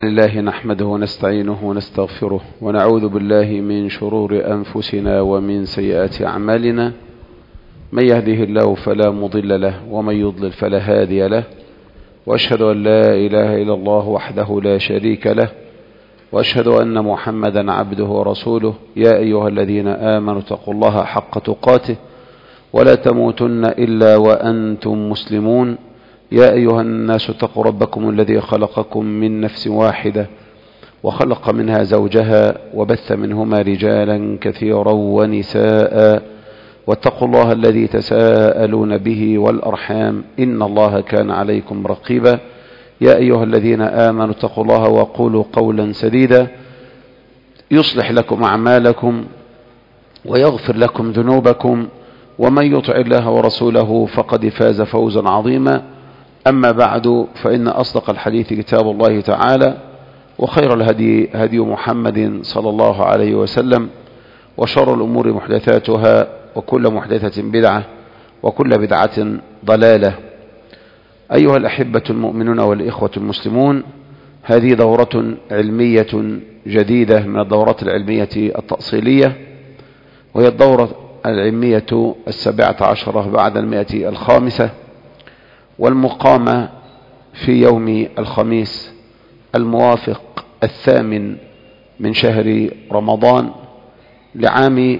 لله نحمده ونستعينه ونستغفره ونعوذ بالله من شرور أنفسنا ومن سيئات أعمالنا. من يهده الله فلا مضل له ومن يضلل فلا هادي له، وأشهد أن لا إله إلا الله وحده لا شريك له، وأشهد أن محمدا عبده ورسوله. يا أيها الذين آمنوا اتقوا الله حق تقاته ولا تموتن إلا وأنتم مسلمون. يا أيها الناس اتقوا ربكم الذي خلقكم من نفس واحدة وخلق منها زوجها وبث منهما رجالا كثيرا ونساء، واتقوا الله الذي تساءلون به والأرحام إن الله كان عليكم رقيبا. يا أيها الذين آمنوا اتقوا الله وقولوا قولا سديدا يصلح لكم أعمالكم ويغفر لكم ذنوبكم، ومن يطع الله ورسوله فقد فاز فوزا عظيما. أما بعد، فإن أصدق الحديث كتاب الله تعالى، وخير الهدي هدي محمد صلى الله عليه وسلم، وشر الأمور محدثاتها، وكل محدثة بدعة، وكل بدعة ضلالة. أيها الأحبة المؤمنون والإخوة المسلمون، هذه دورة علمية جديدة من الدورات العلمية التأصيلية، وهي الدورة العلمية 17 بعد 105، والمقامة في يوم الخميس الموافق 8 من شهر رمضان لعام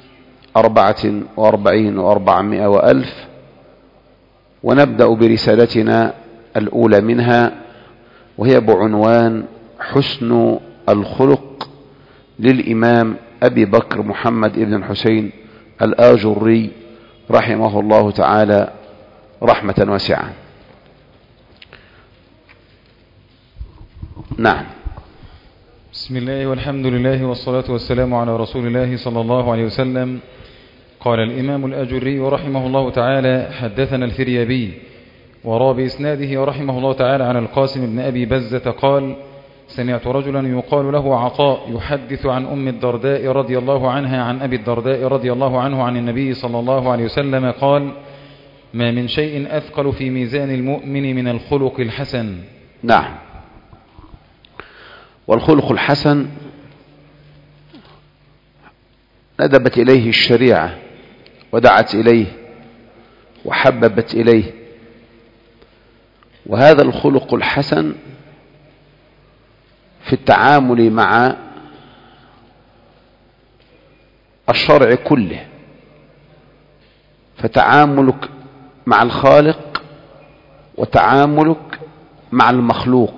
44 و400 وألف. ونبدأ برسالتنا الأولى منها، وهي بعنوان حسن الخلق للإمام أبي بكر محمد بن الحسين الآجري رحمه الله تعالى رحمة واسعة. نعم. بسم الله والحمد لله والصلاة والسلام على رسول الله صلى الله عليه وسلم. قال الإمام الأجري رحمه الله تعالى: حدثنا الفريابي وراى بإسناده رحمه الله تعالى عن القاسم بن أبي بزة قال: سمعت رجلا يقال له عطاء يحدث عن أم الدرداء رضي الله عنها عن أبي الدرداء رضي الله عنه عن النبي صلى الله عليه وسلم قال: ما من شيء أثقل في ميزان المؤمن من الخلق الحسن. نعم. والخلق الحسن ندبت إليه الشريعة ودعت إليه وحببت إليه، وهذا الخلق الحسن في التعامل مع الشرع كله، فتعاملك مع الخالق وتعاملك مع المخلوق.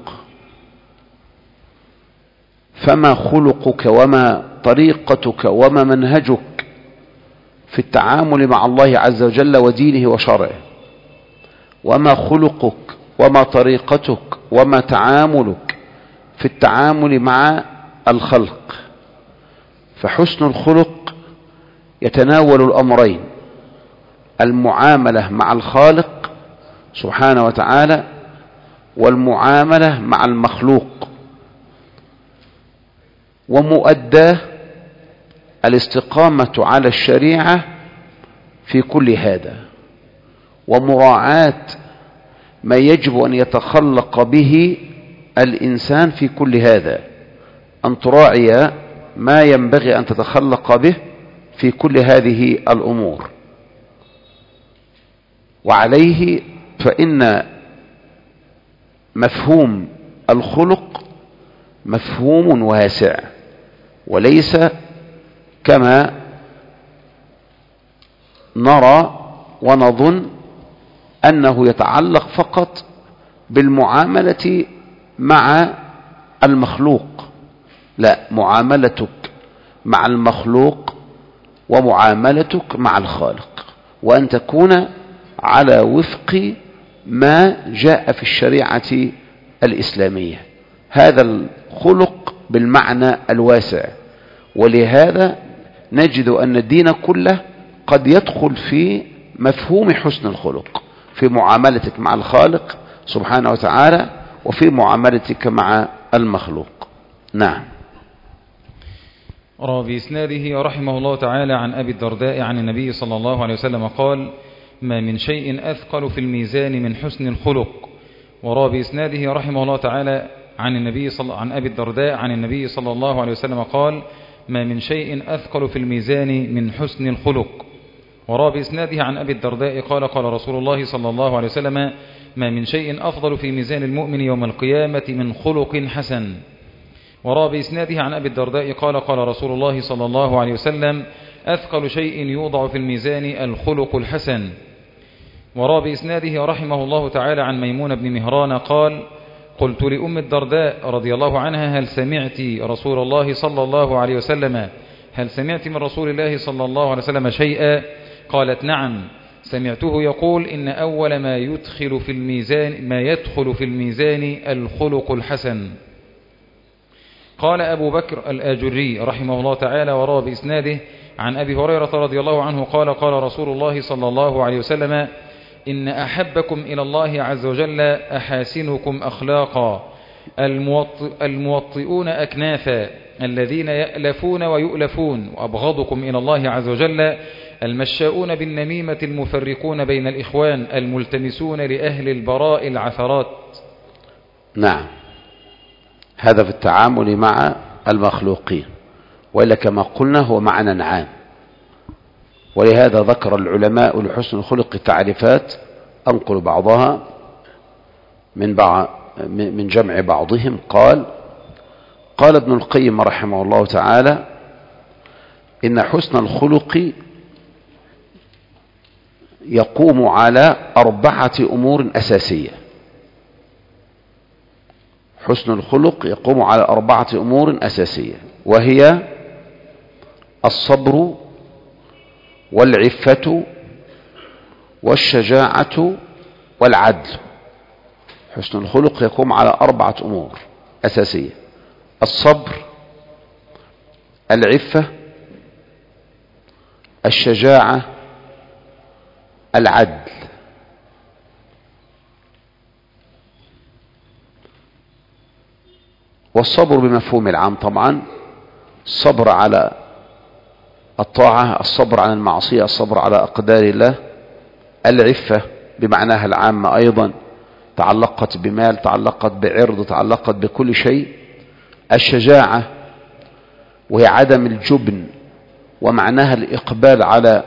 فما خلقك وما طريقتك وما منهجك في التعامل مع الله عز وجل ودينه وشرعه، وما خلقك وما طريقتك وما تعاملك في التعامل مع الخلق. فحسن الخلق يتناول الأمرين: المعاملة مع الخالق سبحانه وتعالى، والمعاملة مع المخلوق، ومؤداه الاستقامة على الشريعة في كل هذا، ومراعاة ما يجب أن يتخلق به الإنسان في كل هذا، أن تراعي ما ينبغي أن تتخلق به في كل هذه الأمور. وعليه فإن مفهوم الخلق مفهوم واسع، وليس كما نرى ونظن أنه يتعلق فقط بالمعاملة مع المخلوق. لا، معاملتك مع المخلوق ومعاملتك مع الخالق، وأن تكون على وفق ما جاء في الشريعة الإسلامية. هذا الخلق بالمعنى الواسع، ولهذا نجد أن الدين كله قد يدخل في مفهوم حسن الخلق في معاملتك مع الخالق سبحانه وتعالى، وفي معاملتك مع المخلوق. نعم. روى بإسناده رحمه الله تعالى عن أبي الدرداء عن النبي صلى الله عليه وسلم قال: ما من شيء أثقل في الميزان من حسن الخلق. وروى بإسناده رحمه الله تعالى عن أبي الدرداء عن النبي صلى الله عليه وسلم قال: ما من شيء أثقل في الميزان من حسن الخلق. وروى بإسناده عن أبي الدرداء قال: قال رسول الله صلى الله عليه وسلم: ما من شيء أفضل في ميزان المؤمن يوم القيامة من خلق حسن. وروى بإسناده عن أبي الدرداء قال: قال رسول الله صلى الله عليه وسلم: أثقل شيء يوضع في الميزان الخلق الحسن. وروى بإسناده رحمه الله تعالى عن ميمون بن مهران قال: قلت لأم الدرداء رضي الله عنها: هل سمعت رسول الله صلى الله عليه وسلم هل سمعت من رسول الله صلى الله عليه وسلم شيئا؟ قالت: نعم، سمعته يقول: إن أول ما يدخل في الميزان الخلق الحسن. قال أبو بكر الآجري رحمه الله تعالى وروى بإسناده عن أبي هريرة رضي الله عنه قال: قال رسول الله صلى الله عليه وسلم: إن أحبكم إلى الله عز وجل أحاسنكم أخلاقا، الموطئون أكنافا، الذين يألفون ويؤلفون. وأبغضكم إلى الله عز وجل المشاؤون بالنميمة، المفرقون بين الإخوان، الملتمسون لأهل البراء العثرات. نعم، هذا في التعامل مع المخلوقين، وإلا كما قلنا هو معنى عام. ولهذا ذكر العلماء لحسن الخلق تعريفات أنقل بعضها من جمع بعضهم. قال ابن القيم رحمه الله تعالى: إن حسن الخلق يقوم على 4 أمور أساسية. حسن الخلق يقوم على 4 أمور أساسية، وهي الصبر والعفة والشجاعة والعدل. حسن الخلق يقوم على 4 أمور أساسية: الصبر، العفة، الشجاعة، العدل. والصبر بمفهوم العام طبعا: الصبر على الطاعة، الصبر عن المعصية، الصبر على أقدار الله. العفة بمعناها العامة أيضا، تعلقت بمال، تعلقت بعرض، تعلقت بكل شيء. الشجاعة وهي عدم الجبن، ومعناها الإقبال على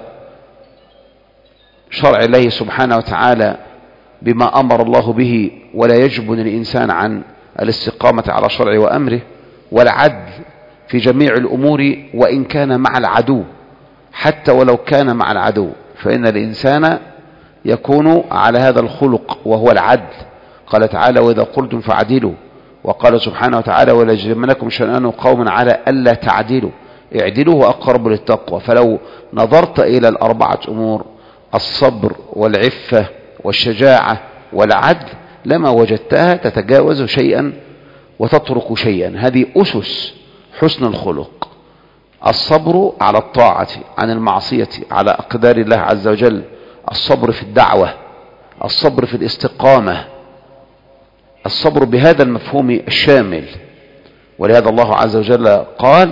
شرع الله سبحانه وتعالى بما أمر الله به، ولا يجبن الإنسان عن الاستقامة على شرعه وأمره. والعدل في جميع الأمور، وإن كان مع العدو، حتى ولو كان مع العدو فإن الإنسان يكون على هذا الخلق وهو العدل. قال تعالى: وإذا قلتم فاعدلوا. وقال سبحانه وتعالى: ولا يجرمنكم شنآن قوم على ألا تعدلوا، اعدلوا هو أقرب للتقوى. فلو نظرت إلى 4 أمور: الصبر والعفة والشجاعة والعدل، لما وجدتها تتجاوز شيئا وتترك شيئا. هذه أسس حسن الخلق: الصبر على الطاعة عن المعصية، على أقدار الله عز وجل، الصبر في الدعوة، الصبر في الاستقامة، الصبر بهذا المفهوم الشامل. ولهذا الله عز وجل قال: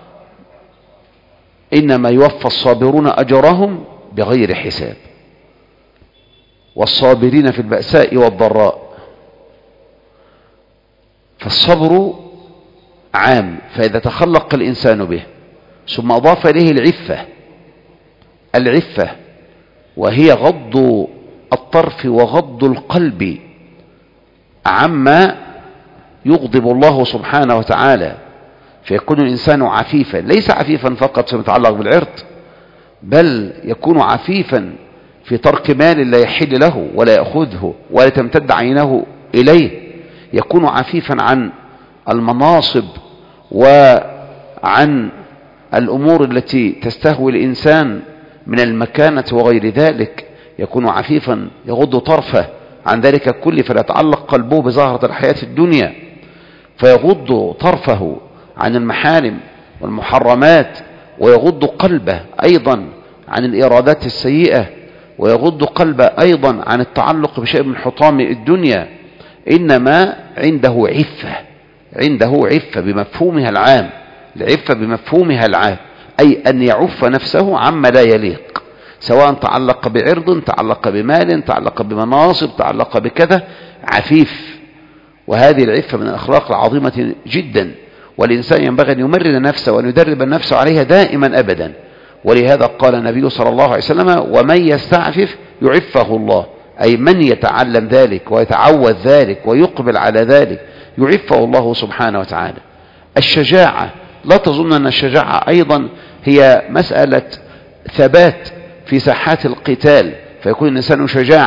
إنما يوفى الصابرون أجرهم بغير حساب، والصابرين في البأساء والضراء. فالصبر عام، فإذا تخلق الإنسان به ثم أضاف إليه العفة وهي غض الطرف وغض القلب عما يغضب الله سبحانه وتعالى، فيكون الإنسان عفيفا، ليس عفيفا فقط فيما يتعلق بالعرض، بل يكون عفيفا في ترك مال لا يحل له ولا يأخذه ولا تمتد عينه إليه. يكون عفيفا عن المناصب وعن الأمور التي تستهوي الإنسان من المكانة وغير ذلك. يكون عفيفا يغض طرفه عن ذلك كله، فلا يتعلق قلبه بظاهرة الحياة الدنيا، فيغض طرفه عن المحارم والمحرمات، ويغض قلبه أيضا عن الإرادات السيئة، ويغض قلبه أيضا عن التعلق بشيء من حطام الدنيا. إنما عنده عفة بمفهومها العام. العفة بمفهومها العام أي أن يعف نفسه عما لا يليق، سواء تعلق بعرض، تعلق بمال، تعلق بمناصب، تعلق بكذا، عفيف. وهذه العفة من الأخلاق العظيمة جدا، والإنسان ينبغي أن يمرن نفسه وأن يدرب النفس عليها دائما أبدا. ولهذا قال النبي صلى الله عليه وسلم: ومن يستعفف يعفه الله، أي من يتعلم ذلك ويتعود ذلك ويقبل على ذلك يعفه الله سبحانه وتعالى. الشجاعة، لا تظن أن الشجاعة أيضا هي مسألة ثبات في ساحات القتال فيكون الإنسان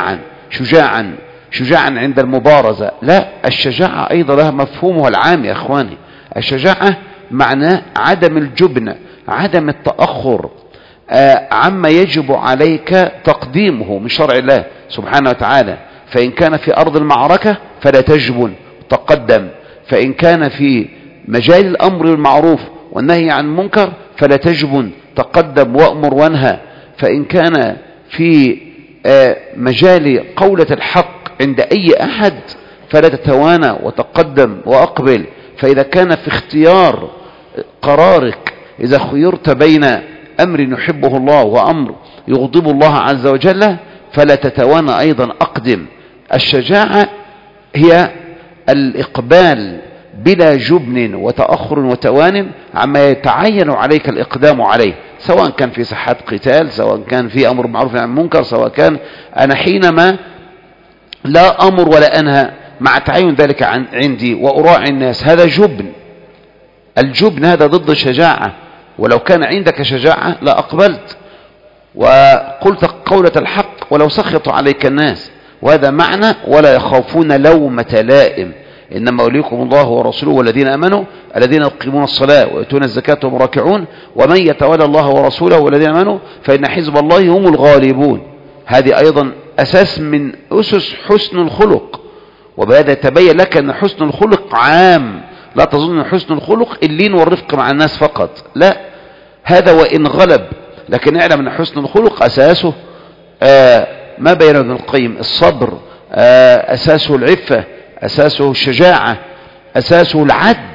شجاعا عند المبارزة. لا، الشجاعة أيضا لها مفهومها العام يا أخواني. الشجاعة معناه عدم الجبن، عدم التأخر عما يجب عليك تقديمه من شرع الله سبحانه وتعالى. فإن كان في أرض المعركة فلا تجبن، تقدم. فإن كان في مجال الأمر بالمعروف والنهي عن المنكر فلا تجبن، تقدم وأمر وانهى. فإن كان في مجال قولة الحق عند أي أحد فلا تتوانى وتقدم وأقبل. فإذا كان في اختيار قرارك، إذا خيرت بين أمر يحبه الله وأمر يغضب الله عز وجل فلا تتوانى أيضا، أقدم. الشجاعة هي الإقبال بلا جبن وتأخر وتوان عما يتعين عليك الإقدام عليه، سواء كان في ساحات قتال، سواء كان في أمر معروف عن المنكر، سواء كان أنا حينما لا أمر ولا أنهى مع تعين ذلك عندي وأراعي الناس، هذا جبن. الجبن هذا ضد الشجاعة. ولو كان عندك شجاعة لا أقبلت وقلت قولة الحق ولو سخط عليك الناس، وهذا معنى ولا يخافون لومة لائم، إنما وليكم الله ورسوله والذين آمنوا الذين يقيمون الصلاة ويؤتون الزكاة وهم راكعون ومن يتولى الله ورسوله والذين آمنوا فإن حزب الله هم الغالبون. هذه أيضا أساس من أسس حسن الخلق، وبهذا يتبين لك أن حسن الخلق عام. لا تظن أن حسن الخلق اللين والرفق مع الناس فقط، لا، هذا وإن غلب، لكن اعلم أن حسن الخلق أساسه ما بين ابن القيم الصبر، أساسه العفة، أساسه الشجاعة، أساسه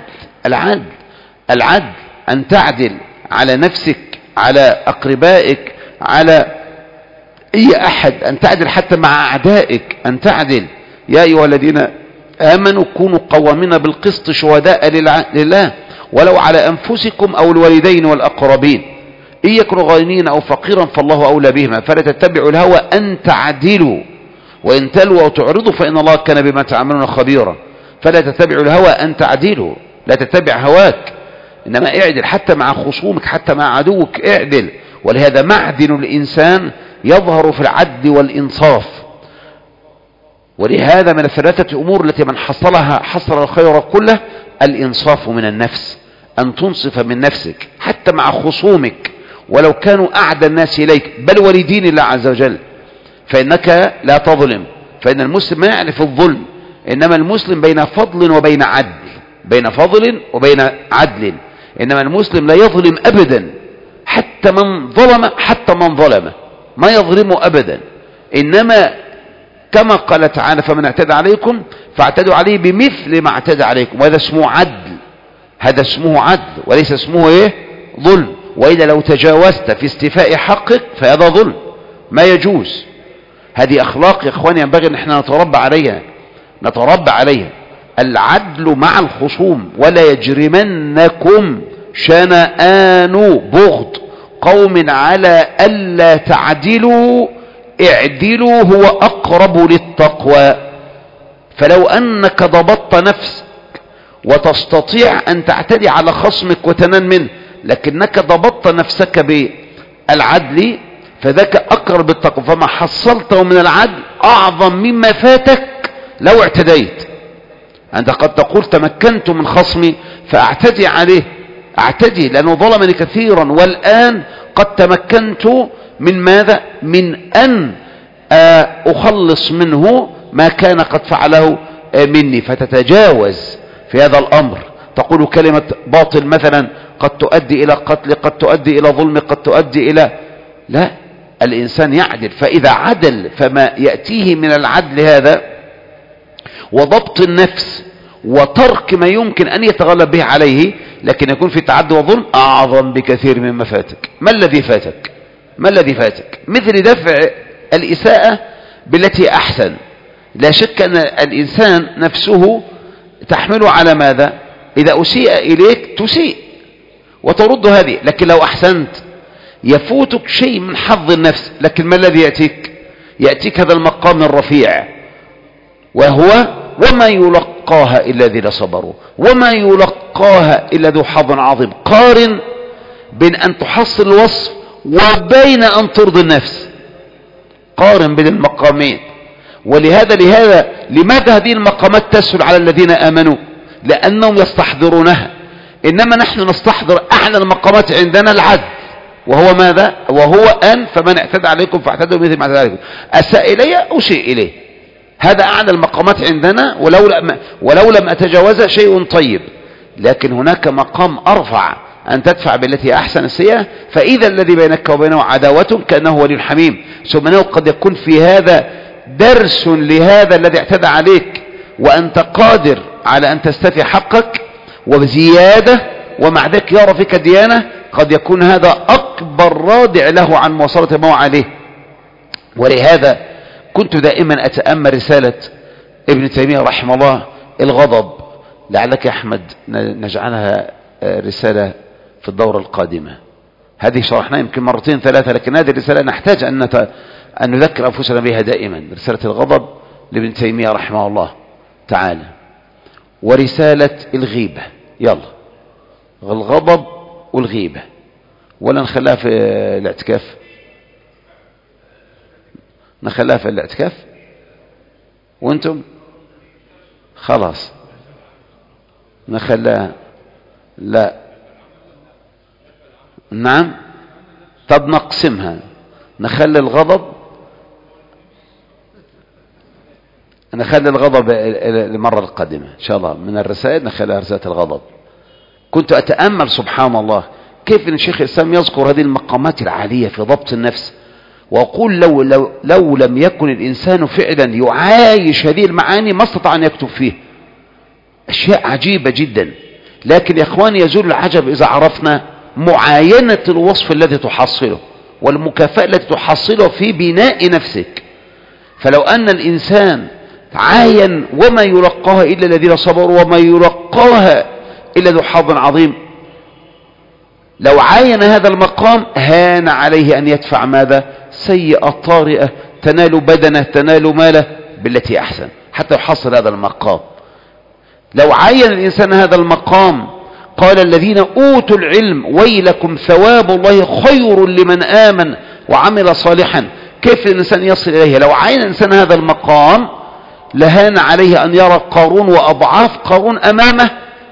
العدل أن تعدل على نفسك، على أقربائك، على أي أحد، أن تعدل حتى مع أعدائك، أن تعدل. يا أيها الذين آمنوا كونوا قوامين بالقسط شهداء لله ولو على أنفسكم أو الوالدين والأقربين إن يكونوا غنيين أو فقيرا فالله أولى بهما فلا تتبعوا الهوى أن تعدلوا وإن تلووا وتعرضوا فإن الله كان بما تعملون خبيرا. فلا تتبعوا الهوى أن تعدلوا، لا تتبع هواك، إنما اعدل حتى مع خصومك، حتى مع عدوك اعدل. ولهذا معدن الإنسان يظهر في العدل والإنصاف. ولهذا من الثلاثة أمور التي من حصلها حصل الخير كله: الإنصاف من النفس، أن تنصف من نفسك حتى مع خصومك ولو كانوا أعدى الناس إليك، بل ولدين الله عز وجل، فإنك لا تظلم. فإن المسلم ما يعرف الظلم، إنما المسلم بين فضل وبين عدل، بين فضل وبين عدل. إنما المسلم لا يظلم أبدا، حتى من ظلم ما يظلمه أبدا. إنما كما قال تعالى: فمن اعتدى عليكم فاعتدوا عليه بمثل ما اعتدى عليكم. وهذا اسمه عدل، هذا اسمه عدل وليس اسمه ظلم. وإذا لو تجاوزت في استيفاء حقك فهذا ظلم، ما يجوز. هذه أخلاق يا إخواني ينبغي أن احنا نتربى عليها. العدل مع الخصوم: ولا يجرمنكم شنآن بغض قوم على ألا تعدلوا اعدلوا هو أقرب للتقوى. فلو أنك ضبطت نفسك وتستطيع أن تعتدي على خصمك وتنال منه، لكنك ضبطت نفسك بالعدل فذاك أقرب للتقوى. فما حصلته من العدل أعظم مما فاتك لو اعتديت. أنت قد تقول: تمكنت من خصمي فأعتدي عليه، أعتدي لأنه ظلمني كثيرا، والآن قد تمكنت من ماذا؟ من أن أخلص منه ما كان قد فعله مني. فتتجاوز في هذا الأمر، تقول كلمة باطل مثلا قد تؤدي إلى قتل، قد تؤدي إلى ظلم، قد تؤدي إلى، لا، الإنسان يعدل. فإذا عدل فما يأتيه من العدل هذا وضبط النفس وترك ما يمكن أن يتغلب به عليه، لكن يكون في تعدي وظلم أعظم بكثير مما فاتك. ما الذي فاتك؟ مثل دفع الإساءة بالتي أحسن. لا شك أن الإنسان نفسه تحمله على ماذا؟ إذا أسيء إليك تسيء وترد هذه، لكن لو أحسنت يفوتك شيء من حظ النفس، لكن ما الذي يأتيك؟ يأتيك هذا المقام الرفيع، وهو وما يلقاها إلا الذين صبروا وما يلقاها إلا ذو حظ عظيم. قارن بين أن تحصل الوصف وبين أن ترضي النفس، قارن بين المقامين. لماذا هذه المقامات تسهل على الذين آمنوا؟ لأنهم يستحضرونها، إنما نحن نستحضر أعلى المقامات عندنا العدل، وهو ماذا؟ وهو أن فمن اعتدى عليكم فاعتدوا مثل ما اعتدى عليكم، أساء إلي أسيء إليه. هذا أعلى المقامات عندنا، ولو لم أتجاوز شيء طيب. لكن هناك مقام أرفع، أن تدفع بالتي أحسن السيئة، فإذا الذي بينك وبينه عداوة كأنه ولي حميم. ثم أنه قد يكون في هذا درس لهذا الذي اعتدى عليك، وأنت قادر على أن تستفي حقك وبزيادة، ومع ذلك يرى فيك ديانة، قد يكون هذا أكبر رادع له عن مواصلة ما هو عليه. ولهذا كنت دائما أتأمل رسالة ابن تيمية رحمه الله الغضب، لعلك يا أحمد نجعلها رسالة في الدورة القادمة. هذه شرحناها يمكن مرتين ثلاثة، لكن هذه الرسالة نحتاج أن نذكر أنفسنا بها دائما، رسالة الغضب لابن تيمية رحمه الله تعالى، ورسالة الغيبة. يلا الغضب والغيبة، ولا نخليها في الاعتكاف؟ نخليها في الاعتكاف وانتم خلاص نخليها. لا نعم، طب نقسمها، نخلي الغضب المرة القادمة إن شاء الله. من الرسائل نخليها رسالة الغضب. كنت أتأمل سبحان الله كيف أن شيخ الإسلام يذكر هذه المقامات العالية في ضبط النفس، وأقول لو لم يكن الإنسان فعلا يعايش هذه المعاني ما استطاع أن يكتب فيه أشياء عجيبة جدا. لكن يا إخواني يزول العجب إذا عرفنا معاينة الوصف الذي تحصله والمكافأة التي تحصله في بناء نفسك. فلو أن الإنسان عاين وما يلقاها إلا الذين صبروا وما يلقاها إلا ذو حظ عظيم، لو عاين هذا المقام هان عليه أن يدفع ماذا؟ سيئة طارئة تنال بدنه تنال ماله بالتي أحسن حتى يحصل هذا المقام. لو عاين الإنسان هذا المقام قال الذين أوتوا العلم ويلكم ثواب الله خير لمن آمن وعمل صالحا. كيف الإنسان يصل إليه؟ لو عاين الإنسان هذا المقام لهان عليه أن يرى قارون وأضعاف قارون أمامه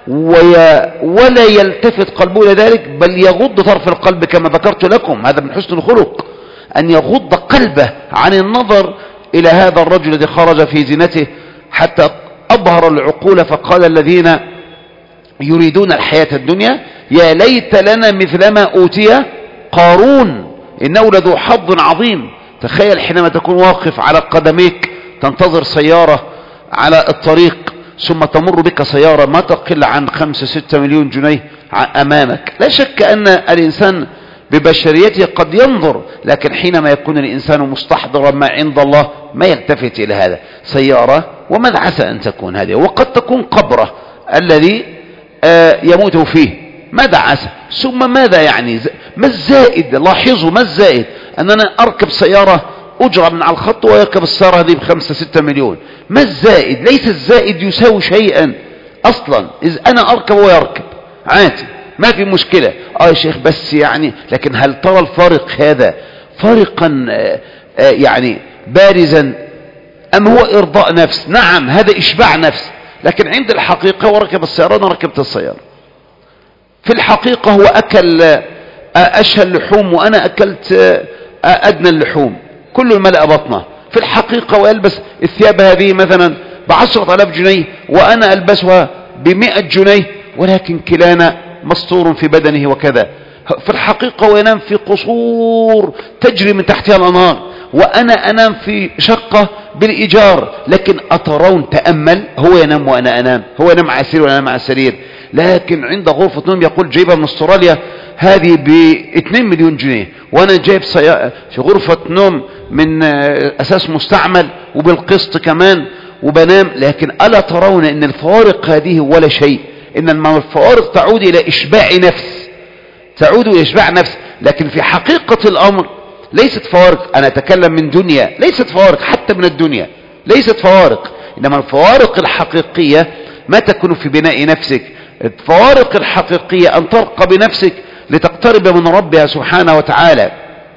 ولا يلتفت قلبه إلى ذلك، بل يغض طرف القلب كما ذكرت لكم. هذا من حسن الخلق أن يغض قلبه عن النظر إلى هذا الرجل الذي خرج في زينته حتى أبهر العقول. فقال الذين يريدون الحياة الدنيا يا ليت لنا مثل ما أوتي قارون إنه لذو حظ عظيم. تخيل حينما تكون واقف على قدميك تنتظر سيارة على الطريق، ثم تمر بك سيارة ما تقل عن 5-6 مليون جنيه أمامك. لا شك أن الإنسان ببشريته قد ينظر، لكن حينما يكون الإنسان مستحضرا ما عند الله ما يلتفت إلى هذا. سيارة وماذا عسى أن تكون هذه، وقد تكون قبره الذي يموت فيه، ماذا عسى. ثم ماذا يعني ما الزائد؟ لاحظوا ما الزائد أننا أركب سيارة أجرى من على الخط ويركب السيارة هذه ب5-6 مليون. ما الزائد؟ ليس الزائد يساوي شيئا أصلا. إذ أنا أركب ويركب عادي ما في مشكلة يا شيخ، بس يعني لكن هل ترى الفارق هذا فارقا يعني بارزا أم هو إرضاء نفس؟ نعم هذا إشباع نفس، لكن عند الحقيقة وركب السيارة أنا ركبت السيارة. في الحقيقة هو أكل أشهى اللحوم وأنا أكلت أدنى اللحوم، كل ملأ بطنه. في الحقيقة ويلبس الثياب هذه مثلا ب10,000 جنيه وأنا ألبسها ب100 جنيه، ولكن كلانا مستور في بدنه وكذا. في الحقيقة وينام في قصور تجري من تحتها الأنهار وأنا أنام في شقة بالإيجار. لكن أترون تأمل، هو ينام وأنا أنام، هو ينام على السرير وأنا أنام على السرير، لكن عند غرفة نوم يقول جايبها من استراليا هذه ب2 مليون جنيه، وأنا جايب في غرفة نوم من أساس مستعمل وبالقسط كمان، وبنام، لكن ألا ترون أن الفوارق هذه ولا شيء، إن الفوارق تعود إلى إشباع نفس، تعود إلى إشباع نفس. لكن في حقيقة الأمر ليست فوارق. أنا أتكلم من دنيا، ليست فوارق حتى من الدنيا، ليست فوارق. إنما الفوارق الحقيقية ما تكون في بناء نفسك. الفوارق الحقيقية أن ترقى بنفسك لتقترب من ربها سبحانه وتعالى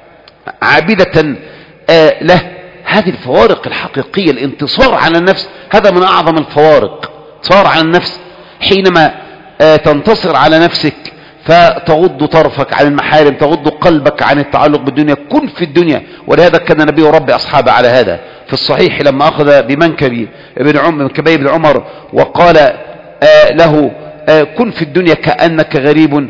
عابدة له. هذه الفوارق الحقيقية. الانتصار على النفس هذا من أعظم الفوارق. انتصار على النفس حينما تنتصر على نفسك فتغض طرفك عن المحارم، تغض قلبك عن التعلق بالدنيا، كن في الدنيا. ولهذا كان النبي يربي أصحابه على هذا. في الصحيح لما أخذ بمنكبي بن عمر وقال له كن في الدنيا كأنك غريب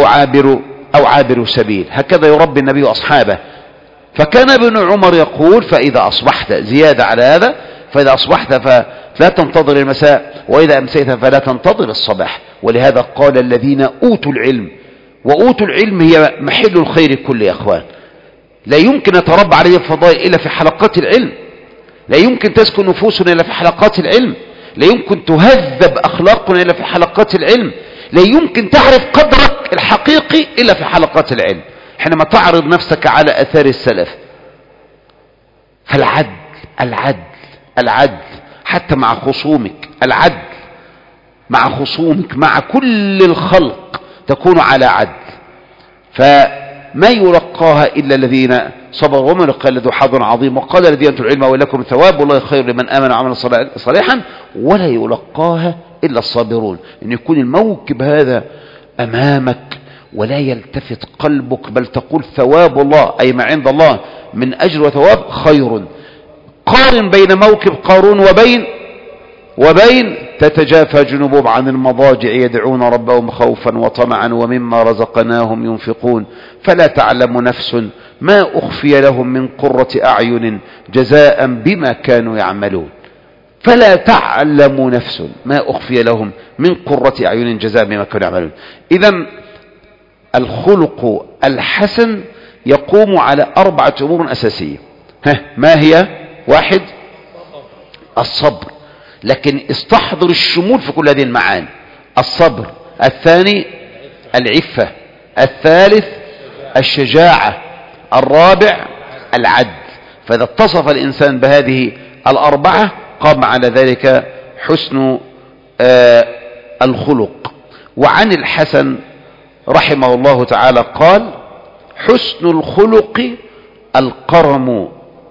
أو عابر سبيل. هكذا يربي النبي أصحابه. فكان ابن عمر يقول فإذا أصبحت، زيادة على هذا، فإذا أصبحت فلا تنتظر المساء، وإذا أمسيت فلا تنتظر الصباح. ولهذا قال الذين أوتوا العلم، وأوتوا العلم هي محل الخير كله يا أخوان. لا يمكن نتربى عليه الفضائل إلا في حلقات العلم، لا يمكن تسكن نفوسنا إلا في حلقات العلم، لا يمكن تهذب أخلاقنا إلا في حلقات العلم، لا يمكن تعرف قدرك الحقيقي إلا في حلقات العلم. حينما تعرض نفسك على أثار السلف. فالعدل العدل العدل حتى مع خصومك، العدل مع خصومك، مع كل الخلق تكون على عدل. فما يلقاها إلا الذين صبروا وما يلقاها إلا ذو حظ عظيم. وقال الذين أوتوا العلم ولكم ثواب والله خير لمن آمن وعمل صالحا ولا يلقاها إلا الصابرون. أن يكون الموكب هذا أمامك ولا يلتفت قلبك، بل تقول ثواب الله أي ما عند الله من أجر وثواب خير. قارن بين موكب قارون وبين تتجافى جنوبهم عن المضاجع يدعون ربهم خوفا وطمعا ومما رزقناهم ينفقون فلا تعلم نفس ما أخفي لهم من قرة أعين جزاء بما كانوا يعملون. فلا تعلم نفس ما أخفي لهم من قرة أعين جزاء بما كانوا يعملون. إذن الخلق الحسن يقوم على 4 أمور أساسية. ما هي؟ 1 الصبر، لكن استحضر الشمول في كل هذه المعاني. الصبر. 2 العفة. 3 الشجاعة. 4 العدل. فإذا اتصف الإنسان بهذه 4 قام على ذلك حسن الخلق. وعن الحسن رحمه الله تعالى قال حسن الخلق الكرم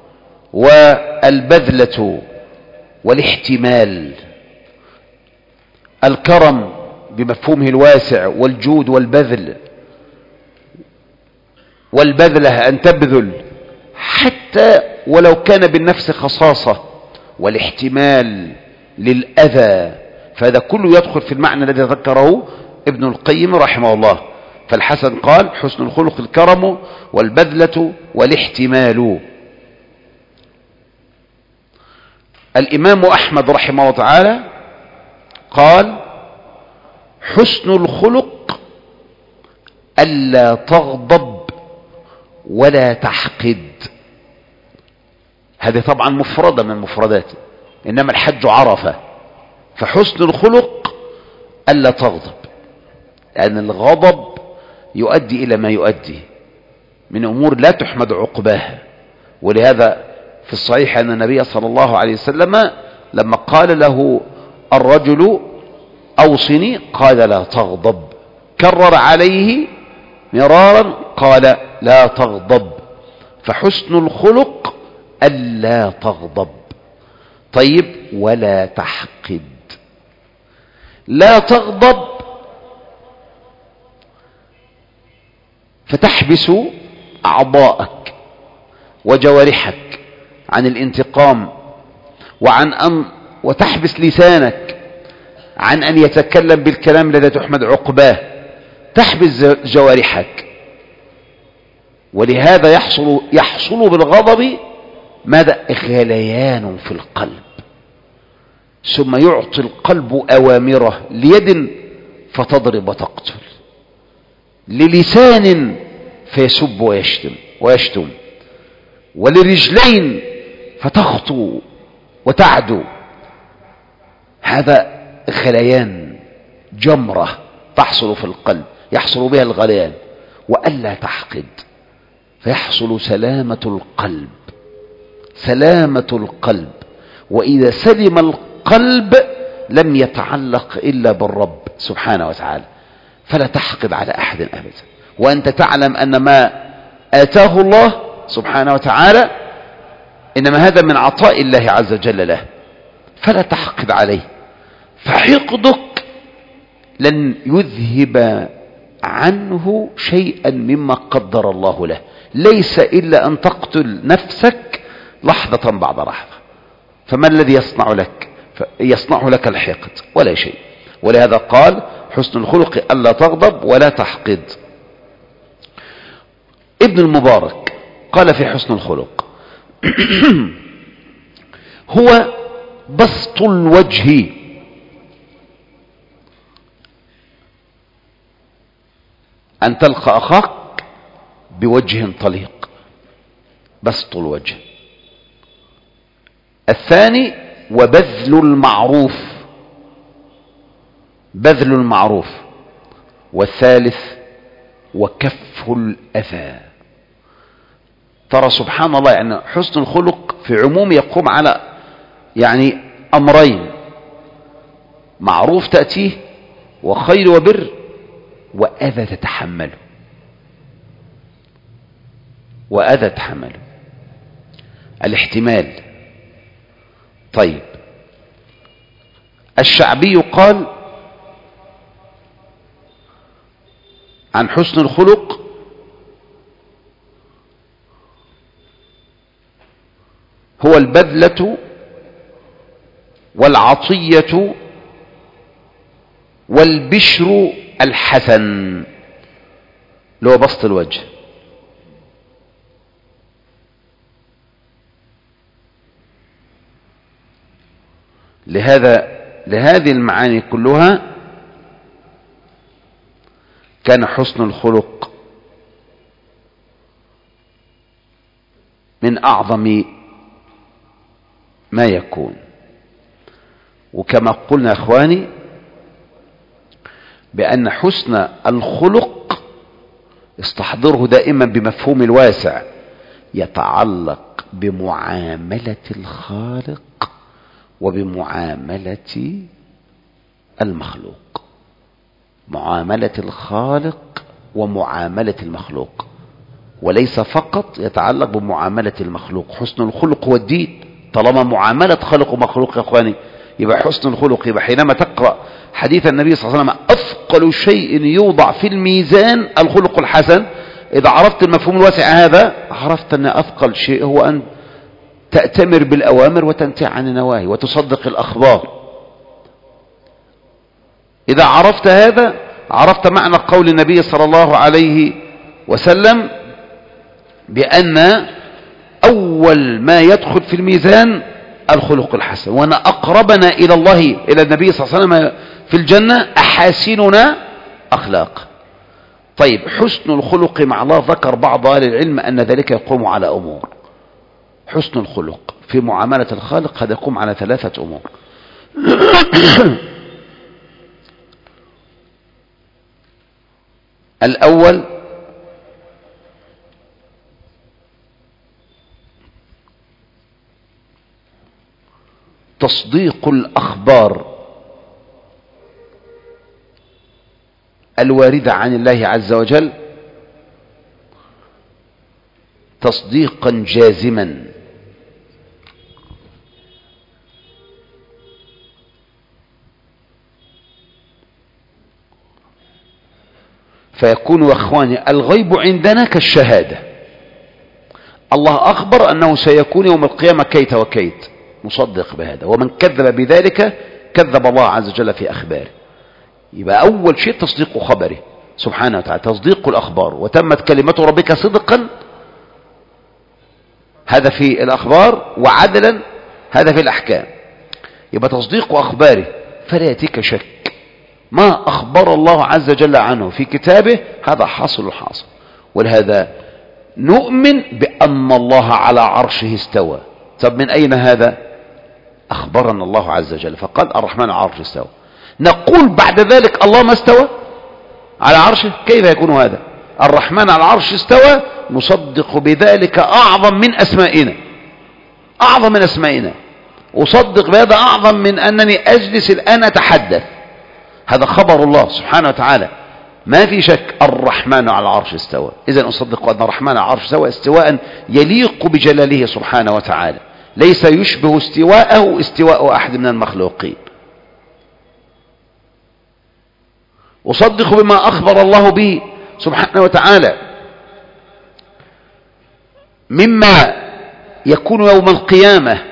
والبذلة والاحتمال. الكرم بمفهومه الواسع والجود والبذل، والبذلة أن تبذل حتى ولو كان بالنفس خصاصة، والاحتمال للأذى. فهذا كله يدخل في المعنى الذي ذكره ابن القيم رحمه الله. فالحسن قال حسن الخلق الكرم والبذلة والاحتمال. الإمام أحمد رحمه الله تعالى قال حسن الخلق ألا تغضب ولا تحقد. هذه طبعا مفردة من المفردات، إنما الحج عرفة. فحسن الخلق ألا تغضب، لأن الغضب يؤدي إلى ما يؤدي من أمور لا تحمد عقباها. ولهذا في الصحيح أن النبي صلى الله عليه وسلم لما قال له الرجل أوصني قال لا تغضب، كرر عليه مرارا قال لا تغضب. فحسن الخلق ألا تغضب. طيب ولا تحقد. لا تغضب فتحبس أعضاءك وجوارحك عن الانتقام، وتحبس لسانك عن أن يتكلم بالكلام الذي تحمد عقباه، تحبس جوارحك. ولهذا يحصل بالغضب ماذا؟ غليان في القلب، ثم يعطي القلب أوامره ليد فتضرب وتقتل، للسان فيسب ويشتم، ولرجلين فتخطو وتعدو، هذا غليان، جمرة تحصل في القلب يحصل بها الغليان، وألا تحقد فيحصل سلامة القلب. سلامة القلب، وإذا سلم القلب لم يتعلق إلا بالرب سبحانه وتعالى، فلا تحقد على أحد أبدا، وأنت تعلم أن ما آتاه الله سبحانه وتعالى إنما هذا من عطاء الله عز وجل له، فلا تحقد عليه. فحقدك لن يذهب عنه شيئا مما قدر الله له، ليس إلا أن تقتل نفسك لحظة بعد لحظة. فما الذي يصنع لك الحقد؟ ولا شيء. ولهذا قال حسن الخلق ألا تغضب ولا تحقد. ابن المبارك قال في حسن الخلق هو بسط الوجه أن تلقى أخاك بوجه طليق، بسط الوجه. الثاني وبذل المعروف، بذل المعروف. والثالث وكف الأذى. ترى سبحان الله، يعني حسن الخلق في عموم يقوم على يعني أمرين: معروف تأتيه، وخير وبر، وأذى تتحمله، وأذى تتحمله، الاحتمال. طيب، الشعبي قال عن حسن الخلق: هو البذلة والعطية والبشر الحسن، اللي هو بسط الوجه. لهذه المعاني كلها كان حسن الخلق من أعظم ما يكون. وكما قلنا أخواني بأن حسن الخلق استحضره دائما بمفهوم الواسع، يتعلق بمعاملة الخالق وبمعاملة المخلوق. معاملة الخالق ومعاملة المخلوق، وليس فقط يتعلق بمعاملة المخلوق. حسن الخلق هو الدين. طالما معاملة خالق ومخلوق يا اخواني يبقى حسن الخلق. يبقى حينما تقرأ حديث النبي صلى الله عليه وسلم: أثقل شيء يوضع في الميزان الخلق الحسن، إذا عرفت المفهوم الواسع هذا عرفت أن أثقل شيء هو أن تأتمر بالأوامر وتنتهي عن النواهي وتصدق الأخبار. إذا عرفت هذا عرفت معنى قول النبي صلى الله عليه وسلم بأن أول ما يدخل في الميزان الخلق الحسن، وأن أقربنا إلى الله إلى النبي صلى الله عليه وسلم في الجنة أحاسننا أخلاق. طيب، حسن الخلق مع الله ذكر بعض أهل العلم أن ذلك يقوم على أمور. حسن الخلق في معاملة الخالق هذا يقوم على 3 أمور. الأول تصديق الأخبار الواردة عن الله عز وجل تصديقا جازما، فيكون يا اخواني الغيب عندنا كالشهادة. الله أخبر أنه سيكون يوم القيامة كيت وكيت، مصدق بهذا، ومن كذب بذلك كذب الله عز وجل في أخباره. يبقى أول شيء تصديق خبره سبحانه وتعالى، تصديق الأخبار. وتمت كلمة ربك صدقا، هذا في الأخبار، وعدلا هذا في الأحكام. يبقى تصديق أخباره، فلا يأتيك شك. ما أخبر الله عز وجل عنه في كتابه هذا حاصل الحاصل. ولهذا نؤمن بأن الله على عرشه استوى. طب من أين هذا؟ أخبرنا الله عز وجل فقال الرحمن على العرش استوى. نقول بعد ذلك الله ما استوى على عرشه؟ كيف يكون هذا؟ الرحمن على العرش استوى، نصدق بذلك أعظم من أسمائنا، أعظم من أسمائنا. أصدق بهذا أعظم من أنني أجلس الآن أتحدث. هذا خبر الله سبحانه وتعالى، ما في شك الرحمن على العرش استوى. إذن أصدق أن الرحمن على العرش استوى استواء يليق بجلاله سبحانه وتعالى، ليس يشبه استواءه استواء أحد من المخلوقين. أصدق بما أخبر الله به سبحانه وتعالى مما يكون يوم القيامة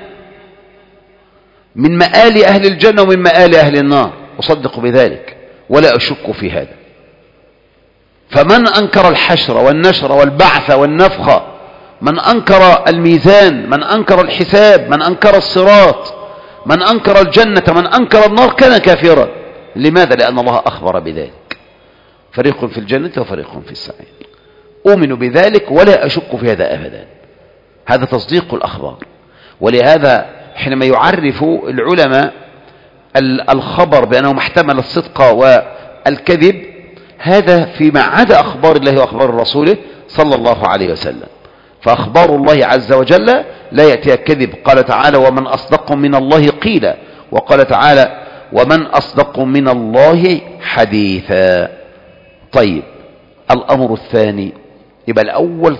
من مآل أهل الجنة ومن مآل أهل النار، أصدق بذلك ولا أشك في هذا. فمن أنكر الحشر والنشر والبعث والنفخ، من أنكر الميزان، من أنكر الحساب، من أنكر الصراط، من أنكر الجنة، من أنكر النار كان كافرا. لماذا؟ لأن الله أخبر بذلك، فريق في الجنة وفريق في السعير. أؤمن بذلك ولا أشك في هذا أبدا. هذا تصديق الأخبار. ولهذا حينما يعرف العلماء الخبر بأنه محتمل الصدق والكذب، هذا فيما عدا أخبار الله وأخبار رسوله صلى الله عليه وسلم. فأخبار الله عز وجل لا يأتيها كذب. قال تعالى ومن أصدق من الله قيلا، وقال تعالى ومن أصدق من الله حديثا. طيب الأمر الثاني، يبقى الأول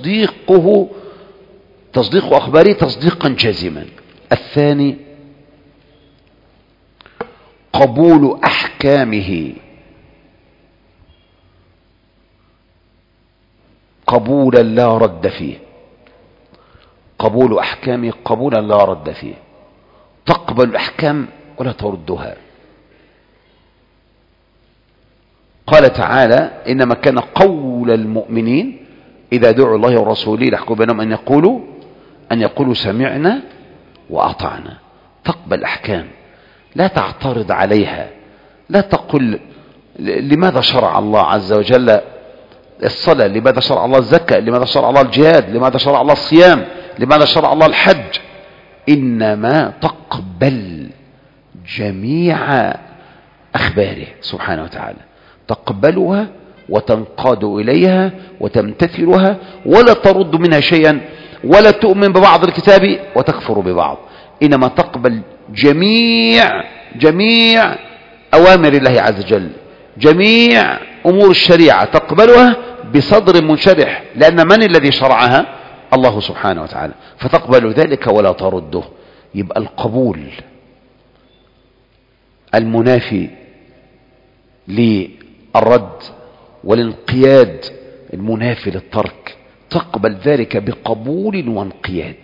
تصديق أخباره تصديقا جازما. الثاني قبول أحكامه قبولا لا رد فيه، قبول أحكامه قبولا لا رد فيه. تقبل الأحكام ولا تردها. قال تعالى إنما كان قول المؤمنين إذا دعوا الله ورسوله ليحكم بينهم أن يقولوا سمعنا وأطعنا. تقبل الأحكام، لا تعترض عليها، لا تقل لماذا شرع الله عز وجل الصلاة، لماذا شرع الله الزكاة، لماذا شرع الله الجهاد، لماذا شرع الله الصيام، لماذا شرع الله الحج. إنما تقبل جميع أخباره سبحانه وتعالى، تقبلها وتنقاد إليها وتمتثلها، ولا ترد منها شيئا، ولا تؤمن ببعض الكتاب وتكفر ببعض. إنما تقبل جميع أوامر الله عز وجل، جميع أمور الشريعة تقبلها بصدر منشرح، لأن من الذي شرعها؟ الله سبحانه وتعالى. فتقبل ذلك ولا ترده. يبقى القبول المنافي للرد، والانقياد المنافي للترك، تقبل ذلك بقبول وانقياد.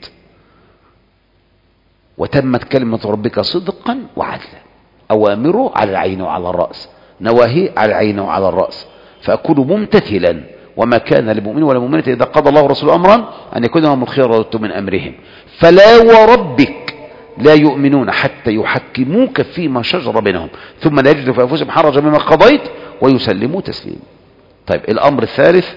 وتمت كلمة ربك صدقا وعدلا، أوامره على العين وعلى الرأس، نواهي على العين وعلى الرأس. فأكون ممتثلا. وما كان لمؤمن ولا مؤمنة إذا قضى الله ورسوله أمرا أن يكون لهم الخيرة من أمرهم. فلا وربك لا يؤمنون حتى يحكموك فيما شجر بينهم ثم لا يجدوا في أنفسهم حرجا مما قضيت ويسلموا تسليما. طيب الأمر الثالث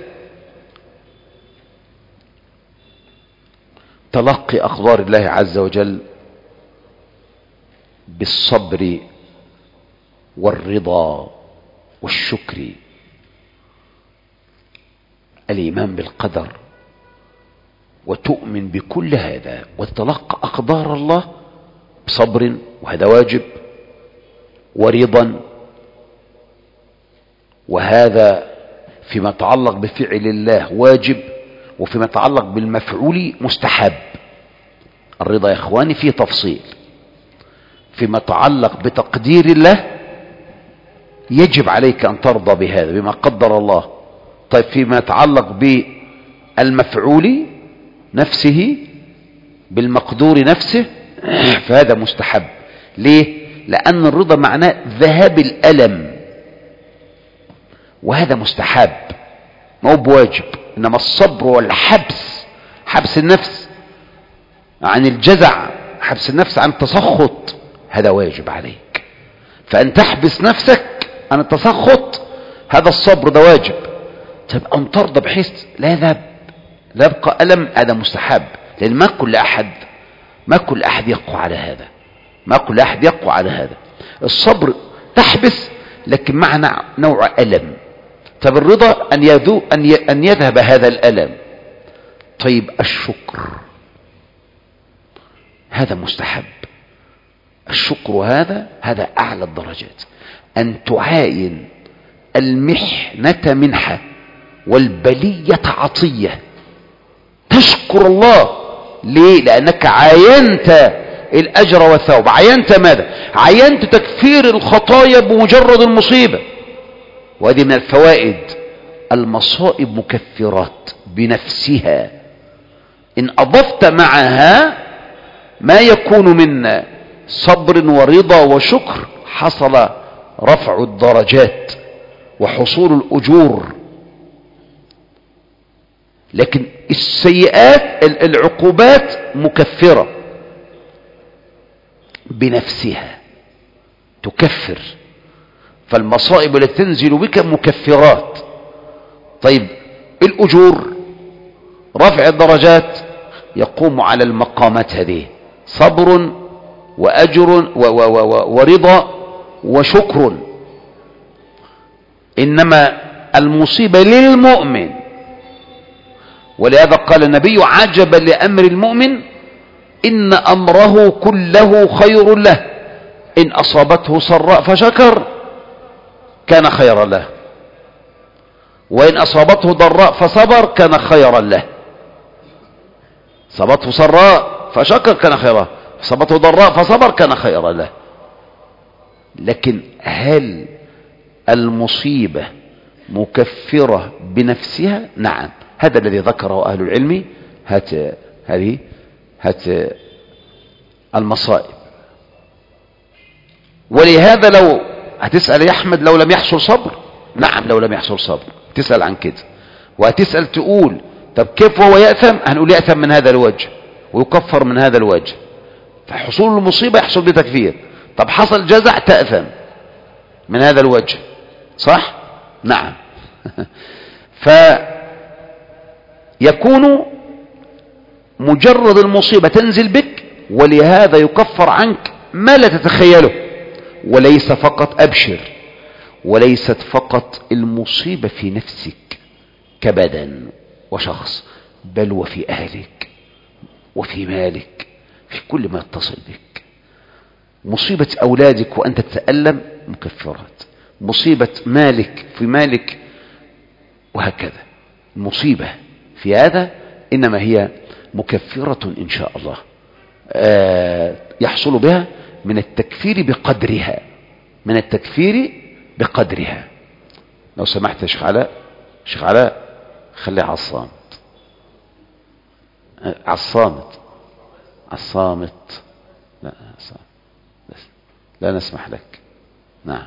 تلقي أخبار الله عز وجل بالصبر والرضا والشكر. الإيمان بالقدر وتؤمن بكل هذا وتتلقى أقدار الله بصبر، وهذا واجب، ورضا، وهذا فيما يتعلق بفعل الله واجب، وفيما يتعلق بالمفعول مستحب. الرضا يا إخواني فيه تفصيل. فيما يتعلق بتقدير الله يجب عليك أن ترضى بهذا بما قدر الله. طيب فيما يتعلق بالمفعول نفسه بالمقدور نفسه فهذا مستحب. ليه؟ لأن الرضا معناه ذهاب الألم، وهذا مستحب ما هو بواجب. إنما الصبر والحبس، حبس النفس عن الجزع، حبس النفس عن التسخط، هذا واجب عليك. فأن تحبس نفسك عن التسخط هذا الصبر ده واجب. طيب أن ترضى بحيث لا يبقى ألم، هذا مستحب. لأن ما كل أحد يقوى على هذا. ما كل أحد يقوى على هذا. الصبر تحبس لكن مع نوع ألم. طب الرضا أن يذهب هذا الألم. طيب الشكر هذا مستحب. الشكر هذا أعلى الدرجات، أن تعاين المحنة منحة والبلية عطية، تشكر الله. ليه؟ لأنك عاينت الأجر والثواب. عاينت ماذا؟ عاينت تكفير الخطايا بمجرد المصيبة. وهذه من الفوائد. المصائب مكفرات بنفسها، إن أضفت معها ما يكون من صبر ورضا وشكر حصل رفع الدرجات وحصول الأجور. لكن السيئات العقوبات مكفرة بنفسها، تكفر. فالمصائب التي تنزل بك مكفرات. طيب الأجور، رفع الدرجات يقوم على المقامات هذه: صبر وأجر ورضا وشكر. إنما المصيبة للمؤمن. ولهذا قال النبي: عجبا لأمر المؤمن إن أمره كله خير له، إن أصابته سراء فشكر كان خيرا له، وإن أصابته ضراء فصبر كان خيرا له. أصابته سراء فشكر كان خيرا، أصابته ضراء فصبر كان خيرا له. لكن هل المصيبة مكفرة بنفسها؟ نعم، هذا الذي ذكره أهل العلم. هذه المصائب. ولهذا لو هتسأل يا أحمد لو لم يحصل صبر، نعم لو لم يحصل صبر تسأل عن كده. وهتسأل تقول طب كيف هو يأثم؟ هنقول يأثم من هذا الوجه ويكفر من هذا الوجه. فحصول المصيبة يحصل بتكفير. طب حصل جزع تأثم من هذا الوجه، صح؟ نعم. فيكون مجرد المصيبة تنزل بك، ولهذا يكفر عنك ما لا تتخيله. وليس فقط أبشر، وليست فقط المصيبة في نفسك كبدن وشخص، بل وفي أهلك وفي مالك، في كل ما يتصل بك. مصيبة أولادك وأنت تتألم مكفرات، مصيبة مالك في مالك، وهكذا. المصيبة في هذا إنما هي مكفرة إن شاء الله، يحصل بها من التكفير بقدرها، من التكفير بقدرها. لو سمحت يا شيخ علاء، شيخ علاء خليه على الصامت، على الصامت، على الصامت. لا صامت. لا نسمح لك. نعم.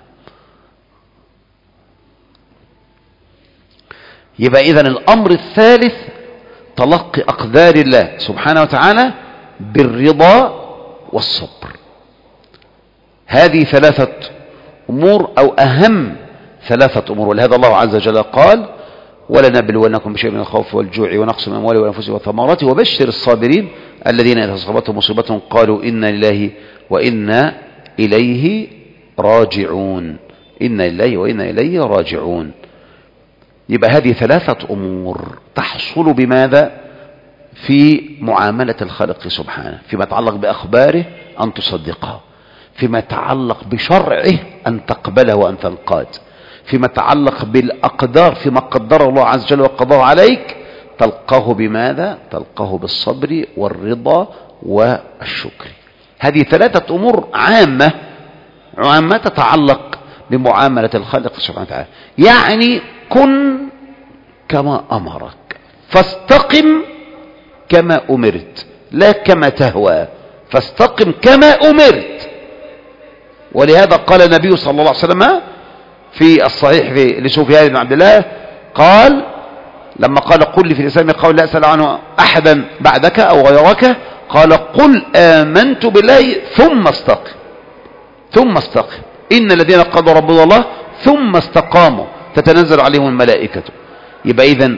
يبقى إذن الأمر الثالث تلقي أقدار الله سبحانه وتعالى بالرضا والصبر. هذه ثلاثة أمور أو أهم ثلاثة أمور. ولهذا الله عز وجل قال: ولنبلونكم بشيء من الخوف والجوع ونقص من الأموال والأنفس والثمرات وبشر الصابرين الذين إذا أصابتهم مصيبة قالوا إنا لله وإنا إليه راجعون. إنا لله وإنا إليه راجعون. يبقى هذه ثلاثة أمور تحصل بماذا؟ في معاملة الخالق سبحانه، فيما يتعلق بأخباره أن تصدقها، فيما يتعلق بشرعه أن تقبله وأن تنقاد، فيما يتعلق بالأقدار، فيما قدر الله عز وجل وقضاه عليك تلقاه بماذا؟ تلقاه بالصبر والرضا والشكر. هذه ثلاثة أمور عامة تتعلق بمعاملة الخالق سبحانه وتعالى. يعني كن كما أمرك، فاستقم كما أمرت، لا كما تهوى، فاستقم كما أمرت. ولهذا قال النبي صلى الله عليه وسلم في الصحيح لسفيان بن عبد الله، قال لما قال: قل لي في الإسلام قول لا أسأل عنه أحدا بعدك أو غيرك، قال: قل آمنت بالله ثم استقم، ثم استقم. إن الذين قالوا ربنا الله ثم استقاموا تتنزل عليهم الملائكة. يبقى إذن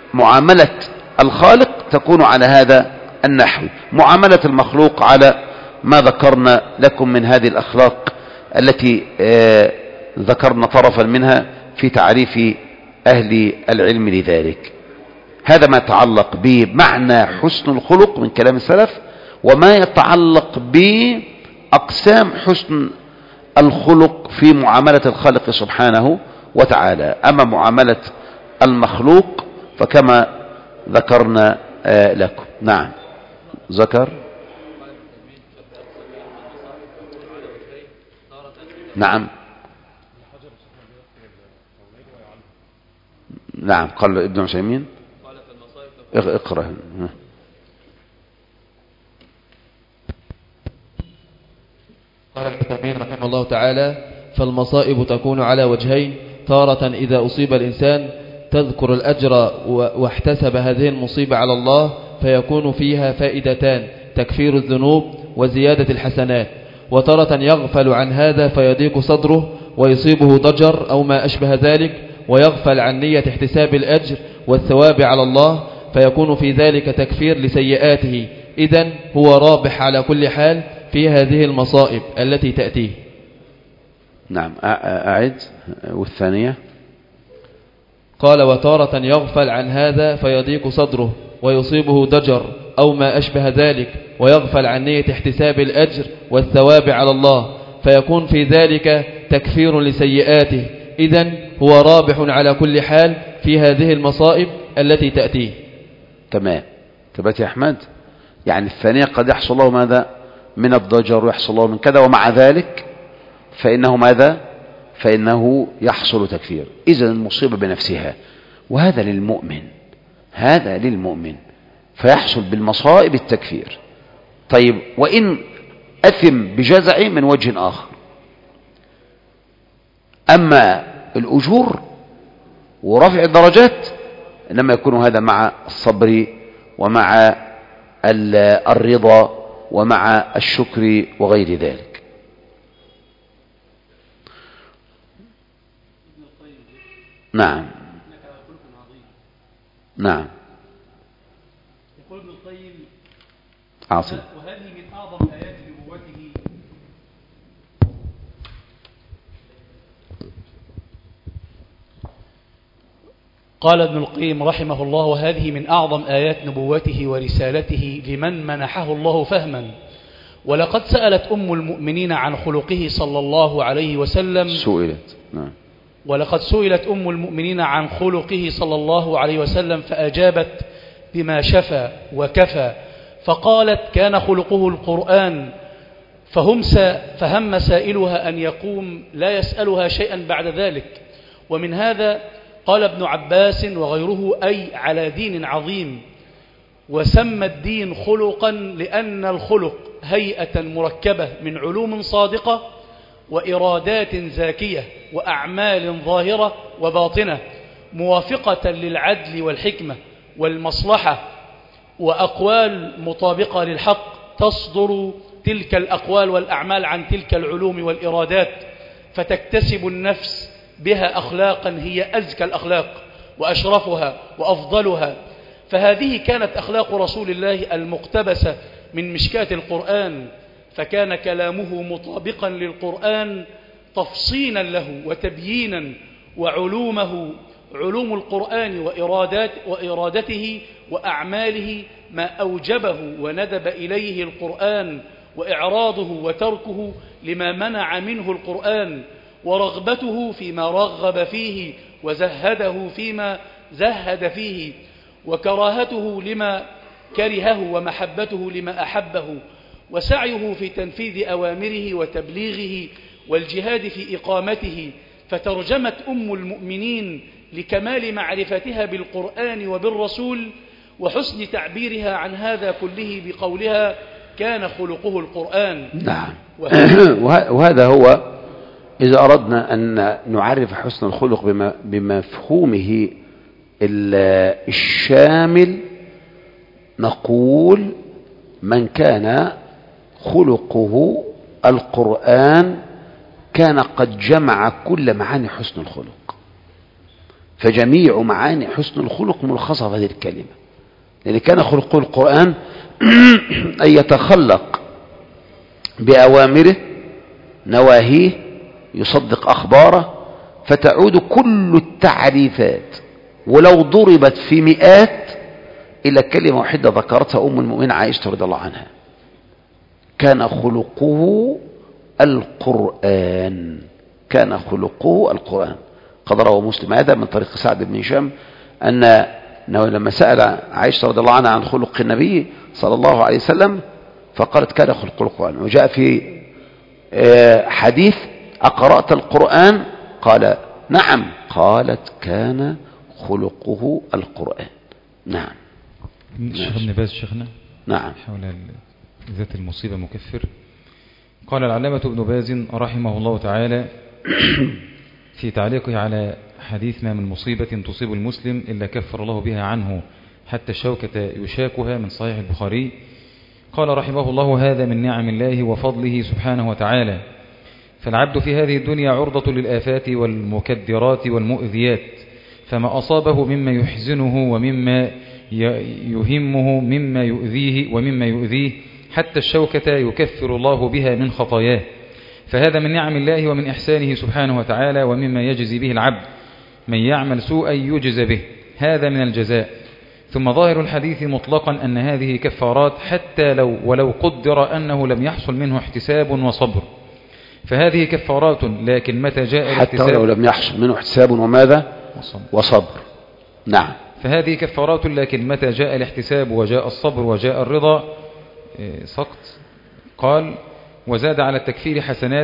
معاملة الخالق تكون على هذا النحو، معاملة المخلوق على ما ذكرنا لكم من هذه الأخلاق التي ذكرنا طرفا منها في تعريف أهل العلم لذلك. هذا ما يتعلق بمعنى حسن الخلق من كلام السلف، وما يتعلق بأقسام حسن الخلق في معاملة الخالق سبحانه وتعالى. أما معاملة المخلوق فكما ذكرنا لكم. نعم ذكر. نعم نعم قال ابن عثيمين اقرأ. قال ابن عثيمين رحمه الله تعالى: فالمصائب تكون على وجهين، تارة إذا أصيب الإنسان تذكر الأجر واحتسب هذه المصيبة على الله فيكون فيها فائدتان: تكفير الذنوب وزيادة الحسنات. وتارة يغفل عن هذا فيضيق صدره ويصيبه ضجر أو ما أشبه ذلك، ويغفل عن نية احتساب الأجر والثواب على الله فيكون في ذلك تكفير لسيئاته. إذن هو رابح على كل حال في هذه المصائب التي تأتيه. نعم أعد. والثانية قال: وتارة يغفل عن هذا فيضيق صدره ويصيبه ضجر أو ما أشبه ذلك، ويغفل عن نية احتساب الأجر والثواب على الله فيكون في ذلك تكفير لسيئاته. إذن هو رابح على كل حال في هذه المصائب التي تأتيه. تمام. تبت يا أحمد. يعني الثانية قد يحصل له ماذا من الضجر ويحصل له من كذا، ومع ذلك فإنه ماذا فإنه يحصل تكفير. إذن المصيبة بنفسها، وهذا للمؤمن، هذا للمؤمن فيحصل بالمصائب التكفير. طيب وإن أثم بجزع من وجه آخر. أما الأجور ورفع الدرجات إنما يكون هذا مع الصبر ومع الرضا ومع الشكر وغير ذلك. نعم نعم. يقول ابن القيم: عاصم: وهذه من أعظم آيات نبوته. قال ابن القيم رحمه الله: وهذه من أعظم آيات نبوته ورسالته لمن منحه الله فهما. ولقد سألت أم المؤمنين عن خلقه صلى الله عليه وسلم. سئلت. نعم. ولقد سئلت أم المؤمنين عن خلقه صلى الله عليه وسلم فأجابت بما شفى وكفى، فقالت: كان خلقه القرآن. فهم سائلها أن يقوم لا يسألها شيئا بعد ذلك. ومن هذا قال ابن عباس وغيره: أي على دين عظيم. وسمى الدين خلقا لأن الخلق هيئة مركبة من علوم صادقة وإرادات زاكية وأعمال ظاهرة وباطنة موافقة للعدل والحكمة والمصلحة، وأقوال مطابقة للحق تصدر تلك الأقوال والأعمال عن تلك العلوم والإرادات، فتكتسب النفس بها أخلاقا هي أزكى الأخلاق وأشرفها وأفضلها. فهذه كانت أخلاق رسول الله المقتبسة من مشكاة القرآن، فكان كلامه مطابقا للقرآن تفصيلا له وتبيينا، وعلومه علوم القرآن وإرادته وأعماله ما أوجبه وندب إليه القرآن، وإعراضه وتركه لما منع منه القرآن، ورغبته فيما رغب فيه وزهده فيما زهد فيه، وكراهته لما كرهه ومحبته لما أحبه، وسعيه في تنفيذ أوامره وتبليغه والجهاد في إقامته. فترجمت أم المؤمنين لكمال معرفتها بالقرآن وبالرسول وحسن تعبيرها عن هذا كله بقولها: كان خلقه القرآن. نعم. وهذا هو إذا أردنا أن نعرف حسن الخلق بمفهومه الشامل، نقول: من كان خلقه القرآن كان قد جمع كل معاني حسن الخلق. فجميع معاني حسن الخلق ملخصة في هذه الكلمة، لأن كان خلقه القرآن أن يتخلق بأوامره نواهيه، يصدق أخباره، فتعود كل التعريفات ولو ضربت في مئات إلى كلمة واحدة ذكرتها أم المؤمنين عائشة رضي الله عنها: كان خلقه القرآن. كان خلقه القرآن. قد روى مسلم هذا من طريق سعد بن هشام أنه لما سأل عائشة رضي الله عنها عن خلق النبي صلى الله عليه وسلم فقالت: كان خلقه القرآن. وجاء في حديث: أقرأت القرآن؟ قال: نعم. قالت: كان خلقه القرآن. نعم. الشيخ ابن باز شيخنا نعم حول ذات المصيبة مكفر. قال العلامة ابن باز رحمه الله تعالى في تعليقه على حديث: ما من مصيبة تصيب المسلم إلا كفر الله بها عنه حتى الشوكة يشاكها، من صحيح البخاري. قال رحمه الله: هذا من نعم الله وفضله سبحانه وتعالى، فالعبد في هذه الدنيا عرضة للآفات والمكدرات والمؤذيات، فما أصابه مما يحزنه ومما يهمه مما يؤذيه ومما يؤذيه حتى الشوكة يكفر الله بها من خطاياه، فهذا من نعم الله ومن إحسانه سبحانه وتعالى، ومما يجزي به العبد. من يعمل سوءا يجز به، هذا من الجزاء. ثم ظاهر الحديث مطلقا أن هذه كفارات حتى ولو قدر أنه لم يحصل منه احتساب وصبر، فهذه كفارات، لكن متى جاء الاحتساب حتى لو لم يحصل منه احتساب وماذا؟ وصبر. نعم. فهذه كفارات، لكن متى جاء الاحتساب وجاء الصبر وجاء الرضا سقط. قال: وزاد على التكفير حسنات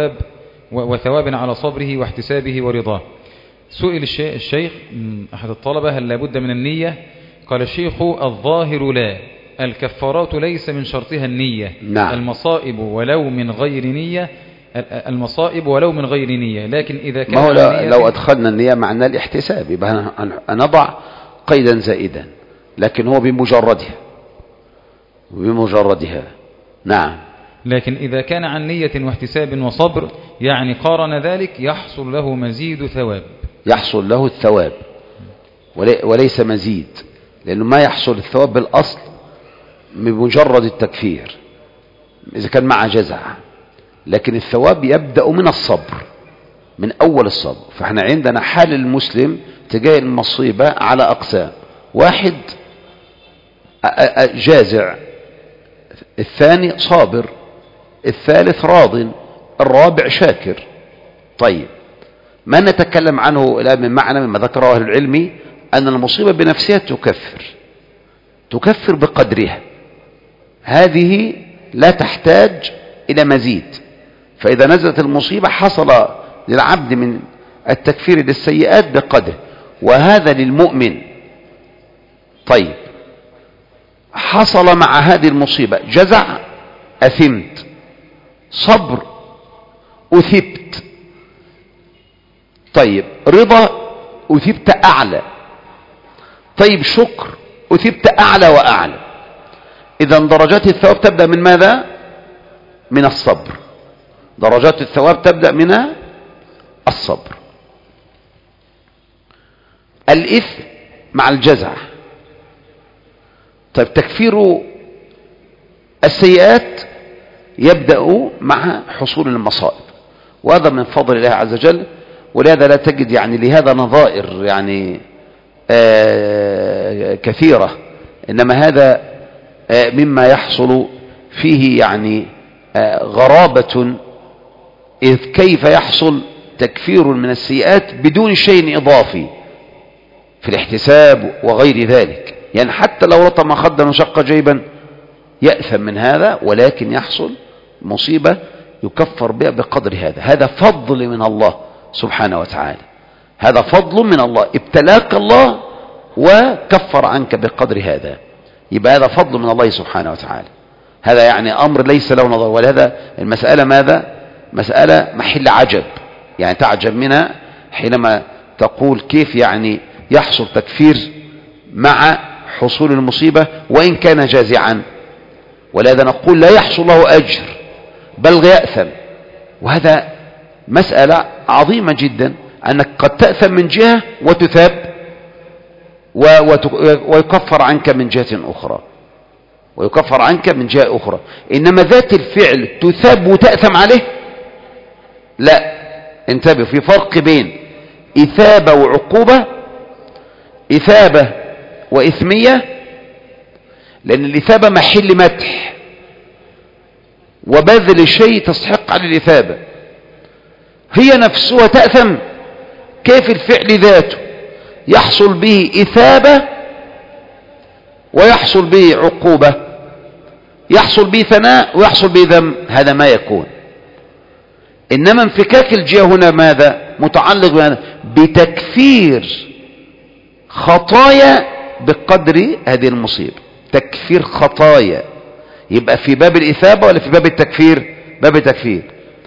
وثواب على صبره واحتسابه ورضاه. سئل الشيخ أحد الطلبة: هل لابد من النية؟ قال الشيخ: الظاهر لا، الكفارات ليس من شرطها النية. نعم. المصائب ولو من غير نية، المصائب ولو من غير نية، لكن إذا كان ما هو لو أدخلنا النية معنى الاحتساب يبقى نضع قيدا زائدا، لكن هو بمجردها. نعم. لكن إذا كان عن نية واحتساب وصبر يعني قارن ذلك يحصل له مزيد ثواب، يحصل له الثواب وليس مزيد، لأنه ما يحصل الثواب بالأصل بمجرد التكفير إذا كان مع جزع، لكن الثواب يبدأ من الصبر، من أول الصبر. فإحنا عندنا حال المسلم تجاه المصيبة على أقسام: واحد جازع، الثاني صابر، الثالث راض، الرابع شاكر. طيب، ما نتكلم عنه الآن من معنى مما ذكره أهل العلم أن المصيبة بنفسها تكفر بقدرها، هذه لا تحتاج إلى مزيد. فإذا نزلت المصيبة حصل للعبد من التكفير للسيئات بقدر، وهذا للمؤمن. طيب، حصل مع هذه المصيبة جزع، أثمت، صبر، أثبت. طيب، رضا، أثبت أعلى. طيب، شكر، أثبت أعلى وأعلى. إذا درجات الثواب تبدأ من ماذا؟ من الصبر. درجات الثواب تبدأ من الصبر. الإثم مع الجزع. طيب، تكفير السيئات يبدأ مع حصول المصائب، وهذا من فضل الله عز وجل. ولهذا لا تجد لهذا نظائر كثيرة، إنما هذا مما يحصل فيه غرابة، إذ كيف يحصل تكفير من السيئات بدون شيء إضافي في الاحتساب وغير ذلك. حتى لو رطم خدا وشق جيبا يأثم من هذا، ولكن يحصل مصيبة يكفر بها بقدر هذا. هذا فضل من الله سبحانه وتعالى، هذا فضل من الله. ابتلاك الله وكفر عنك بقدر هذا، يبقى هذا فضل من الله سبحانه وتعالى. هذا أمر ليس له نظر. ولهذا المسألة ماذا؟ مسألة محل عجب، تعجب منها حينما تقول كيف يحصل تكفير مع حصول المصيبة وإن كان جازعا. ولهذا نقول لا يحصل له أجر بل يأثم. وهذا مسألة عظيمة جدا، أنك قد تأثم من جهة وتثاب ويكفر عنك من جهة أخرى. ويكفر عنك من جهة أخرى. إنما ذات الفعل تثاب وتأثم عليه لا. انتبه، في فرق بين إثابة وعقوبة، إثابة وإثمية، لأن الإثابة محل مدح وبذل الشيء تستحق على الإثابة، هي نفسها تأثم. كيف الفعل ذاته يحصل به إثابة ويحصل به عقوبة، يحصل به ثناء ويحصل به ذم؟ هذا ما يكون. إنما انفكاك الجهة هنا ماذا متعلق بماذا؟ بتكفير خطايا بقدر هذه المصيبة، تكفير خطايا. يبقى في باب الإثابة ولا في باب التكفير؟ باب التكفير.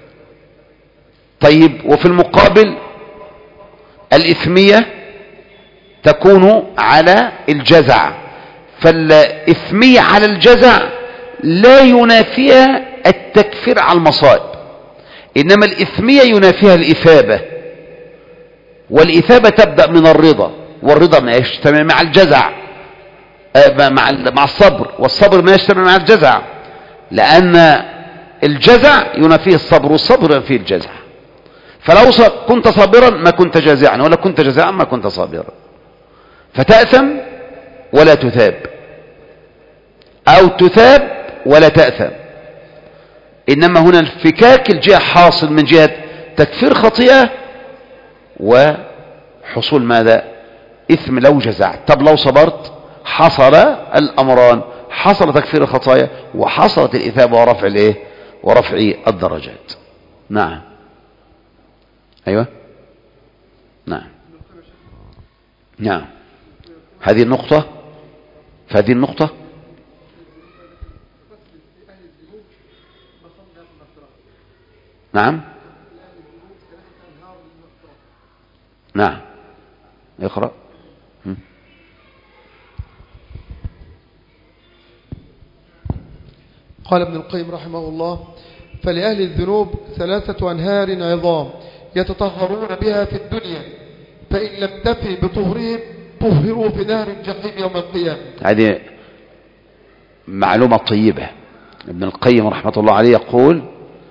طيب، وفي المقابل الإثمية تكون على الجزع، فالإثمية على الجزع لا ينافيها التكفير على المصائب، إنما الإثمية ينافيها الإثابة، والإثابة تبدأ من الرضا، والرضا ما يجتمع مع الجزع مع الصبر، والصبر ما يجتمع مع الجزع، لأن الجزع ينافيه الصبر والصبر ينافيه الجزع. فلو كنت صابرا ما كنت جازعا، ولا كنت جازعا ما كنت صابرا، فتأثم ولا تثاب، أو تثاب ولا تأثم. إنما هنا انفكاك الجهة حاصل من جهة تكفير خطيئة وحصول ماذا؟ إثم لو جزعت. طب لو صبرت حصل الأمران، حصل تكفير الخطايا وحصلت الإثابة ورفع الإيه؟ ورفع الدرجات. نعم. أيوة. نعم. نعم. هذه النقطة، فهذه النقطة نعم. نعم. اقرأ. قال ابن القيم رحمه الله: فلأهل الذنوب 3 أنهار عظام يتطهرون بها في الدنيا، فإن لم تفي بطهرهم طهروا في نهر الجحيم يوم القيامة. هذه معلومة طيبة. ابن القيم رحمة الله عليه يقول: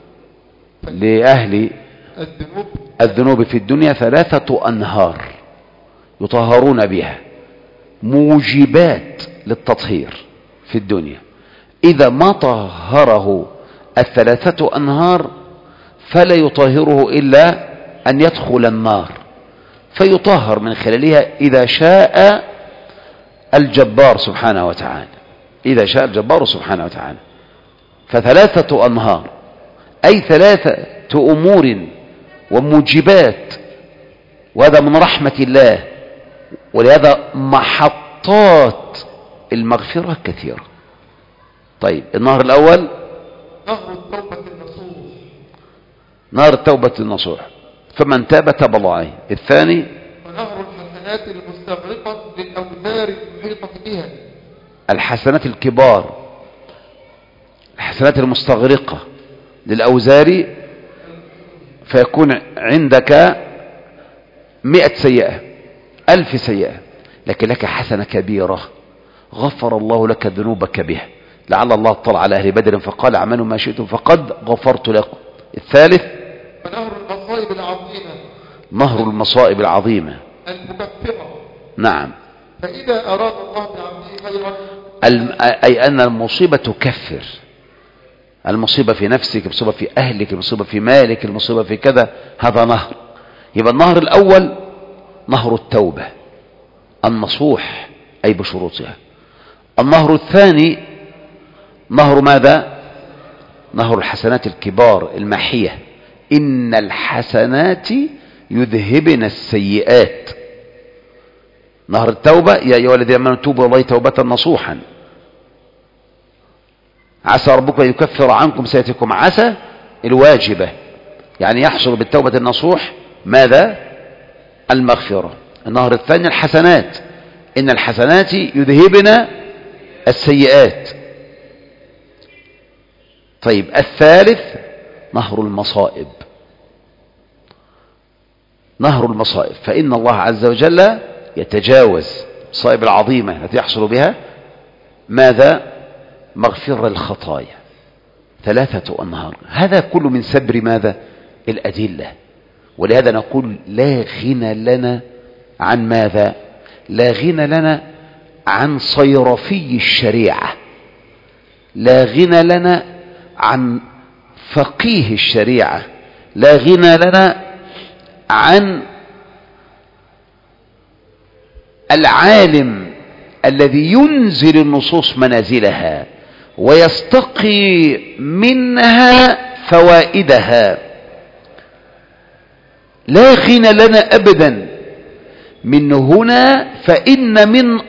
لأهل الذنوب في الدنيا 3 أنهار يطهرون بها، موجبات للتطهير في الدنيا. إذا ما طهره 3 أنهار فلا يطهره إلا أن يدخل النار، فيطهر من خلالها إذا شاء الجبار سبحانه وتعالى، إذا شاء الجبار سبحانه وتعالى. ف3 أنهار أي 3 أمور وموجبات، وهذا من رحمة الله، ولهذا محطات المغفرة كثيرة. طيب، النهر الأول نهر التوبة النصوح، نهر التوبة النصوح، فمن تاب تاب الله عليه. الثاني ونهر الحسنات المستغرقة للأوزار المحيطة بها، الحسنات الكبار، الحسنات المستغرقة للأوزار، فيكون عندك 100 سيئة، 1000 سيئة، لكن لك حسنة كبيرة غفر الله لك ذنوبك بها، لعل الله اطلع على أهل بدر فقال: اعملوا ما شئتم فقد غفرت لكم. الثالث ونهر المصائب العظيمة، نهر المصائب العظيمة المكفرة. نعم. فإذا أراد الله بعبده خيرا، أي أن المصيبة تكفر، المصيبة في نفسك، المصيبة في أهلك، المصيبة في مالك، المصيبة في كذا، هذا نهر. يبقى النهر الأول نهر التوبة النصوح أي بشروطها. النهر الثاني نهر ماذا؟ نهر الحسنات الكبار الماحية، إن الحسنات يذهبن السيئات. نهر التوبة: يا أيها الذين آمنوا توبوا إلى الله توبة نصوحا، عسى ربكم أن يكفر عنكم سيئاتكم. عسى الواجبة، يعني يحصل بالتوبة النصوح ماذا؟ المغفرة. النهر الثاني الحسنات، إن الحسنات يذهبن السيئات. طيب، الثالث نهر المصائب، نهر المصائب، فإن الله عز وجل يتجاوز المصائب العظيمة التي يحصل بها ماذا؟ مغفرة الخطايا، 3 أنهار. هذا كله من سبر ماذا؟ الأدلة. ولهذا نقول لا غنى لنا عن ماذا؟ لا غنى لنا عن صيرفي الشريعة، لا غنى لنا عن فقيه الشريعة، لا غنى لنا عن العالم الذي ينزل النصوص منازلها ويستقي منها فوائدها. لا غنى لنا أبدا من هنا. فإن من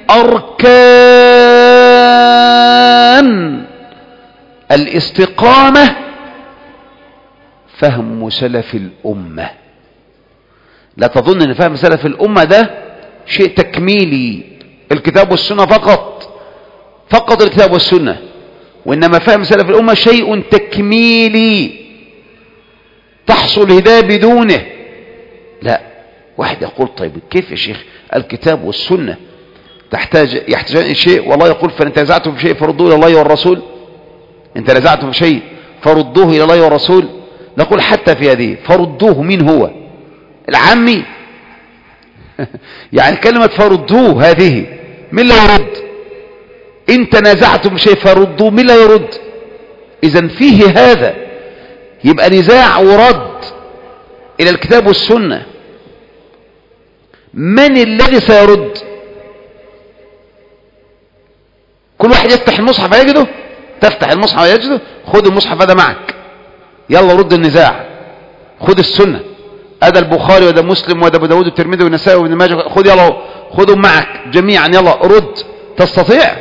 أركان الاستقامة فهم سلف الأمة. لا تظن أن فهم سلف الأمة ده شيء تكميلي، الكتاب والسنة فقط الكتاب والسنة، وإنما فهم سلف الأمة شيء تكميلي تحصل الهداية بدونه. لا، واحد يقول طيب كيف يا شيخ الكتاب والسنة يحتاجان شيء، والله يقول فإن تنازعتم في شيء فردوه إلى الله والرسول. إن تنازعتم في شيء فردوه إلى الله والرسول. نقول حتى في هذه فردوه من هو؟ العامي؟ يعني كلمة فردوه هذه من لا يرد؟ إن تنازعتم في شيء فردوه من لا يرد؟ إذن فيه هذا، يبقى نزاع ورد إلى الكتاب والسنة. من الذي سيرد؟ كل واحد يفتح المصحف يجده، تفتح المصحف يجده، خذ المصحف هذا معك، يلا رد النزاع. خذ السنة، هذا البخاري وهذا مسلم وهذا ابو داود والترمذي والنسائي وابن ماجه، خذ يلا خذهم معك جميعا، يلا رد. تستطيع؟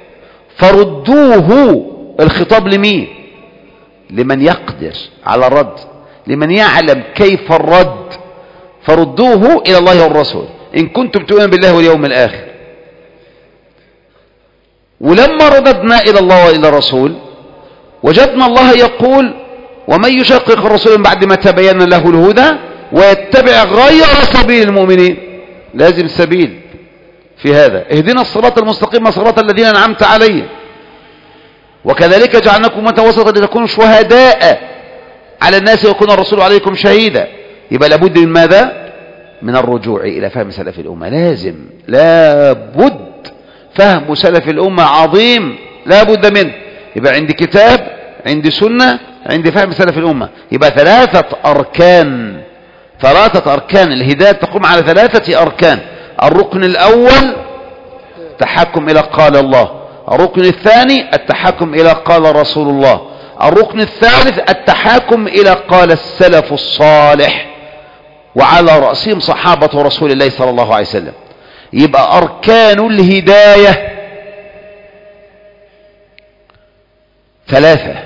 فردوه. الخطاب لمين؟ لمن يقدر على الرد، لمن يعلم كيف الرد. فردوه إلى الله والرسول إن كنتم تؤمنون بالله واليوم الآخر. ولما رددنا إلى الله وإلى الرسول وجدنا الله يقول ومن يشقق الرسول من بعد ما تبين له الهدى ويتبع غير سبيل المؤمنين. لازم سبيل في هذا. اهدنا الصراط المستقيم صراط الذين أنعمت عليهم وكذلك جعلناكم أمة وسطا لتكونوا شهداء على الناس ويكون الرسول عليكم شهيدا. يبقى لابد من ماذا؟ من الرجوع إلى فهم سلف الأمة. لابد فهم سلف الأمة عظيم، لابد منه. يبقى عندي كتاب، عندي سنة، عندي فهم سلف الأمة. يبقى 3 أركان. 3 أركان الهداية تقوم على 3 أركان. الركن الأول التحكم إلى قال الله، الركن الثاني التحكم إلى قال رسول الله، الركن الثالث التحاكم إلى قال السلف الصالح وعلى رأسهم صحابة رسول الله صلى الله عليه وسلم. يبقى أركان الهداية 3،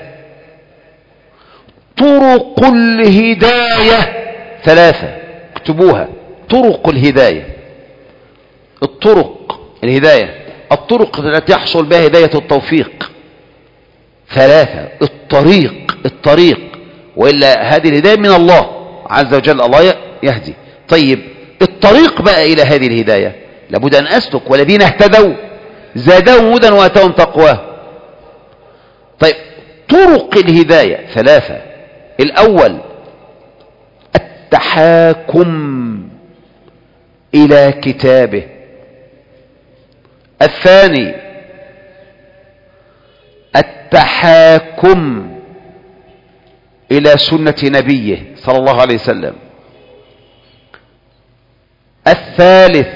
طرق الهداية 3. اكتبوها، طرق الهداية. الطرق الهداية، الطرق التي يحصل بها هداية التوفيق 3. الطريق وإلا هذه الهداية من الله عز وجل، الله يهدي. طيب الطريق بقى إلى هذه الهداية لابد أن أسلك. والذين اهتدوا زادهم هدى وآتاهم تقواه. طيب طرق الهداية 3. الأول التحاكم إلى كتابه. الثاني التحاكم إلى سنة نبيه صلى الله عليه وسلم. الثالث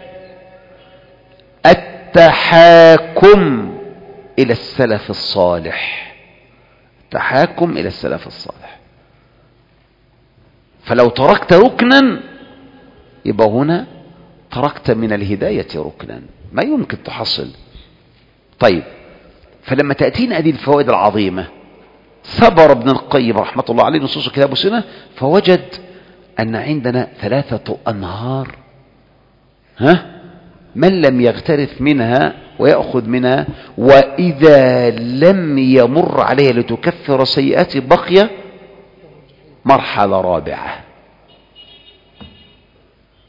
التحاكم إلى السلف الصالح. التحاكم إلى السلف الصالح. فلو تركت ركنا يبقى هنا تركت من الهداية ركنا، ما يمكن تحصل. طيب فلما تأتينا هذه الفوائد العظيمة صبر ابن القيم رحمة الله عليه نصوص الكتاب والسنة فوجد أن عندنا 3 أنهار. من لم يغترف منها ويأخذ منها وإذا لم يمر عليها لتكفر سيئات بقي مرحلة رابعة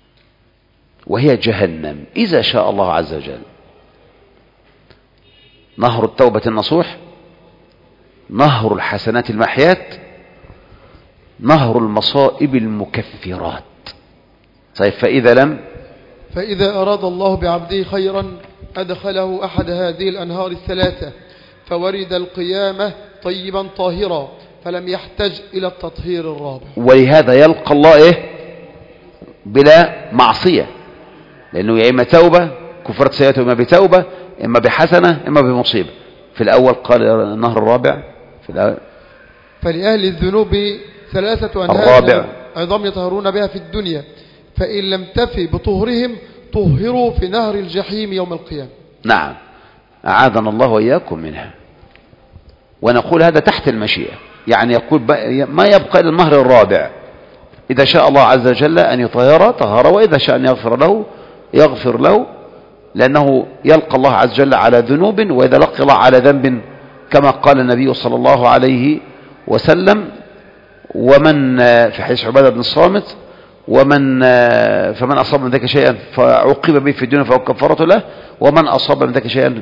وهي جهنم إذا شاء الله عز وجل. نهر التوبة النصوح، نهر الحسنات المحيات، نهر المصائب المكفرات. طيب فإذا أراد الله بعبده خيرا أدخله أحد هذه الأنهار الثلاثة فورد القيامة طيبا طاهرا فلم يحتج إلى التطهير الرابع. ولهذا يلقى الله إيه؟ بلا معصية، لأنه يا إما توبة كفرت سيئته، إما بتوبة، إما بحسنة، إما بمصيبة. في الأول قال النهر الرابع في الأول فلأهل الذنوب 3 أنهار الرابع عظام يطهرون بها في الدنيا، فإن لم تفي بطهرهم طهروا في نهر الجحيم يوم القيامة. نعم، أعاذنا الله وإياكم منها. ونقول هذا تحت المشيئة، يعني يقول ما يبقى إلا النهر الرابع، إذا شاء الله عز وجل أن يطهر طهر، وإذا شاء أن يغفر له يغفر له، لأنه يلقى الله عز وجل على ذنوب، وإذا لقي الله على ذنب كما قال النبي صلى الله عليه وسلم: ومن في حديث عبادة بن الصامت: فمن أصاب من ذلك شيئا فعوقب به في الدنيا فهو كفارة له، ومن أصاب من ذلك شيئا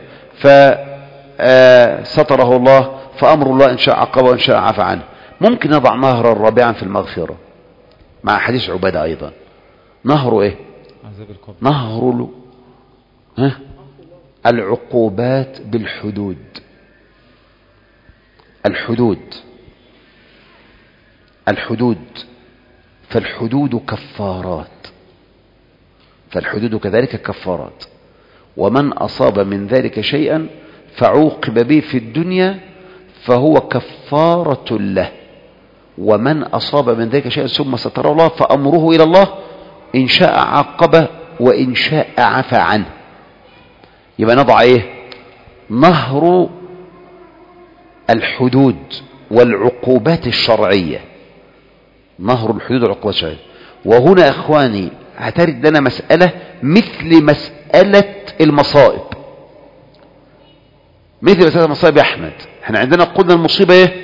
فستره الله فأمر الله إن شاء عقبه وإن شاء عفى عنه. ممكن نضع نهرا رابعا في المغفرة مع حديث عبادة أيضا. نهر إيه؟ نهر العقوبات بالحدود. الحدود فالحدود كذلك كفارات. ومن أصاب من ذلك شيئا فعوقب به في الدنيا فهو كفارة له، ومن أصاب من ذلك شيئا ثم ستره الله فأمره إلى الله إن شاء عاقبه وإن شاء عفى عنه. يبقى نضع إيه؟ نهر الحدود والعقوبات الشرعية. نهر الحدود والعقوبات الشرعية. وهنا إخواني هترد لنا مسألة مثل مسألة المصائب. مثل مسألة المصائب يا أحمد، احنا عندنا قلنا المصيبة ايه؟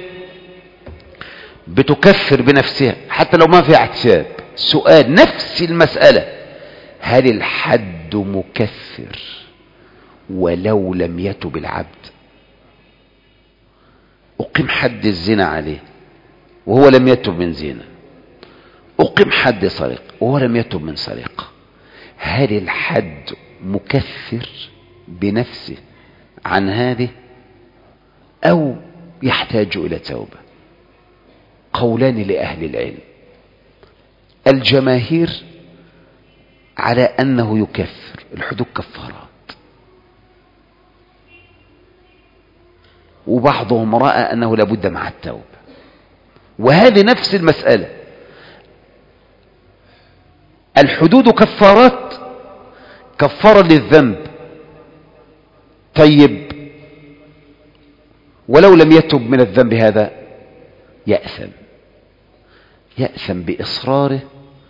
بتكفر بنفسها حتى لو ما فيها احتساب. سؤال نفس المسألة: هل الحد مكفر ولو لم يتب العبد؟ أقيم حد الزنا عليه وهو لم يتب من زنا، أقيم حد سرقة وهو لم يتب من سرقة، هل الحد مكفر بنفسه عن هذه أو يحتاج إلى توبة؟ قولان لأهل العلم. الجماهير على أنه يكفر، الحدود كفارات، وبعضهم رأى أنه لابد مع التوبة. وهذه نفس المسألة، الحدود كفارات، كفارة للذنب. طيب ولو لم يتب من الذنب هذا يأثم بإصراره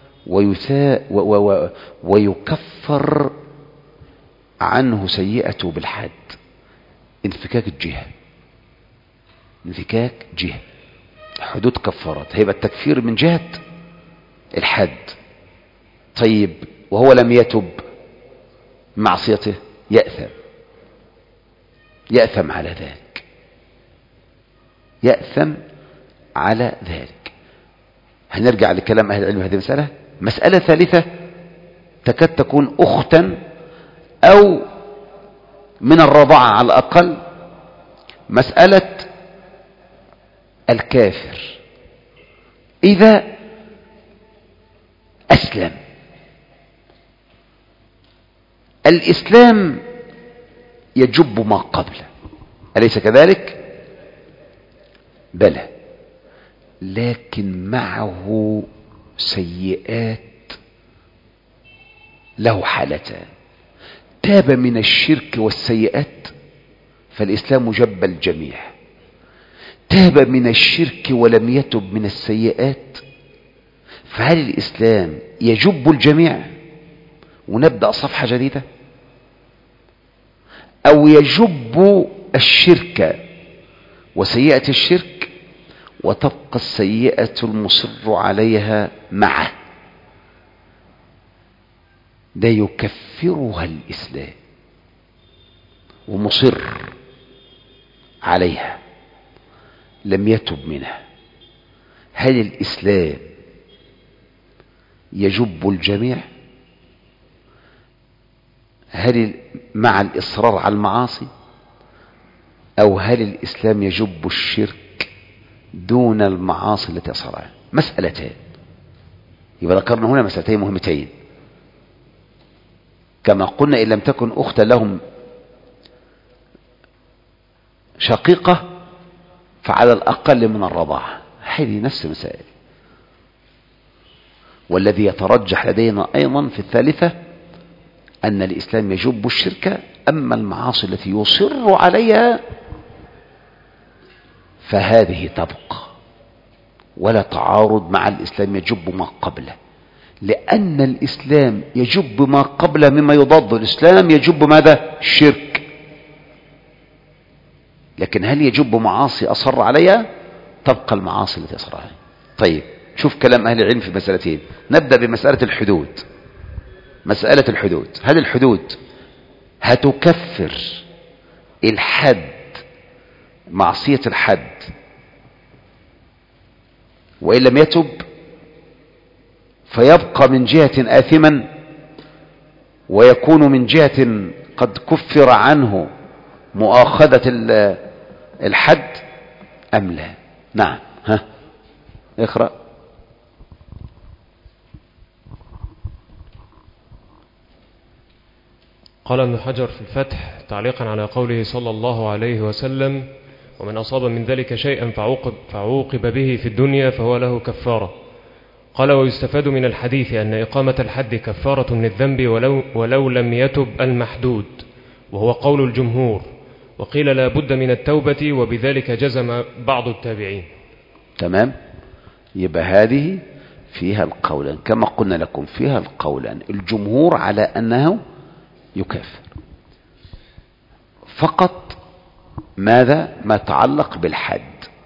ويكفر عنه سيئته بالحد. انفكاك جهة حدود كفارات، هيبقى التكفير من جهة الحد. طيب وهو لم يتب معصيته يأثم على ذلك. هنرجع لكلام أهل العلم هذه المسألة. مسألة ثالثة تكاد تكون أختا أو من الرضاعة على الأقل، مسألة الكافر إذا أسلم. الإسلام يجب ما قبله، أليس كذلك؟ بلى، لكن معه سيئات. له حالتان: تاب من الشرك والسيئات فالإسلام جب الجميع، تاب من الشرك ولم يتب من السيئات، فهل الإسلام يجب الجميع ونبدأ صفحة جديدة، أو يجب الشرك وسيئة الشرك وتبقى السيئة المصر عليها معه؟ ده يكفرها الإسلام ومصر عليها لم يتب منها، هل الإسلام يجب الجميع؟ هل مع الإصرار على المعاصي، أو هل الإسلام يجب الشرك دون المعاصي التي أصر عليها؟ مسألتان. يبقى ذكرنا هنا مسألتين مهمتين، كما قلنا إن لم تكن أختا لهم شقيقة فعلى الأقل من الرضاعة، هذه نفس المسائل. والذي يترجح لدينا أيضا في الثالثة أن الإسلام يجب الشرك، أما المعاصي التي يصر عليها فهذه تبقى ولا تعارض مع الإسلام يجب ما قبله، لأن الإسلام يجب ما قبله مما يضاد الإسلام يجب ماذا؟ الشرك. لكن هل يجب معاصي أصر عليها؟ تبقى المعاصي التي أصر عليها. طيب شوف كلام أهل العلم في مسألتين. نبدأ بمسألة الحدود. مسألة الحدود، هل الحدود هتكفر الحد، معصية الحد، وإن لم يتب فيبقى من جهة آثما ويكون من جهة قد كفر عنه مؤاخذة الحد أم لا؟ نعم. ها اقرأ. قال ابن حجر في الفتح تعليقا على قوله صلى الله عليه وسلم: ومن أصاب من ذلك شيئا فعوقب به في الدنيا فهو له كفارة. قال: ويستفاد من الحديث أن إقامة الحد كفارة للذنب ولو لم يتب المحدود، وهو قول الجمهور، وقيل لا بد من التوبة، وبذلك جزم بعض التابعين. تمام. يبقى هذه فيها القولان كما قلنا لكم، فيها القولان. الجمهور على أنه يكفر فقط ماذا؟ ما يتعلق بالحد،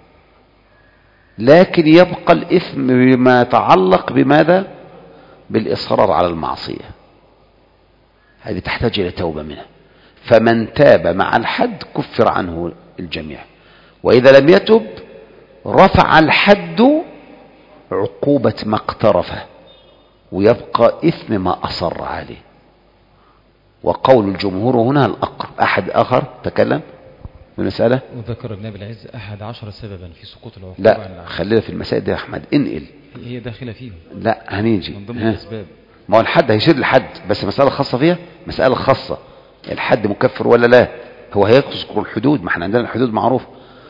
لكن يبقى الإثم بما يتعلق بماذا؟ بالإصرار على المعصية. هذه تحتاج إلى توبة منها. فمن تاب مع الحد كفر عنه الجميع، وإذا لم يتب رفع الحد عقوبة ما اقترفه ويبقى إثم ما أصر عليه. وقول الجمهور هنا الأقرب. أحد آخر تكلم بالمسألة؟ وذكر ابن أبي العز 11 سببا في سقوط العقوبة. لا خلينا في المسائل دي يا أحمد، انقل. هي داخلة فيهم. لا هنيجي من ضمن الأسباب. ما هو الحد هيشير الحد، بس مسألة خاصة فيها، مسألة خاصة. الحد مكفر ولا لا؟ هو هيذكر الحدود، ما احنا عندنا الحدود معروفة.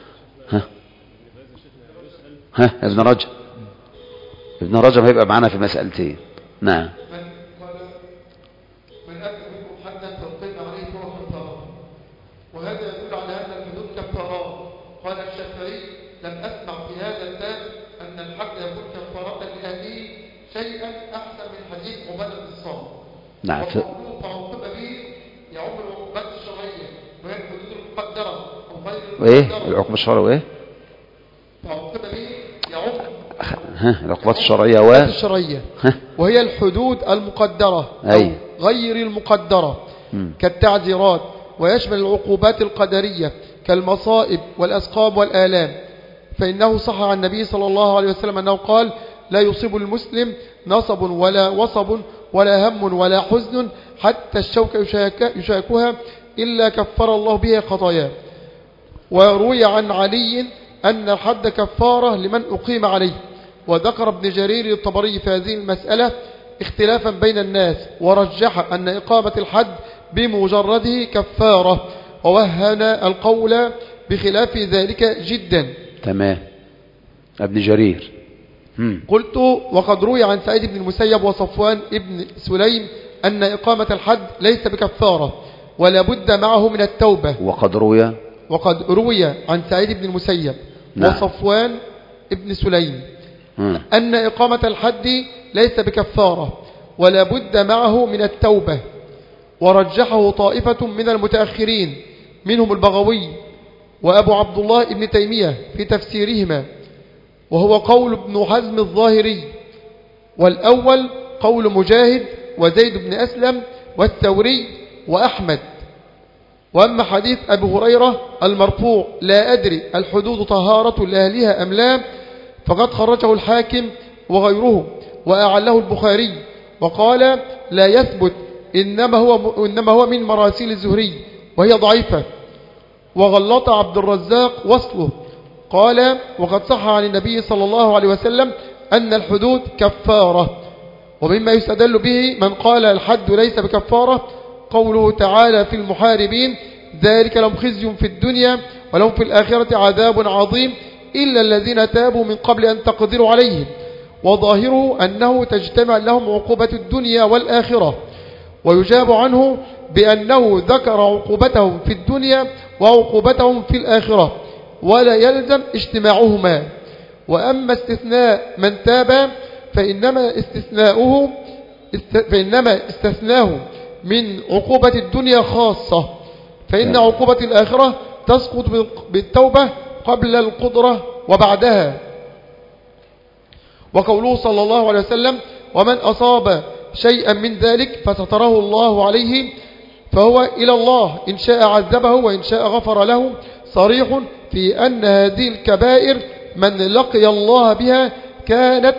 ها ابن رجب هيبقى معنا في مسألتين. نعم. من أتى منكم حدا فأقيم عليه فهو كفارة، وهذا يدل على أن الحدود كفارات. قال الشافعي: لم أسمع في هذا الباب أن الحد يكون كفارة لأهله شيئا أحسن من حديث عبادة بن الصامت. نعم. وقوله فعوقب به يعم العقوبات الشرعية وهي الحدود المقدرة أو غير المقدرة. وإيه العقوبة الشرعية وإيه؟ فعوقب به يعم العقوبات الشرعية الشرعية وهي الحدود المقدرة أو غير المقدرة كالتعزيرات، ويشمل العقوبات القدرية كالمصائب والأسقام والآلام. فإنه صح عن النبي صلى الله عليه وسلم أنه قال: لا يصيب المسلم نصب ولا وصب ولا هم ولا حزن حتى الشوك يشاكها إلا كفر الله به خطاياه. وروي عن علي أن الحد كفارة لمن أقيم عليه. وذكر ابن جرير الطبري في هذه المسألة اختلافا بين الناس، ورجح أن إقامة الحد بمجرده كفارة، ووهن القول بخلاف ذلك جدا. تمام. ابن جرير. قلت: وقد روي عن سعيد بن المسيب وصفوان ابن سليم أن إقامة الحد ليس بكفارة ولا بد معه من التوبة. وقد روي عن سعيد بن المسيب وصفوان ابن سليم أن إقامة الحد ليس بكفارة ولا بد معه من التوبة، ورجحه طائفة من المتأخرين منهم البغوي وأبو عبد الله ابن تيمية في تفسيرهما، وهو قول ابن حزم الظاهري. والأول قول مجاهد وزيد بن أسلم والثوري وأحمد. وأما حديث أبي هريرة المرفوع لا أدري الحدود طهارة لأهلها أم لا فقد خرجه الحاكم وغيره وأعله البخاري وقال لا يثبت إنما هو من مراسيل الزهري وهي ضعيفة. وغلط عبد الرزاق وصله قال وقد صح عن النبي صلى الله عليه وسلم أن الحدود كفارة. ومما يستدل به من قال الحد ليس بكفارة قوله تعالى في المحاربين ذلك لهم خزي في الدنيا ولهم في الآخرة عذاب عظيم إلا الذين تابوا من قبل أن تقدروا عليهم وظاهره أنه تجتمع لهم عقوبة الدنيا والآخرة. ويجاب عنه بأنه ذكر عقوبتهم في الدنيا وعقوبتهم في الآخرة ولا يلزم اجتماعهما. وأما استثناء من تاب فإنما استثناه من عقوبة الدنيا خاصة فإن عقوبة الآخرة تسقط بالتوبة قبل القدرة وبعدها. وقوله صلى الله عليه وسلم ومن أصاب شيئا من ذلك فستره الله عليه فهو إلى الله إن شاء عذبه وإن شاء غفر له صريح في أن هذه الكبائر من لقي الله بها كانت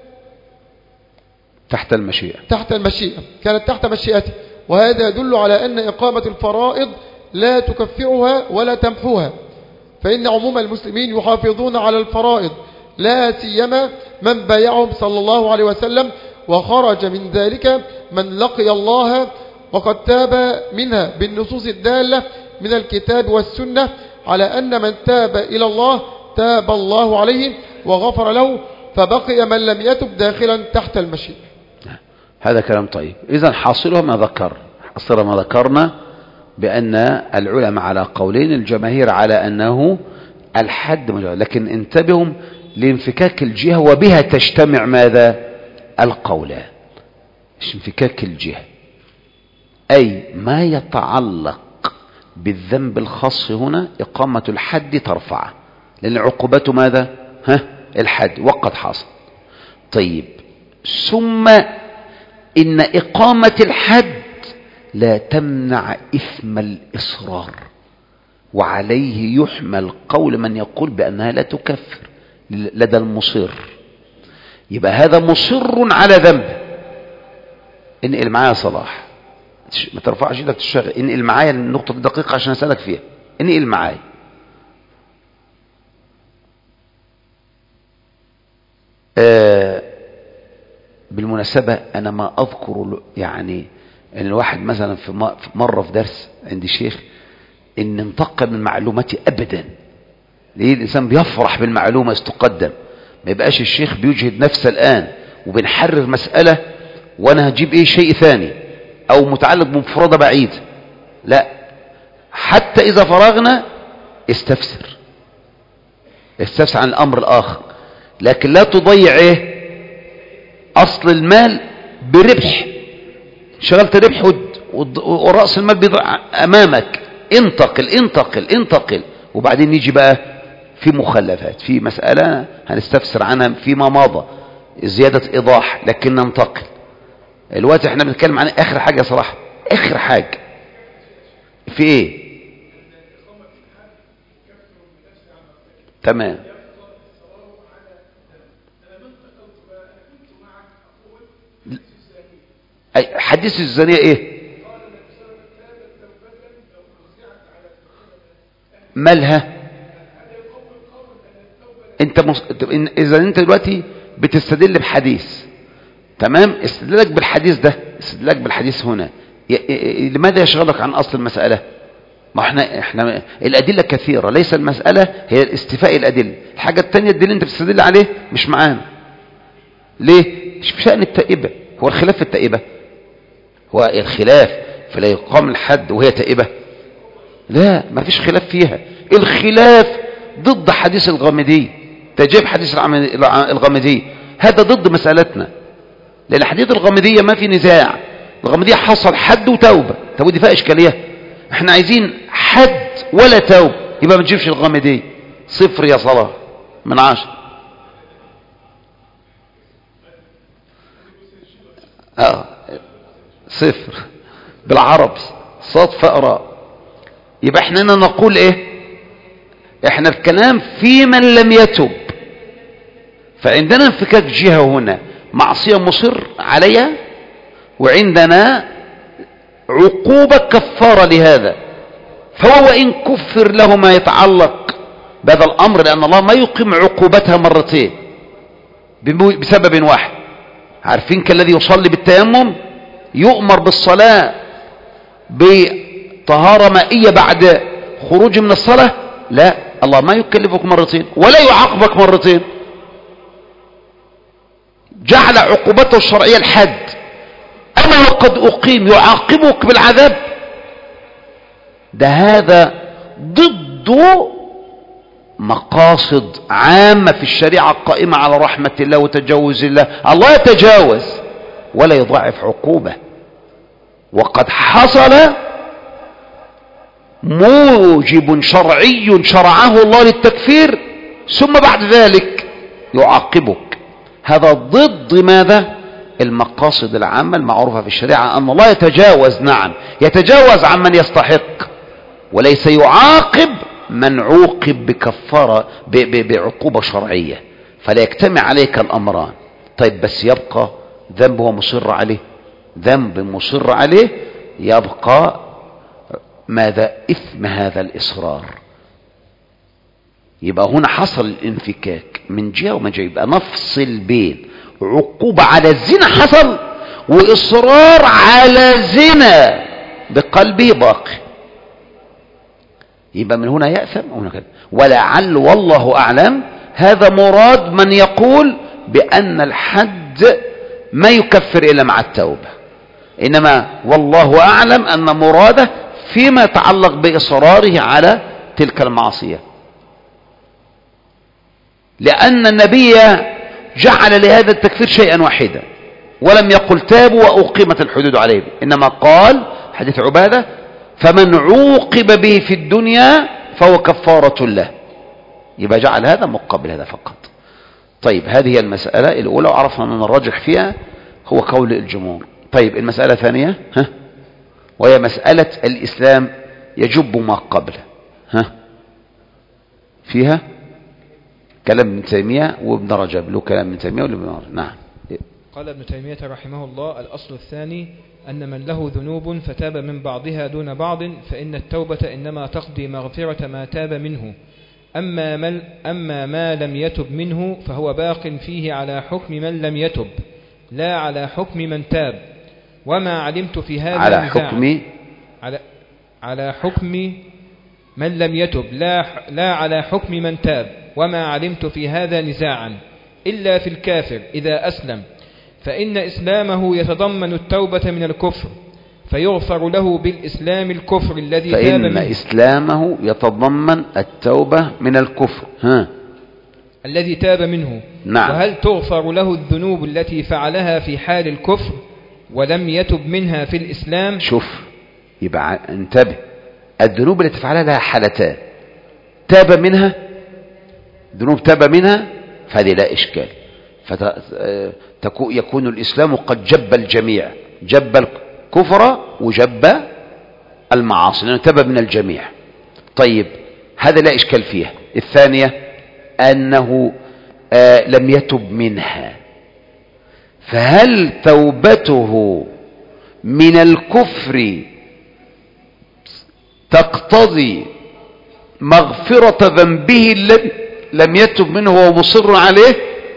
تحت المشيئة كانت تحت مشيئته. وهذا يدل على أن إقامة الفرائض لا تكفرها ولا تمحوها فإن عموم المسلمين يحافظون على الفرائض لا سيما من بايعهم صلى الله عليه وسلم وخرج من ذلك من لقي الله وقد تاب منها بالنصوص الدالة من الكتاب والسنة على أن من تاب إلى الله تاب الله عليه وغفر له فبقي من لم يتب داخلا تحت المشيئة. هذا كلام طيب. إذن حاصله ما ذكرنا بأن العلماء على قولين الجماهير على أنه الحد مجرد. لكن انتبهوا لانفكاك الجهة وبها تجتمع ماذا القولان. انفكاك الجهة أي ما يتعلق بالذنب الخاص هنا إقامة الحد ترفعه لأن عقوبته ماذا الحد وقد حصل. طيب ثم إن إقامة الحد لا تمنع إثم الإصرار وعليه يحمل قول من يقول بأنها لا تكفر لدى المصر. يبقى هذا مصر على ذنب. انقل معايا صلاح ما ترفعش ايدك تشتغل. انقل معايا النقطة الدقيقة عشان أسألك فيها. انقل معايا بالمناسبة أنا ما أذكر يعني أن الواحد مثلا في مرة في درس عند شيخ إن انتقل من معلوماتي أبدا. ليه الإنسان بيفرح بالمعلومة استقدم ما يبقاش الشيخ بيجهد نفسه الآن وبنحرر مسألة وأنا هجيب شيء ثاني أو متعلق بمفردة بعيد. لا حتى إذا فرغنا استفسر عن الأمر الآخر لكن لا تضيع أصل المال بربح. شغلت ربح ورأس المال بيضع أمامك. انتقل وبعدين نيجي بقى في مخلفات في مسألة هنستفسر عنها فيما مضى زيادة إيضاح لكن ننتقل. الوقت احنا بنتكلم عن آخر حاجة صراحة آخر حاجة في تمام. حديث الزانية مالها اذا انت دلوقتي بتستدل بحديث تمام. استدلالك بالحديث هنا لماذا يشغلك عن اصل المسألة؟ ما احنا الادلة كثيرة ليس المسألة هي الاستيفاء الادلة. الحاجة التانية الدليل انت بتستدل عليه مش معانا. ليه؟ مش في شأن التائبة. هو الخلاف في التائبة هو الخلاف فلا يقام الحد وهي تائبة؟ لا ما فيش خلاف فيها. الخلاف ضد حديث الغامدي. تجيب حديث الغامدي هذا ضد مسألتنا لأن حديث الغامدية ما في نزاع. الغامدية حصل حد وتوبة. طب ودي فيها إشكالية. احنا عايزين حد ولا توبة يبقى ما تجيبش الغامدية. 0 يا صلاح من 10. صفر بالعرب صاد فأراء. يبقى احنا هنا نقول ايه؟ احنا الكلام في من لم يتب، فعندنا انفكاك جهة هنا معصية مصر عليها، وعندنا عقوبة كفارة لهذا، فهو وإن كفر له ما يتعلق بهذا الأمر، لأن الله ما يقيم عقوبتها مرتين بسبب واحد. عارفين كالذي يصلي بالتيمم يؤمر بالصلاة بطهارة مائية بعد خروج من الصلاة؟ لا، الله ما يكلفك مرتين ولا يعاقبك مرتين، جعل عقوبته الشرعية الحد. أما وقد أقيم يعاقبك بالعذاب، ده هذا ضد مقاصد عامة في الشريعة قائمة على رحمة الله وتجاوز الله. الله يتجاوز ولا يضاعف عقوبة، وقد حصل موجب شرعي شرعه الله للتكفير ثم بعد ذلك يعاقبك. هذا ضد ماذا؟ المقاصد العامة المعروفة في الشريعة، أن الله يتجاوز، نعم يتجاوز عن من يستحق، وليس يعاقب من عوقب بكفارة بعقوبة شرعية، فلا يجتمع عليك الأمران. طيب بس يبقى ذنب هو مصر عليه، ذنب مصر عليه يبقى ماذا؟ إثم هذا الإصرار. يبقى هنا حصل الانفكاك من جهة ومن جهة، يبقى نفصل بين عقوبة على الزنا حصل وإصرار على زنا بقلبه باقي، يبقى من هنا يأثم وهنا كذا. ولعل والله أعلم هذا مراد من يقول بأن الحد ما يكفر إلا مع التوبة، إنما والله أعلم أن مراده فيما يتعلق بإصراره على تلك المعصية، لأن النبي جعل لهذا التكفير شيئا واحدا ولم يقل تابوا وأقيمت الحدود عليهم، إنما قال حديث عبادة فمن عوقب به في الدنيا فهو كفارة له، يبقى جعل هذا مقابل هذا فقط. طيب هذه المسألة الأولى، وعرفنا أن الراجح فيها هو قول الجمهور. طيب المسألة الثانية وهي مسألة الإسلام يجب ما قبله، فيها كلام ابن تيمية وابن رجب، له كلام ابن تيمية وابن رجب. نعم. قال ابن تيمية رحمه الله: الأصل الثاني أن من له ذنوب فتاب من بعضها دون بعض فإن التوبة إنما تقضي مغفرة ما تاب منه، أما ما لم يتب منه فهو باق فيه على حكم من لم يتب لا على حكم من تاب. وما علمت في هذا على حكم من لم يتب لا على حكم من تاب. وما علمت في هذا نزاعا إلا في الكافر إذا أسلم، فإن إسلامه يتضمن التوبة من الكفر فيغفر له بالإسلام الكفر الذي تاب منه. فإن إسلامه يتضمن التوبة من الكفر الذي تاب منه. نعم. وهل تغفر له الذنوب التي فعلها في حال الكفر ولم يتب منها في الإسلام؟ شوف، يبقى انتبه، الذنوب التي فعلها لها حالتان، تاب منها، ذنوب تاب منها فهذه لا إشكال، يكون الإسلام قد جب الجميع، جب الكفر وجب المعاصي لأنه تاب من الجميع. طيب هذا لا إشكال فيها. الثانية أنه لم يتب منها، فهل توبته من الكفر تقتضي مغفرة ذنبه الذي لم يتب منه وهو مصر عليه؟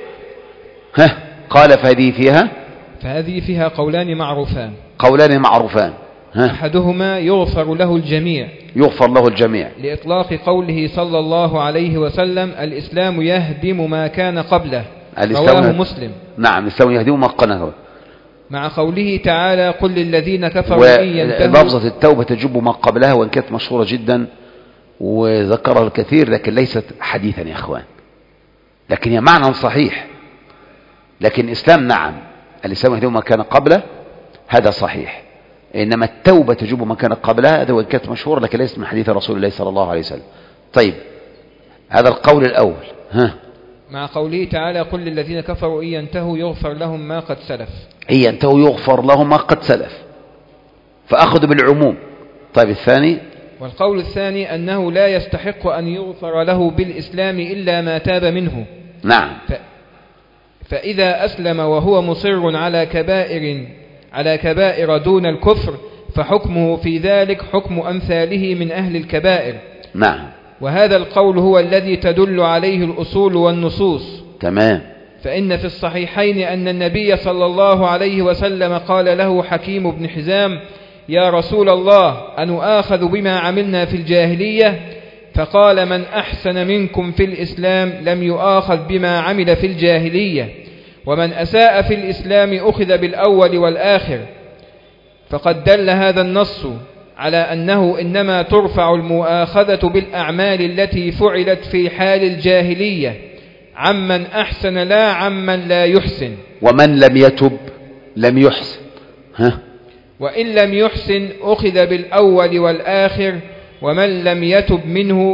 قال فهذه فيها قولان معروفان. أحدهما يغفر له الجميع لإطلاق قوله صلى الله عليه وسلم: الإسلام يهدم ما كان قبله، رواه مسلم. نعم، الإسلام يهدم ما كان قبله، مع قوله تعالى: قل للذين كفروا إن ينتهوا. لفظة التوبة تجب ما قبلها، وإن كانت مشهورة جدا وذكرها الكثير لكن ليست حديثا يا أخوان، لكن هي معنى صحيح. لكن الإسلام نعم، الإسلام يهدم ما كان قبله، هذا صحيح، إنما التوبة تجب ما كان قبلها، هذا وإن كانت مشهورة لكن ليست من حديث رسول الله صلى الله عليه وسلم. طيب هذا القول الأول. مع قوله تعالى: قل للذين كفروا إن ينتهوا يغفر لهم ما قد سلف. إن ينتهوا يغفر لهم ما قد سلف، فأخذ بالعموم. طيب الثاني: والقول الثاني أنه لا يستحق أن يغفر له بالإسلام إلا ما تاب منه. نعم. فإذا أسلم وهو مصر على كبائر دون الكفر فحكمه في ذلك حكم أمثاله من أهل الكبائر. نعم. وهذا القول هو الذي تدل عليه الأصول والنصوص. تمام. فإن في الصحيحين أن النبي صلى الله عليه وسلم قال له حكيم بن حزام: يا رسول الله، أنؤاخذ بما عملنا في الجاهلية؟ فقال: من أحسن منكم في الإسلام لم يؤاخذ بما عمل في الجاهلية، ومن أساء في الإسلام أخذ بالأول والآخر. فقد دل هذا النص على أنه إنما ترفع المؤاخذة بالأعمال التي فعلت في حال الجاهلية عمن أحسن لا عمن لا يحسن. ومن لم يتب لم يحسن. وإن لم يحسن أخذ بالأول والآخر، ومن لم يتب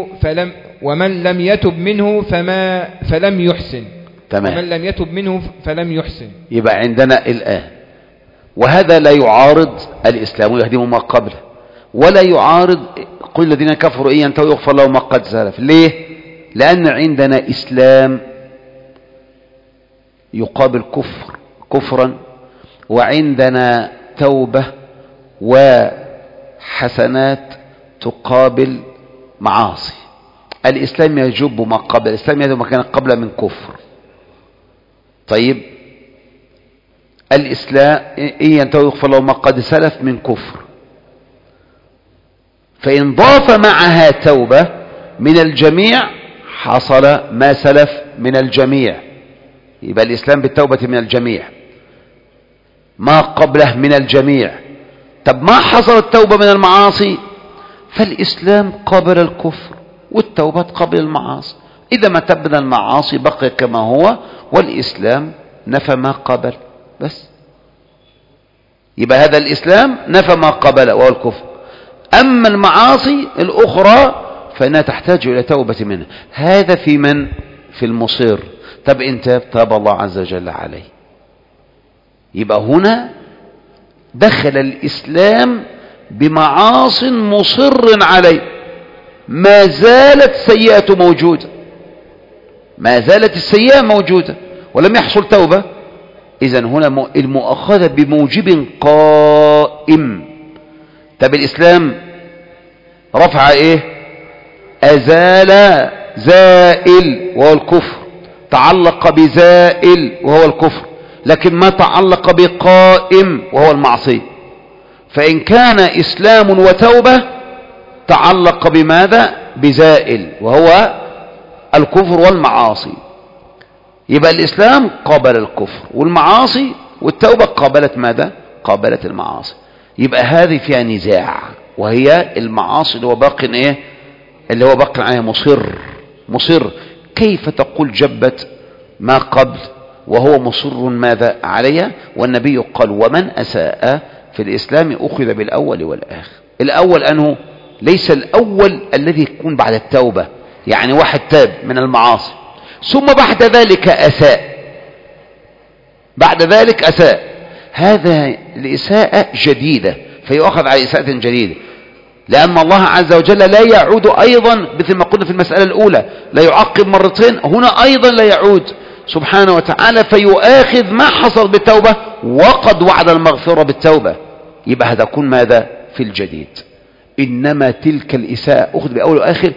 منه فلم يحسن. تمام. ومن لم يتب منه فلم يحسن. يبقى عندنا الآن، وهذا لا يعارض الإسلام ويهدم ما قبله، ولا يعارض قل الذين كفروا إن ينتهوا يغفر لهم ما قد سلف. ليه؟ لأن عندنا إسلام يقابل كفرا، وعندنا توبة وحسنات تقابل معاصي. الإسلام يجب ما قبل، الإسلام يجب ما كان قبل من كفر. طيب، الإسلام إن ينتهوا يغفر لهم ما قد سلف من كفر، فإن ضاف معها توبة من الجميع حصل ما سلف من الجميع. يبقى الإسلام بالتوبة من الجميع، ما قبله من الجميع. طب ما حصل التوبة من المعاصي؟ فالإسلام قبل الكفر والتوبة قبل المعاصي. إذا ما تب من المعاصي بقي كما هو، والإسلام نفى ما قبل بس. يبقى هذا الإسلام نفى ما قبل وهو الكفر. أما المعاصي الأخرى فإنها تحتاج إلى توبة منها. هذا في من؟ في المصير. طب إن تاب الله عز وجل عليه. يبقى هنا دخل الإسلام بمعاص مصر عليه، ما زالت سيئة موجودة، ما زالت السيئة موجودة ولم يحصل توبة. إذن هنا المؤاخذة بموجب قائم. طب الإسلام رفع إيه؟ أزال زائل وهو الكفر، تعلق بزائل وهو الكفر، لكن ما تعلق بقائم وهو المعصية. فإن كان إسلام وتوبة تعلق بماذا؟ بزائل وهو الكفر والمعاصي. يبقى الإسلام قابل الكفر والمعاصي، والتوبة قابلت ماذا؟ قابلت المعاصي. يبقى هذه فيها نزاع، وهي المعاصي اللي هو باقي ايه؟ اللي هو باقي عليها مصر. كيف تقول جبت ما قبل وهو مصر ماذا عليها؟ والنبي قال: ومن أساء في الإسلام أخذ بالأول والآخر. الأول أنه ليس الأول الذي يكون بعد التوبة، يعني واحد تاب من المعاصي ثم بعد ذلك أساء، هذا الإساءة جديدة فيؤخذ على إساءة جديدة، لأن الله عز وجل لا يعود أيضا مثل ما قلنا في المسألة الأولى، لا يعقب مرتين، هنا أيضا لا يعود سبحانه وتعالى فيؤاخذ ما حصل بالتوبة وقد وعد المغفرة بالتوبة. يبقى هذا يكون ماذا؟ في الجديد. إنما تلك الإساءة أخذ بأول وآخر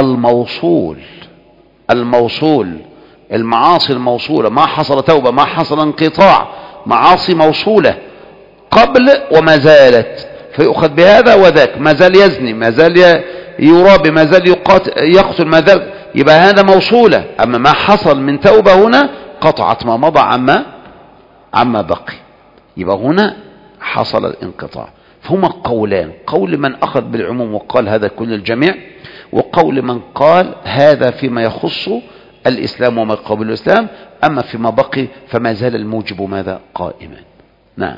الموصول، المعاصي الموصولة، ما حصل توبة، ما حصل انقطاع، معاصي موصولة قبل وما زالت، فيؤخذ بهذا وذاك، ما زال يزني، ما زال يرابي، ما زال يقتل، ما زال، يبقى هذا موصولة. أما ما حصل من توبة هنا قطعت ما مضى عما بقي، يبقى هنا حصل الانقطاع. فهما قولان: قول من أخذ بالعموم وقال هذا كل الجميع، وقول من قال هذا فيما يخص الإسلام وما يقابل الإسلام، أما فيما بقي فما زال الموجب ماذا؟ قائما. نعم.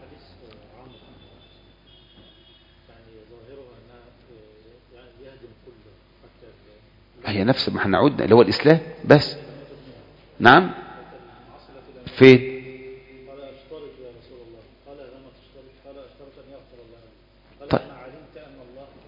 هي نفس ما احنا عدنا اللي هو الإسلام بس. نعم. فين؟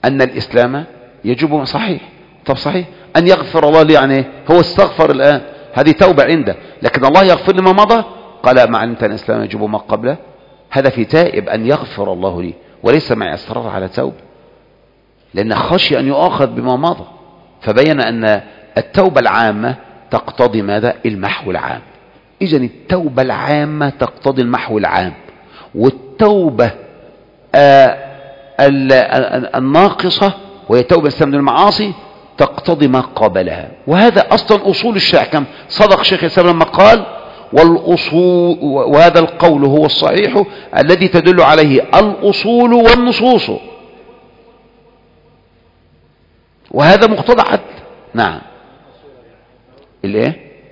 أن الإسلام يجب صحيح. طب صحيح أن يغفر الله لي، يعني هو استغفر الآن، هذه توبة عنده، لكن الله يغفر لما مضى. قال ما علمت أن الإسلام يجب ما قبله، هذا في تائب أن يغفر الله لي، وليس معي إصرار على توبة، لأن خشي أن يؤاخذ بما مضى. فبين أن التوبة العامة تقتضي ماذا؟ المحو العام. إذن التوبة العامة تقتضي المحو العام، والتوبة الناقصة وهي توبة الإسلام من المعاصي تقتضي ما قابلها. وهذا أصلا أصول الشيخ، صدق شيخ الإسلام لما قال والأصول، وهذا القول هو الصحيح الذي تدل عليه الأصول والنصوص، وهذا مقتضى عدل. نعم. الايه؟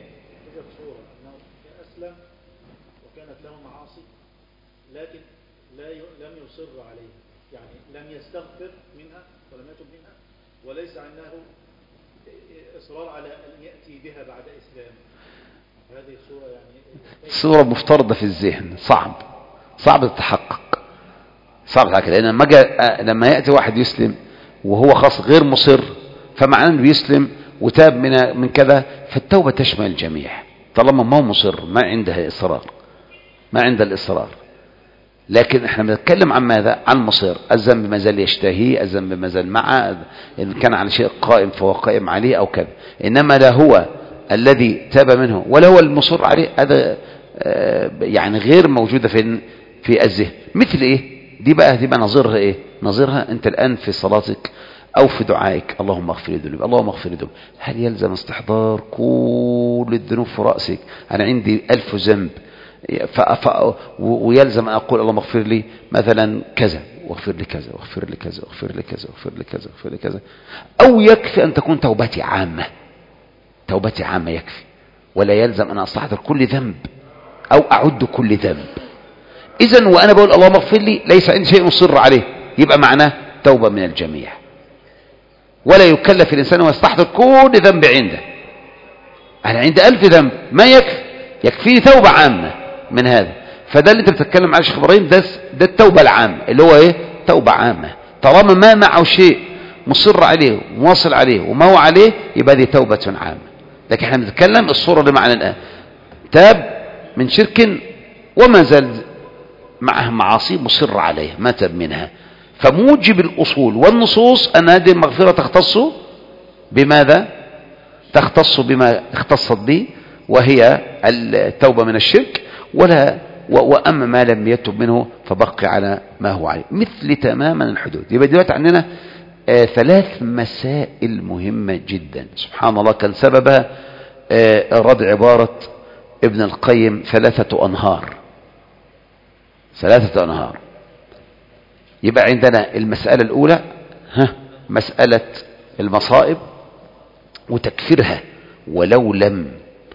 أسلم وكانت له معاصي لكن لم يصر عليها، يعني لم يستغفر منها ولم يتب منها، وليس عنده إصرار على أن يأتي بها بعد إسلام. هذه الصورة يعني صورة مفترضة في الذهن، صعب تتحقق، لأن لما يأتي واحد يسلم وهو خاص غير مصر، فمعناه انه بيسلم وتاب من كذا، فالتوبة تشمل الجميع طالما ما هو مصر، ما عنده إصرار، ما عنده الإصرار. لكن احنا بنتكلم عن ماذا؟ عن مصر، الذنب ما زال يشتهيه، الذنب ما زال معه، إن كان على شيء قائم فهو قائم عليه أو كذا، إنما لا هو الذي تاب منه ولا هو المصر عليه، هذا يعني غير موجودة في الذهن. مثل ايه؟ دي بقى نظيرها ايه؟ نظيرها انت الآن في صلاتك أو في دعائك، اللهم اغفر لي ذنوبي، اللهم اغفر لي ذنوبي، هل يلزم استحضار كل الذنوب في رأسك؟ أنا عندي 1000 ذنب، ويلزم أن أقول اللهم اغفر لي مثلا كذا، واغفر لي كذا، واغفر لي كذا، واغفر لي كذا، واغفر لي كذا، واغفر لي كذا، أو يكفي أن تكون توبتي عامة، توبتي عامة يكفي، ولا يلزم أن أستحضر كل ذنب أو أعد كل ذنب. إذن وأنا بقول اللهم اغفر لي ليس عندي شيء مصر عليه، يبقى معناه توبة من الجميع، ولا يكلف الإنسان ويستحضر كل ذنب عنده. أنا عندي 1000 ذنب ما يكفيني توبة عامة من هذا. فده اللي انت بتتكلم عليه شيخ إبراهيم، ده التوبة العامة اللي هو ايه؟ توبة عامة، طالما ما معه شيء مصر عليه ومواصل عليه وما هو عليه، يبقى دي توبة عامة. لكن احنا بنتكلم الصورة اللي معنا الآن، تاب من شرك وما زال معه معاصي مصر عليه ما تاب منها، فموجب الأصول والنصوص أن هذه المغفرة تختص بماذا؟ تختص بما اختصت به، وهي التوبة من الشرك، وأما ما لم يتب منه فبقي على ما هو عليه، مثل تماما الحدود. يبقى دلوقتي عندنا 3 مسائل مهمة جدا، سبحان الله كان سببها رد عبارة ابن القيم 3 أنهار. 3 أنهار. يبقى عندنا المسألة الأولى مسألة المصائب وتكفيرها ولو لم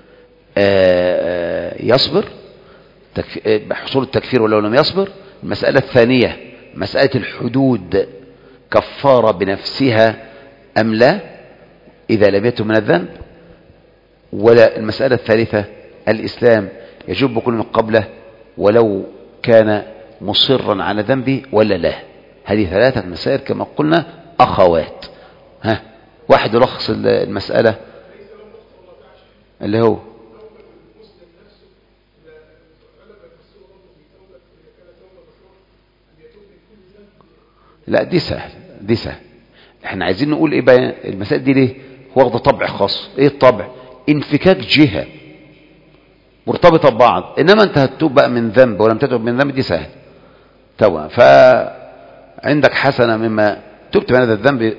يصبر، حصول التكفير ولو لم يصبر. المسألة الثانية مسألة الحدود، كفارة بنفسها أم لا إذا لم يتب من الذنب. ولا المسألة الثالثة الإسلام يجب كل من قبله ولو كان مصرا على ذنبه ولا لا. هذه 3 مسائل كما قلنا أخوات. واحد يلخص المسألة اللي هو لا دي سهل. احنا عايزين نقول ايه بقى المسائل دي ليه واخده طبع خاص. ايه الطبع؟ انفكاك جهة مرتبطة ببعض، انما انت هتتوب بقى من ذنب ولم تتوب من ذنب، دي سهل توبة. فعندك حسنة مما تبت من هذا الذنب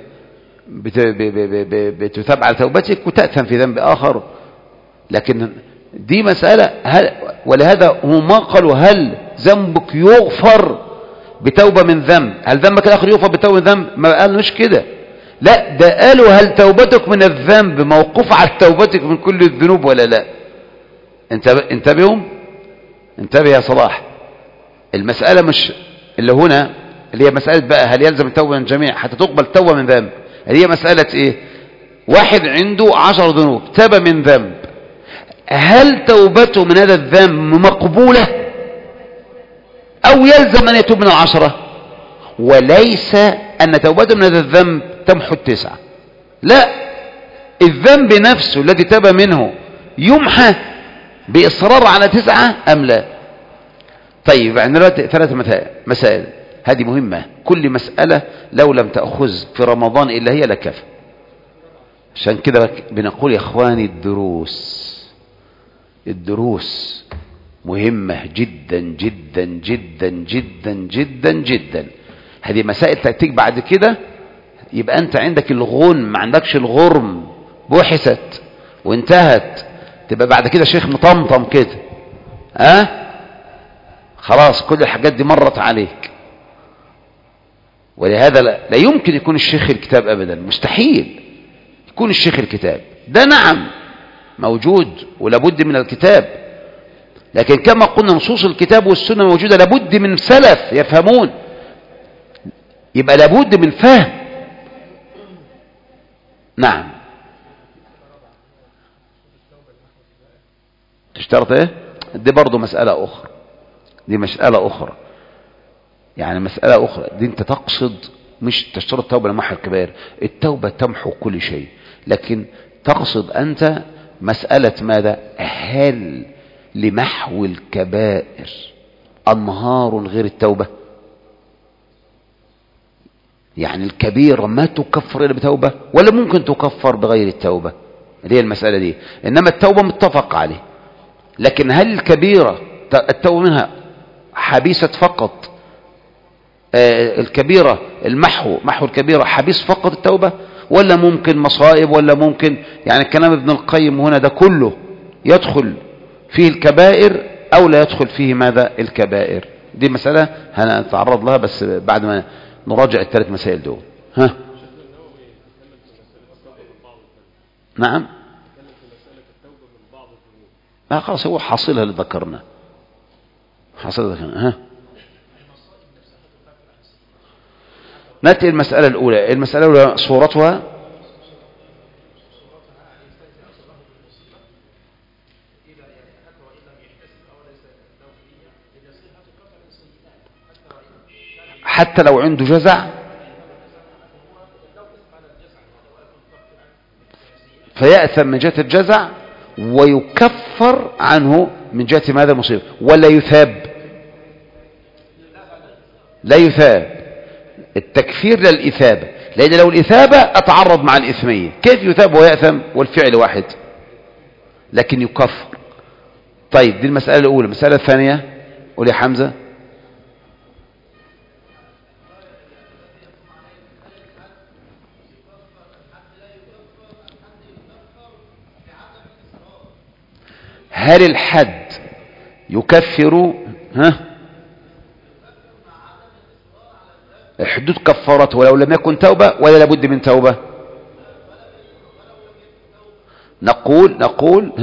بتثاب على توبتك وتأثم في ذنب آخر. لكن دي مسألة ولهذا هم ما قالوا هل ذنبك يغفر بتوبة من ذنب، هل ذنبك الآخر يغفر بتوبة من ذنب؟ ما قالوا مش كده، لا ده قالوا هل توبتك من الذنب موقوفة على توبتك من كل الذنوب ولا لا. انتبه يا صلاح. المسألة مش اللي هنا اللي هي مسألة بقى هل يلزم التوبة من الجميع حتى تقبل توبة من ذنب. هي مسألة ايه؟ واحد عنده 10 ذنوب تاب من ذنب، هل توبته من هذا الذنب مقبولة أو يلزم أن يتوب من 10؟ وليس أن توبته من هذا الذنب تمحو التسعة. لا، الذنب نفسه الذي تاب منه يمحى بإصرار على 9 أم لا؟ طيب عندنا دلوقتي 3 مسائل، هذه مهمة. كل مسألة لو لم تأخذ في رمضان إلا هي لكفى. عشان كده بنقول يا إخواني الدروس مهمة جدا جدا جدا جدا جدا جدا. هذه مسائل تأتيك بعد كده يبقى أنت عندك الغنم، ما عندكش الغرم، بحثت وانتهت، تبقى بعد كده شيخ مطمطم كده. خلاص كل الحاجات دي مرت عليك. ولهذا لا يمكن يكون الشيخ الكتاب أبدا، مستحيل يكون الشيخ الكتاب ده. نعم موجود ولابد من الكتاب، لكن كما قلنا نصوص الكتاب والسنة موجودة، لابد من سلف يفهمون، يبقى لابد من فهم. نعم. تشترط ايه؟ دي برضو مسألة أخرى، دي مسألة أخرى، يعني مسألة أخرى. دي أنت تقصد مش تشترط التوبة لمحو الكبائر، التوبة تمحو كل شيء، لكن تقصد أنت مسألة ماذا؟ هل لمحو الكبائر أنهار غير التوبة؟ يعني الكبيرة ما تكفر إلا بتوبة، ولا ممكن تكفر بغير التوبة؟ هي المسألة دي. إنما التوبة متفق عليه، لكن هل الكبيرة التوبة منها حبيسة فقط؟ الكبيرة محو الكبيرة حبيس فقط التوبة، ولا ممكن مصائب، ولا ممكن يعني كلام ابن القيم هنا ده كله يدخل فيه الكبائر أو لا يدخل فيه ماذا؟ الكبائر. دي مسألة هنتعرض لها بس بعد ما نراجع ال3 مسائل دول. نعم. خلاص هو حاصلها اللي ذكرنا، نأتي المسألة الأولى. المسألة الأولى صورتها حتى لو عنده جزع فيأثم من جهة الجزع ويكفر عنه من جهة ماذا؟ مصيبة. ولا يثاب؟ لا يثاب. التكفير للإثابة، لأن لو الإثابة أتعرض مع الإثمية، كيف يثاب ويأثم والفعل واحد؟ لكن يكفر. طيب دي المسألة الأولى. المسألة الثانية قول يا حمزة. هل الحد يكفر؟ الحدود كفرت ولو لم يكن توبة، ولا لابد من توبة؟ نقول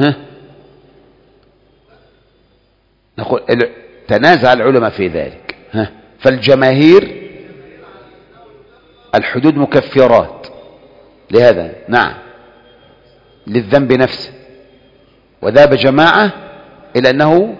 تنازع العلماء في ذلك. فالجماهير الحدود مكفرات لهذا، نعم، للذنب نفسه. وذهب جماعة إلى أنه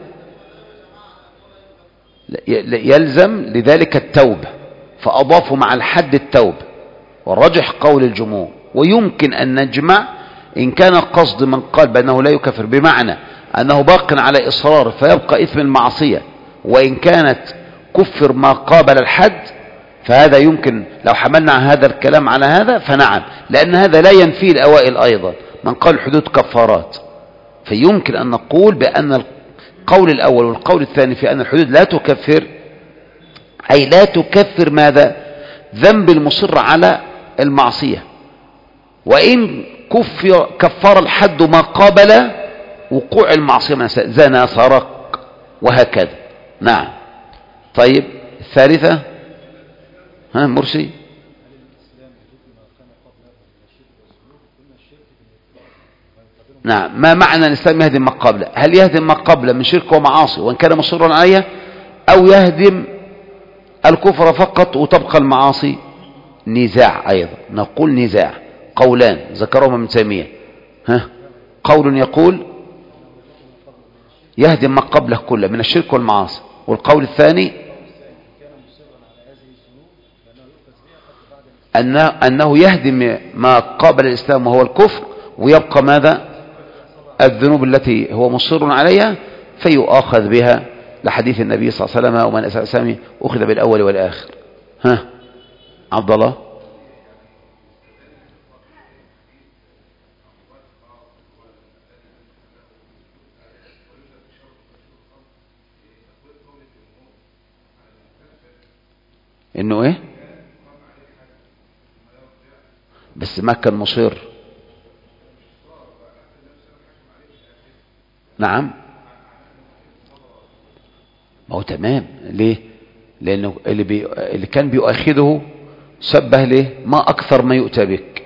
يلزم لذلك التوبة، فأضافوا مع الحد التوبة، والرجح قول الجمهور. ويمكن أن نجمع إن كان قصد من قال بأنه لا يكفر بمعنى أنه باق على إصرار فيبقى إثم المعصية، وإن كانت كفر ما قابل الحد، فهذا يمكن لو حملنا هذا الكلام على هذا فنعم، لأن هذا لا ينفي الأوائل أيضا من قال الحدود كفارات. فيمكن أن نقول بأن القول الأول والقول الثاني في أن الحدود لا تكفر، أي لا تكفر ماذا؟ ذنب المصر على المعصية، وإن كفر الحد ما قابل وقوع المعصية، زنا سرق وهكذا. نعم. طيب الثالثة مرسي. نعم. ما معنى الإسلام يهدم ما قبله؟ هل يهدم ما قبله من شرك ومعاصي وإن كان مصرا عليها، أو يهدم الكفر فقط وتبقى المعاصي؟ نزاع أيضا، نقول نزاع، قولان ذكرهما ابن تيمية. قول يقول يهدم ما قبله كله من الشرك والمعاصي، والقول الثاني أنه يهدم ما قابل الإسلام وهو الكفر، ويبقى ماذا؟ الذنوب التي هو مصر عليها، فيؤاخذ بها لحديث النبي صلى الله عليه وسلم: ومن أساء سامي أخذ بالأول والآخر. ها عبد الله؟ انه ايه؟ بس ما كان مصر. نعم، ما هو تمام. ليه؟ لانه اللي كان بيؤاخذه سبه ليه؟ ما اكثر ما يؤتى بك،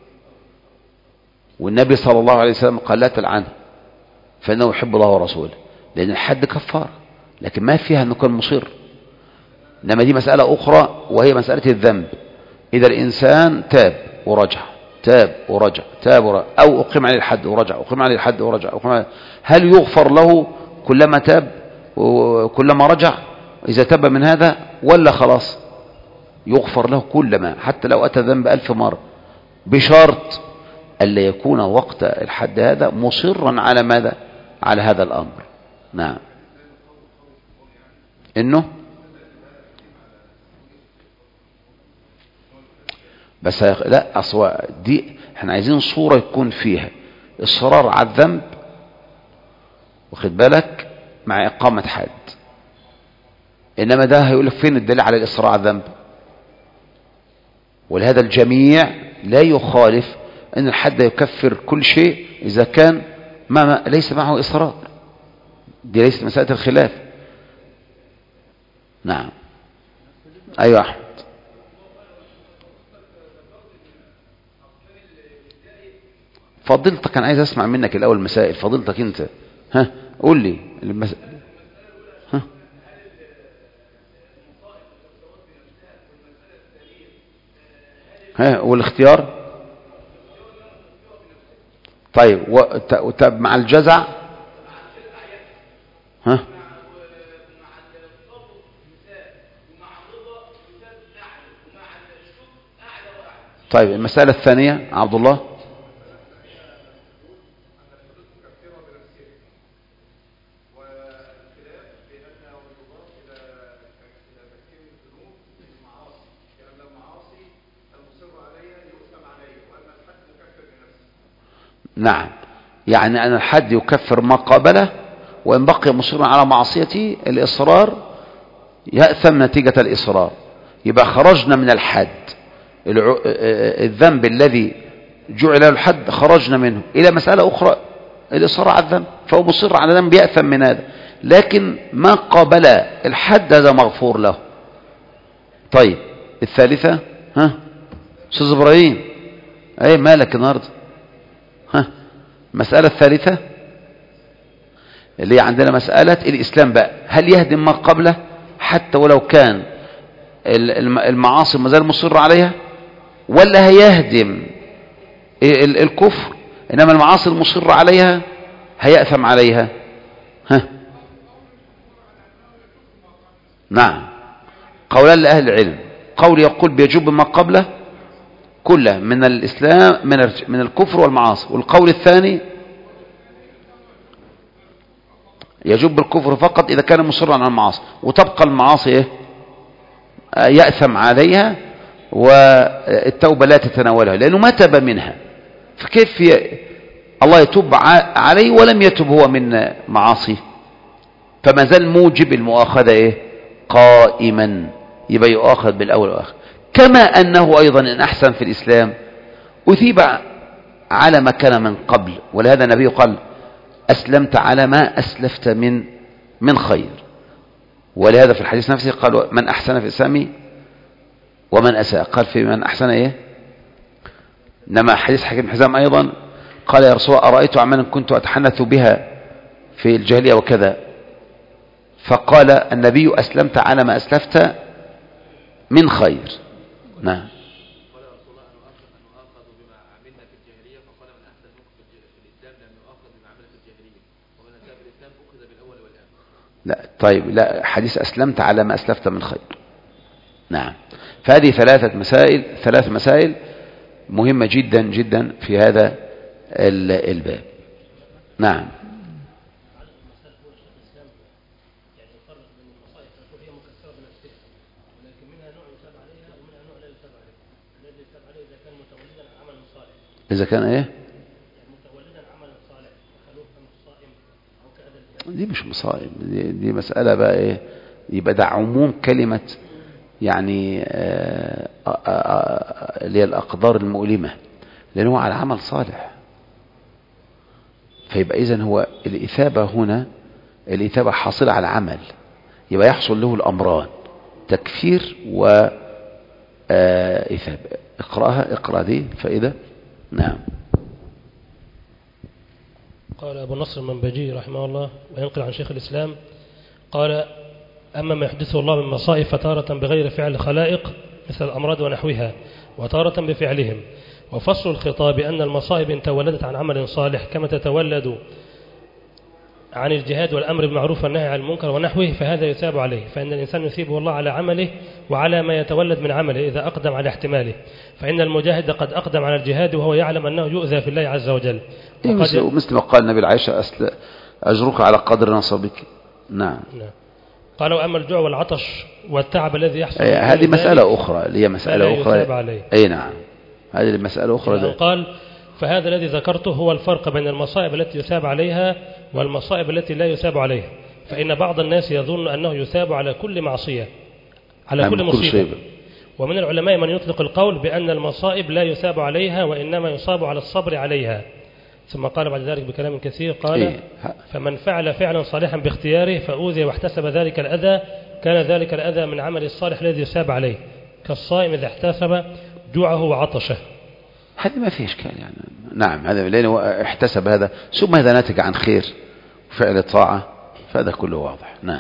والنبي صلى الله عليه وسلم قال: لا تلعنه فانه يحب الله ورسوله، لان الحد كفاره، لكن ما فيها انه كان مصر. انما دي مسألة اخرى، وهي مسألة الذنب. اذا الانسان تاب ورجع، تاب ورجع، تاب ورجع، او اقيم عليه الحد ورجع، اقيم عليه الحد ورجع، هل يغفر له كلما تاب وكلما رجع اذا تاب من هذا، ولا خلاص يغفر له كلما، حتى لو اتى ذنب 1000 مرة، بشرط الا يكون وقت الحد هذا مصرا على ماذا؟ على هذا الامر. نعم. انه بس لا، أصوى دي احنا عايزين صورة يكون فيها إصرار على الذنب، واخد بالك، مع إقامة حد. إنما ده هيقول لك فين الدليل على الإصرار على الذنب؟ ولهذا الجميع لا يخالف أن الحد يكفر كل شيء إذا كان ما ليس معه إصرار. دي ليست مسألة الخلاف. نعم. أيوة أحمد. فضيلتك انا عايز اسمع منك الاول مسائل. فضيلتك انت، ها قول لي ها. ها والاختيار؟ طيب مع الجزع؟ ها طيب المسألة الثانية عبد الله؟ نعم، يعني أن الحد يكفر ما قابله، وإن بقي مصرا على معصيته الإصرار يأثم نتيجة الإصرار. يبقى خرجنا من الحد، الذنب الذي جعل له الحد خرجنا منه إلى مسألة أخرى، الإصرار على الذنب، فهو مصر على ذنب يأثم من هذا، لكن ما قابل الحد هذا مغفور له. طيب الثالثة، ها أستاذ إبراهيم؟ أي مالك النهارده؟ ها المسألة الثالثة اللي عندنا مسألة الإسلام بقى، هل يهدم ما قبله حتى ولو كان المعاصي ما زال مصر عليها، ولا هيهدم الكفر إنما المعاصي المصر عليها هيأثم عليها؟ ها نعم، قولان لأهل العلم. قول يقول بيجب ما قبله كله من الإسلام من الكفر والمعاصي، والقول الثاني يجب الكفر فقط إذا كان مصرا على المعاصي، وتبقى المعاصي إيه؟ يأثم عليها، والتوبة لا تتناولها لأنه ما تاب منها. فكيف الله يتوب عليه ولم يتوب هو من معاصيه؟ فما زال موجب المؤاخذة إيه؟ قائما، يبقى يؤاخذ بالأول والآخر. كما أنه أيضا إن أحسن في الإسلام أثيب على ما كان من قبل، ولهذا النبي قال: أسلمت على ما أسلفت من خير. ولهذا في الحديث نفسه قال: من أحسن في الإسلام ومن أساء. قال في من أحسن إيه؟ إنما حديث حكيم حزام أيضا قال: يا رسول الله أرأيت أعمالا كنت أتحنث بها في الجاهلية وكذا، فقال النبي: أسلمت على ما أسلفت من خير. نعم. لا طيب، لا، حديث أسلمت على ما أسلفت من خير. نعم. فهذه ثلاث مسائل مهمة جدا جدا في هذا الباب. نعم. إذا كان إيه؟ دي مش مصائب، دي مسألة بقى إيه؟ يبقى ده عموم كلمة يعني اللي هي الأقدار المؤلمة، لأنه هو على عمل صالح. فيبقى إذن هو الإثابة هنا الإثابة حاصلة على عمل، يبقى يحصل له الأمران، تكفير وإثابة. اقرأ دي فائدة. نعم. قال أبو النصر المنبجي رحمه الله وينقل عن شيخ الإسلام قال: أما ما يحدثه الله من مصائب فتارة بغير فعل خلائق مثل الأمراض ونحوها، وتارة بفعلهم. وفصل الخطاب أن المصائب إن تولدت عن عمل صالح كما تتولد عن الجهاد والأمر بالمعروف والنهي عن المنكر ونحوه، فهذا يثاب عليه، فإن الإنسان يثيبه الله على عمله وعلى ما يتولد من عمله إذا أقدم على احتماله. فإن المجاهد قد أقدم على الجهاد وهو يعلم أنه يؤذى في الله عز وجل. مثل ما قال النبي العائشة: أجرك على قدر نصبك. نعم. قال: وأما الجوع والعطش والتعب الذي يحصل هذه مسألة أخرى، اللي هي مسألة أخرى. أي نعم، هذه المسألة أخرى. يعني قال: فهذا الذي ذكرته هو الفرق بين المصائب التي يثاب عليها والمصائب التي لا يثاب عليها. فإن بعض الناس يظن أنه يثاب على كل معصية، على كل مصيبة. ومن العلماء من يطلق القول بأن المصائب لا يثاب عليها وإنما يصاب على الصبر عليها. ثم قال بعد ذلك بكلام كثير قال: فمن فعل فعلا صالحا باختياره فأوذي واحتسب ذلك الأذى كان ذلك الأذى من عمل الصالح الذي يثاب عليه، كالصائم إذا احتسب جوعه وعطشه. هذا ما فيه إشكال يعني. نعم، هذا لأنه احتسب هذا، ثم هذا ناتج عن خير وفعل طاعة، فهذا كله واضح. نعم.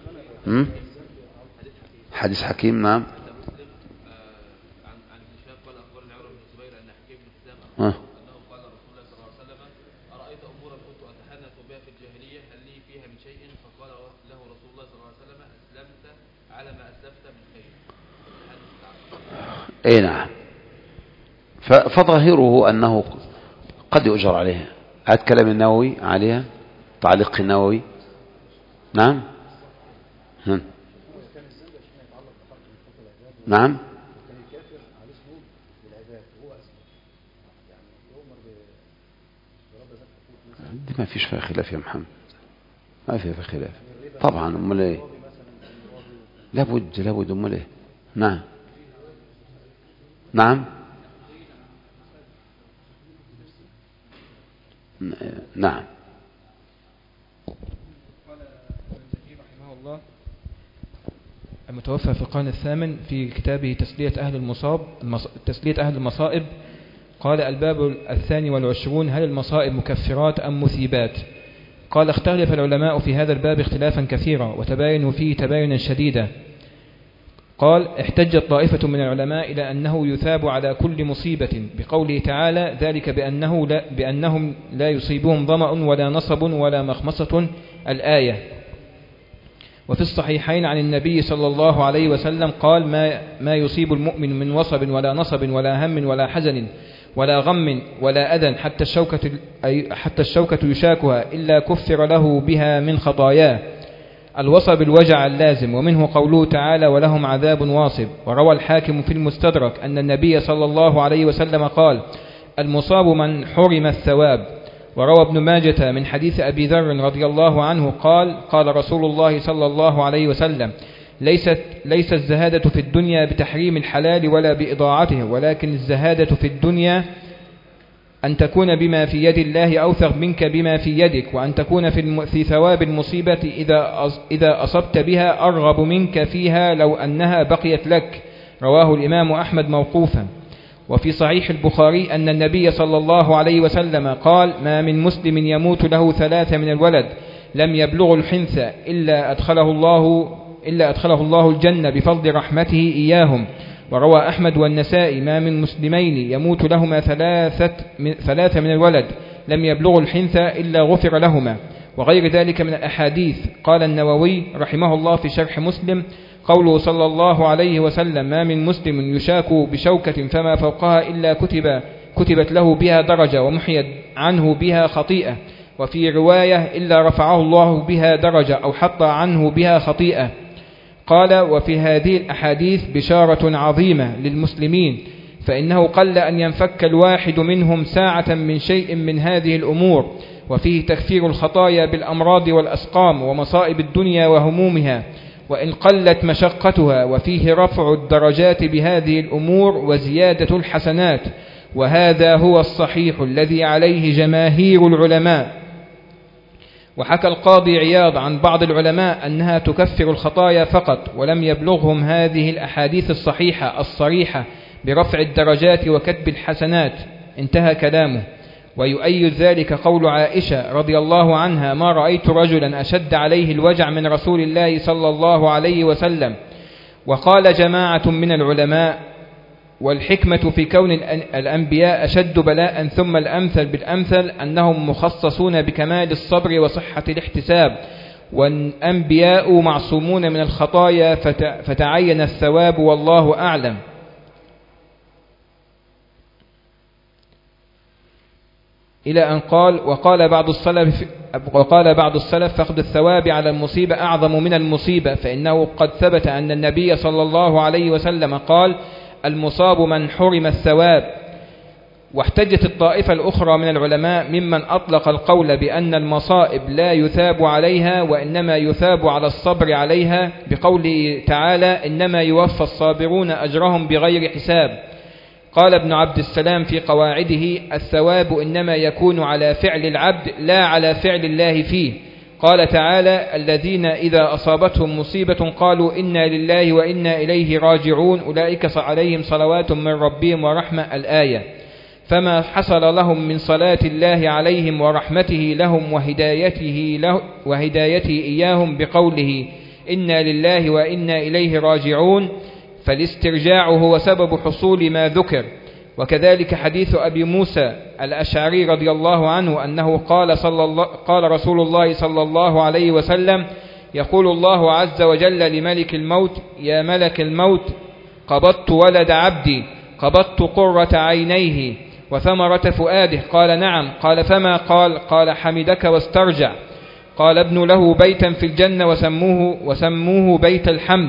حديث حكيم. نعم. اي نعم. فظاهره أنه قد يؤجر عليها. هذا كلام النووي عليها، تعليق النووي. نعم. نعم. دي ما فيش فيها خلاف يا محمد، ما فيها خلاف طبعا. امال ايه؟ لابد امال ايه؟ نعم. نعم. نعم. رحمه الله المتوفى في القرن الثامن في كتابه تسلية أهل المصائب قال: الباب 22: هل المصائب مكفرات أم مثيبات؟ قال: اختلف العلماء في هذا الباب اختلافا كثيرا وتباينوا فيه تباينا شديدا. قال: احتجت طائفة من العلماء إلى أنه يثاب على كل مصيبة بقوله تعالى: ذلك بأنهم لا يصيبهم ظمأ ولا نصب ولا مخمصة، الآية. وفي الصحيحين عن النبي صلى الله عليه وسلم قال: ما يصيب المؤمن من وصب ولا نصب ولا هم ولا حزن ولا غم ولا أذى حتى الشوكة يشاكها إلا كفر له بها من خطاياه. الوصب الوجع اللازم، ومنه قوله تعالى: ولهم عذاب واصب. وروى الحاكم في المستدرك أن النبي صلى الله عليه وسلم قال: المصاب من حرم الثواب. وروى ابن ماجة من حديث أبي ذر رضي الله عنه قال: قال رسول الله صلى الله عليه وسلم: ليس الزهادة في الدنيا بتحريم الحلال ولا بإضاعته، ولكن الزهادة في الدنيا أن تكون بما في يد الله أوثق منك بما في يدك، وأن تكون في ثواب المصيبة إذا أصبت بها أرغب منك فيها لو أنها بقيت لك. رواه الإمام أحمد موقوفا. وفي صحيح البخاري أن النبي صلى الله عليه وسلم قال: ما من مسلم يموت له 3 من الولد لم يبلغ الحنث إلا أدخله الله الجنة بفضل رحمته إياهم. وروى أحمد والنسائي: ما من مسلمين يموت لهما 3 من الولد لم يبلغوا الحنث إلا غفر لهما، وغير ذلك من الأحاديث. قال النووي رحمه الله في شرح مسلم: قوله صلى الله عليه وسلم: ما من مسلم يشاك بشوكة فما فوقها إلا كتبت له بها درجة ومحيت عنه بها خطيئة، وفي رواية: إلا رفعه الله بها درجة أو حط عنه بها خطيئة. قال: وفي هذه الأحاديث بشارة عظيمة للمسلمين، فإنه قل أن ينفك الواحد منهم ساعة من شيء من هذه الأمور، وفيه تكفير الخطايا بالأمراض والأسقام ومصائب الدنيا وهمومها وإن قلت مشقتها، وفيه رفع الدرجات بهذه الأمور وزيادة الحسنات، وهذا هو الصحيح الذي عليه جماهير العلماء. وحكى القاضي عياض عن بعض العلماء أنها تكفر الخطايا فقط، ولم يبلغهم هذه الأحاديث الصحيحة الصريحة برفع الدرجات وكتب الحسنات. انتهى كلامه. ويؤيد ذلك قول عائشة رضي الله عنها: ما رأيت رجلا أشد عليه الوجع من رسول الله صلى الله عليه وسلم. وقال جماعة من العلماء: والحكمة في كون الأنبياء أشد بلاء ثم الأمثل بالأمثل أنهم مخصصون بكمال الصبر وصحة الاحتساب، والأنبياء معصومون من الخطايا فتعين الثواب، والله أعلم. إلى أن قال: وقال بعض السلف: فقد الثواب على المصيبة أعظم من المصيبة، فإنه قد ثبت أن النبي صلى الله عليه وسلم قال: المصاب من حرم الثواب. واحتجت الطائفة الأخرى من العلماء ممن أطلق القول بأن المصائب لا يثاب عليها وإنما يثاب على الصبر عليها، بقوله تعالى: إنما يوفى الصابرون أجرهم بغير حساب. قال ابن عبد السلام في قواعده: الثواب إنما يكون على فعل العبد لا على فعل الله فيه. قال تعالى: الذين إذا أصابتهم مصيبة قالوا إنا لله وإنا إليه راجعون أولئك عليهم صلوات من ربهم ورحمة. الآية. فما حصل لهم من صلاة الله عليهم ورحمته لهم وهدايته إياهم بقوله إنا لله وإنا إليه راجعون، فالاسترجاع هو سبب حصول ما ذكر. وكذلك حديث أبي موسى الأشعري رضي الله عنه أنه قال رسول الله صلى الله عليه وسلم: يقول الله عز وجل لملك الموت: يا ملك الموت، قبضت ولد عبدي، قبضت قرة عينيه وثمرة فؤاده. قال: نعم. قال: فما؟ قال: حمدك واسترجع. قال: ابن له بيتا في الجنة وسموه بيت الحمد،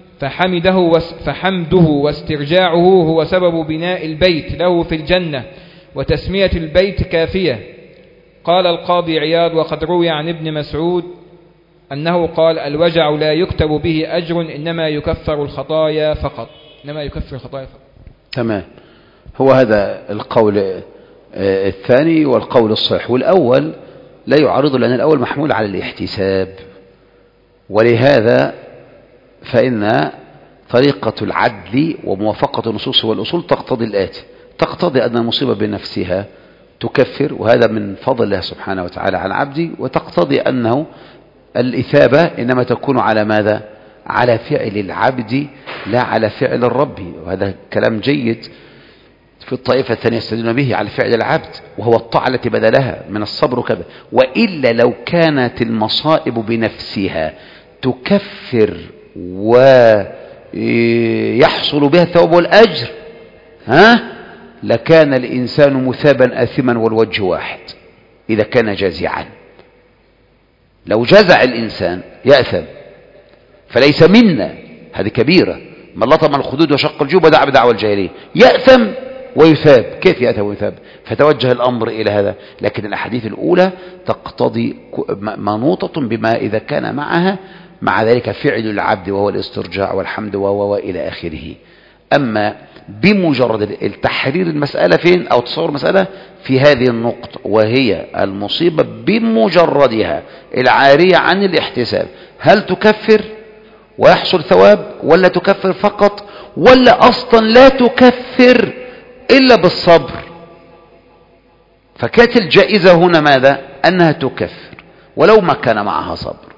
فحمده واسترجاعه هو سبب بناء البيت له في الجنة، وتسمية البيت كافية. قال القاضي عياض: وقد روي عن ابن مسعود أنه قال: الوجع لا يكتب به أجر، إنما يكفر الخطايا فقط. تمام. هو هذا القول الثاني والقول الصحيح، والأول لا يعارض، لأن الأول محمول على الاحتساب، ولهذا فإن طريقة العدل وموافقة النصوص والأصول تقتضي الآتي: تقتضي أن المصيبة بنفسها تكفر، وهذا من فضل الله سبحانه وتعالى على عبده، وتقتضي أنه الإثابة إنما تكون على ماذا؟ على فعل العبد لا على فعل الرب. وهذا كلام جيد. في الطائفة الثانية يستدلون به على فعل العبد، وهو الطاعة التي بدلها من الصبر وكذا. وإلا لو كانت المصائب بنفسها تكفر ويحصل بها الثواب والأجر، لكان الإنسان مثابا آثما والوجه واحد إذا كان جازعا. لو جزع الإنسان يأثم، فليس منا، هذه كبيرة. من لطم الخدود وشق الجيوب ودعا بدعوى الجاهلية، يأثم ويثاب. كيف يأثم ويثاب؟ فتوجه الأمر إلى هذا. لكن الأحاديث الأولى تقتضي منوطة بما إذا كان معها مع ذلك فعل العبد، وهو الاسترجاع والحمد وإلى آخره. أما بمجرد التحرير المسألة فين، أو تصور المسألة في هذه النقطة، وهي المصيبة بمجردها العارية عن الاحتساب، هل تكفر ويحصل ثواب، ولا تكفر فقط، ولا أصلا لا تكفر إلا بالصبر؟ فكانت الجائزة هنا ماذا؟ أنها تكفر ولو ما كان معها صبر.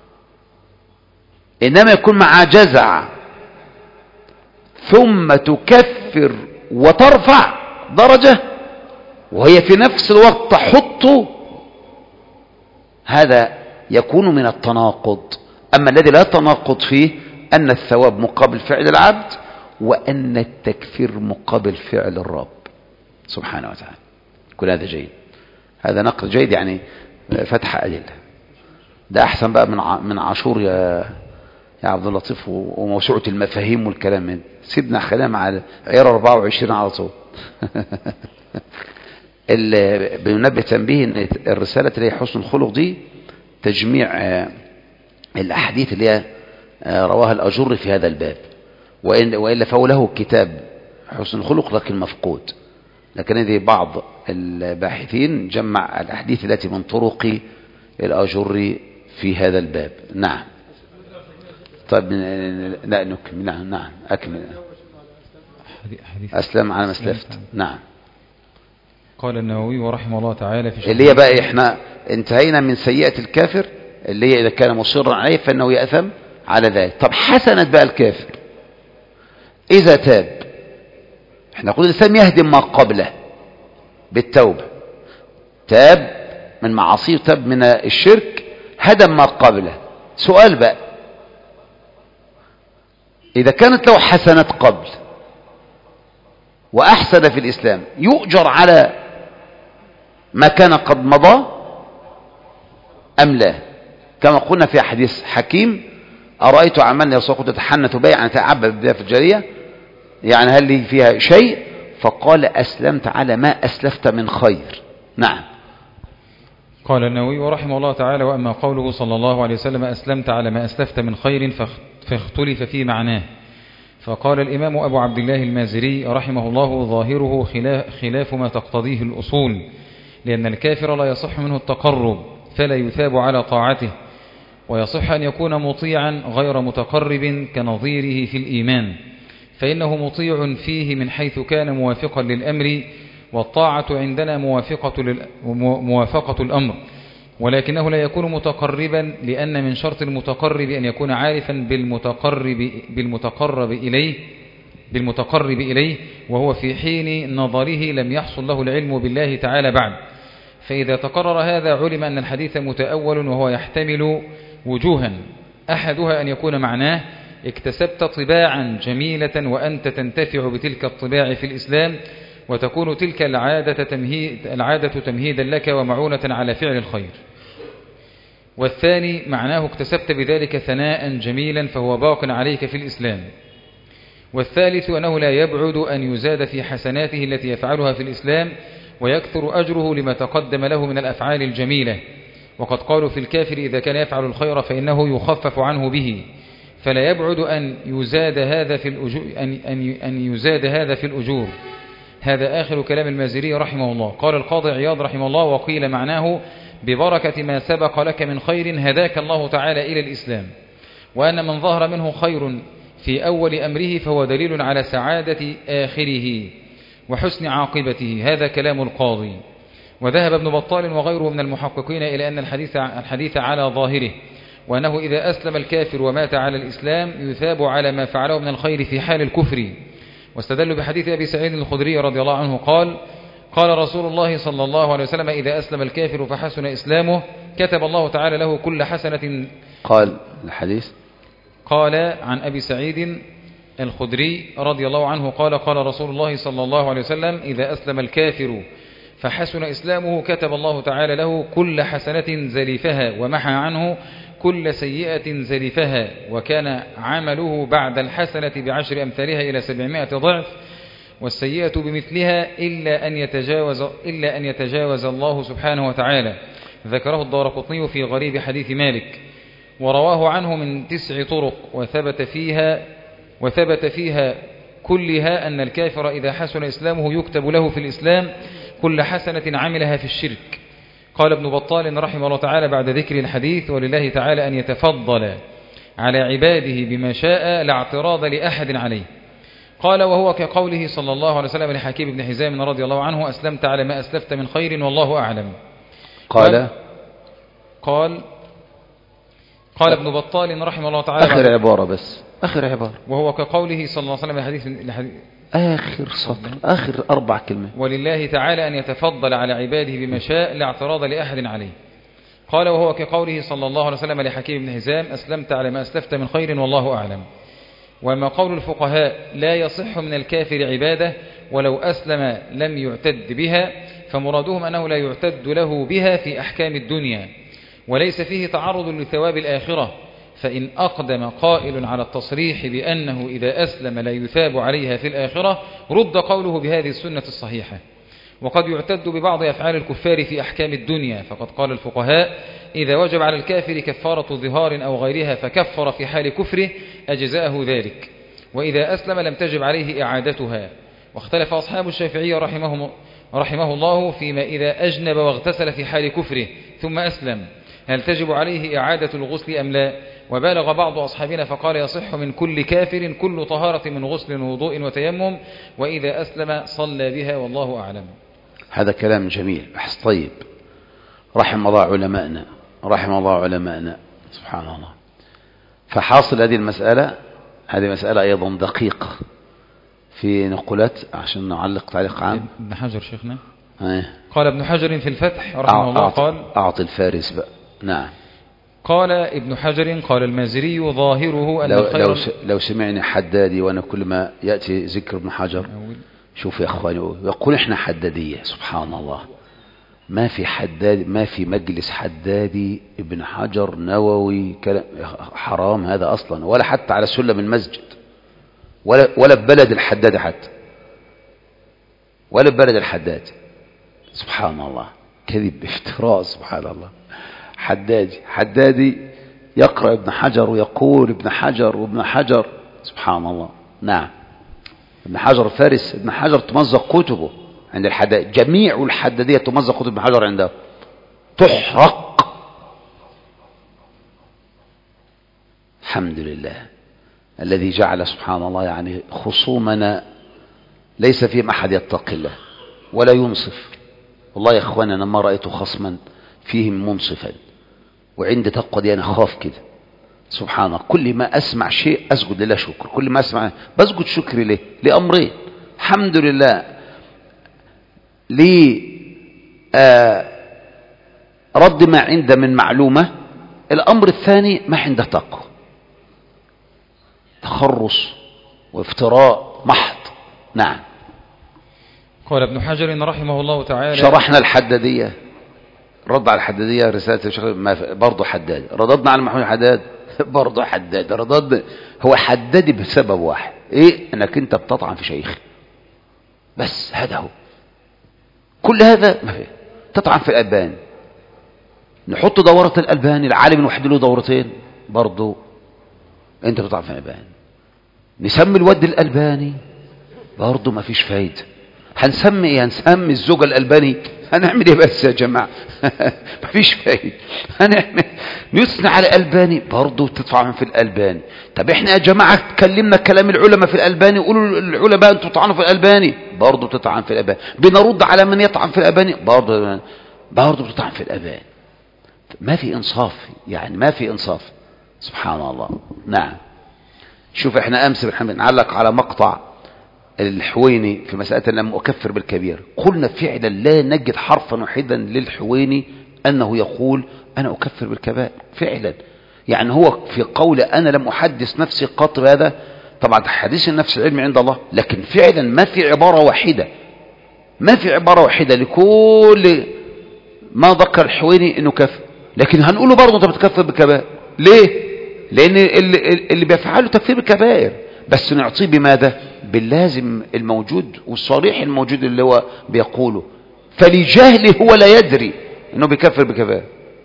إنما يكون معها جزع ثم تكفر وترفع درجة وهي في نفس الوقت تحط، هذا يكون من التناقض. أما الذي لا تناقض فيه أن الثواب مقابل فعل العبد، وأن التكفير مقابل فعل الرب سبحانه وتعالى. كل هذا جيد، هذا نقل جيد، يعني فتح أدلة. ده أحسن بقى من عاشور يا عبد اللطيف وموسوعة المفاهيم والكلام من سيدنا. خلينا مع عيار 24 على طول. بننبه تنبيه ان الرسالة اللي هي حسن الخلق دي تجميع الأحاديث اللي هي رواها الأجر في هذا الباب، وإلا فهو له كتاب حسن الخلق لكن مفقود، لكن هذه بعض الباحثين جمع الأحاديث التي من طرق الأجر في هذا الباب. نعم. طيب لا نكمل. نعم أكمل. أسلم على ما أسلفت. نعم. قال النووي ورحمه الله تعالى في اللي هي بقى احنا انتهينا من سيئة الكافر اللي هي إذا كان مصرا عليه فإنه يأثم على ذلك. طب حسنت بقى الكافر إذا تاب، احنا نقول الإنسان يهدم ما قبله بالتوبة، تاب من معاصيه، تاب من الشرك، هدم ما قبله. سؤال بقى، إذا كانت له حسنات قبل وأحسن في الإسلام، يؤجر على ما كان قد مضى أم لا؟ كما قلنا في حديث حكيم: أرأيت عملنا يسوق تتحنث بيعا تعبد بها في الجارية، يعني هل لي فيها شيء؟ فقال: أسلمت على ما أسلفت من خير. نعم. قال النووي ورحمه الله تعالى: وأما قوله صلى الله عليه وسلم أسلمت على ما أسلفت من خير فاختلف في معناه. فقال الإمام أبو عبد الله المازري رحمه الله: ظاهره خلاف ما تقتضيه الأصول، لأن الكافر لا يصح منه التقرب فلا يثاب على طاعته، ويصح أن يكون مطيعا غير متقرب كنظيره في الإيمان، فإنه مطيع فيه من حيث كان موافقا للأمر، والطاعة عندنا موافقة الأمر، ولكنه لا يكون متقربا، لأن من شرط المتقرب أن يكون عارفا بالمتقرب إليه، وهو في حين نظره لم يحصل له العلم بالله تعالى بعد. فإذا تقرر هذا علم أن الحديث متأول، وهو يحتمل وجوها: أحدها أن يكون معناه: اكتسبت طباعا جميلة وأنت تنتفع بتلك الطباع في الإسلام، وتكون تلك العادة تمهيدا لك ومعونة على فعل الخير. والثاني معناه: اكتسبت بذلك ثناء جميلا فهو باق عليك في الإسلام. والثالث أنه لا يبعد أن يزاد في حسناته التي يفعلها في الإسلام، ويكثر أجره لما تقدم له من الأفعال الجميلة. وقد قالوا في الكافر إذا كان يفعل الخير فإنه يخفف عنه به، فلا يبعد أن يزاد هذا في الأجور. هذا آخر كلام المازري رحمه الله. قال القاضي عياض رحمه الله: وقيل معناه: ببركة ما سبق لك من خير هداك الله تعالى إلى الإسلام، وأن من ظهر منه خير في أول أمره فهو دليل على سعادة آخره وحسن عاقبته. هذا كلام القاضي. وذهب ابن بطال وغيره من المحققين إلى أن الحديث على ظاهره، وأنه إذا أسلم الكافر ومات على الإسلام يثاب على ما فعله من الخير في حال الكفر. واستدلوا بحديث أبي سعيد الخدري رضي الله عنه قال رسول الله صلى الله عليه وسلم: إذا أسلم الكافر فحسن إسلامه كتب الله تعالى له كل حسنة. قال الحديث، قال عن أبي سعيد الخدري رضي الله عنه قال رسول الله صلى الله عليه وسلم: إذا أسلم الكافر فحسن إسلامه كتب الله تعالى له كل حسنة زلفها ومحى عنه كل سيئة زلفها، وكان عمله بعد الحسنة ب10 أمثالها إلى 700 ضعف، والسيئة بمثلها إلا أن يتجاوز الله سبحانه وتعالى. ذكره الدارقطني في غريب حديث مالك، ورواه عنه من 9 طرق، وثبت فيها كلها أن الكافر إذا حسن إسلامه يكتب له في الإسلام كل حسنة عملها في الشرك. قال ابن بطال رحمه الله تعالى بعد ذكر الحديث: ولله تعالى أن يتفضل على عباده بما شاء لا اعتراض لأحد عليه. قال: وهو كقوله صلى الله عليه وسلم لحكيم بن حزام رضي الله عنه: أسلمت على ما أسلفت من خير والله أعلم. قال ابن بطال رحمه الله تعالى آخر عبارة بس، آخر عبارة: وهو كقوله صلى الله عليه وسلم الحديث آخر سطر، آخر 4 كلمات: ولله تعالى أن يتفضل على عباده بما شاء لا اعتراض لأحد عليه. قال: وهو كقوله صلى الله عليه وسلم لحكيم بن حزام: أسلمت على ما أسلفت من خير والله أعلم. وما قول الفقهاء لا يصح من الكافر عبادة ولو أسلم لم يعتد بها، فمرادهم أنه لا يعتد له بها في أحكام الدنيا، وليس فيه تعرض لثواب الآخرة. فإن أقدم قائل على التصريح بأنه إذا أسلم لا يثاب عليها في الآخرة رد قوله بهذه السنة الصحيحة. وقد يعتد ببعض أفعال الكفار في أحكام الدنيا، فقد قال الفقهاء إذا وجب على الكافر كفارة ظهار أو غيرها فكفر في حال كفره أجزاءه ذلك، وإذا أسلم لم تجب عليه إعادتها. واختلف أصحاب الشافعية رحمه الله فيما إذا أجنب واغتسل في حال كفره ثم أسلم هل تجب عليه إعادة الغسل أم لا؟ وبالغ بعض أصحابنا فقال يصح من كل كافر كل طهارة من غسل ووضوء وتيمم، وإذا أسلم صلى بها، والله أعلم. هذا كلام جميل بحث طيب، رحم الله علماءنا، رحم الله علماءنا، سبحان الله. فحاصل هذه المسألة، هذه مسألة أيضا دقيقة في نقولات عشان نعلق تعليق عام. ابن حجر شيخنا قال ابن حجر في الفتح رحمه الله قال أعطي الفارس بقى. نعم. قال ابن حجر قال المازري ظاهره أن الخير لو سمعني حدادي، وأنا كل ما يأتي ذكر ابن حجر شوف يا أخواني يقول إحنا حدادية، سبحان الله. ما في حداد، ما في مجلس حدادي ابن حجر نووي كلام حرام هذا أصلا، ولا حتى على سلم المسجد، ولا ببلد الحداد حتى، ولا ببلد الحداد. سبحان الله، كذب افتراء، سبحان الله. حدادي يقرأ ابن حجر ويقول ابن حجر وابن حجر، سبحان الله. نعم، ابن حجر فارس، ابن حجر تمزق كتبه عند الحداد، جميع الحدادية تمزق كتب ابن حجر عنده، تحرق. الحمد لله الذي جعل سبحان الله يعني خصومنا ليس فيهم أحد يتقي الله ولا ينصف. والله يا أخوانا أنا ما رأيت خصما فيهم منصفا، وعند تقوى دي أنا خاف كده، سبحان الله. كل ما أسمع شيء أسجد لله شكر، كل ما أسمع بسجد شكر ليه لأمرين. الحمد لله لي رد ما عنده من معلومة. الأمر الثاني ما عنده تقوى، تخرص وافتراء محض. نعم. قال ابن حجر رحمه الله تعالى شرحنا الحدادية، رد على الحدادية رسالة الشيخ برضه حداد، رددنا على محمود حداد برضه حداد، ردد. هو حدادي بسبب واحد، ايه؟ انك انت بتطعن في شيخ بس، هذا هو. كل هذا ما فيه. تطعن في الألباني، نحط دورة الألباني، العالم الوحيد له دورتين، برضه انت بتطعن في الألباني. نسمي الود الألباني، برضه ما فيش فايدة. هنسمي ايه؟ هنسمي الزوجة الألباني، هنعمل ايه بس يا جماعة؟ مفيش فايدة. هنعمل نثني على الألباني، برضه تطعن في الألباني. طب احنا يا جماعة اتكلمنا كلام العلماء في الألباني، قولوا العلماء انتوا تطعنوا في الألباني، برضه تطعن في الألباني. بنرد على من يطعن في الألباني، برضه بتطعن في الألباني. ما في إنصاف، يعني ما في إنصاف، سبحان الله. نعم. شوف احنا أمس نعلق على مقطع الحويني في مسألة لم أكفر بالكبير، قلنا فعلا لا نجد حرفا واحدا للحويني أنه يقول أنا أكفر بالكبائر فعلا. يعني هو في قول أنا لم أحدث نفسي قط بهذا، طبعا حديث النفس العلم عند الله، لكن فعلا ما في عبارة واحدة، ما في عبارة واحدة لكل ما ذكر الحويني أنه كفر. لكن هنقوله برضه أنت بتكفر بالكبائر ليه؟ لأن اللي بيفعله تكفير بالكبائر، بس نعطيه بماذا؟ باللازم الموجود والصريح الموجود اللي هو بيقوله. فلجهله هو لا يدري انه بيكفر بكبائر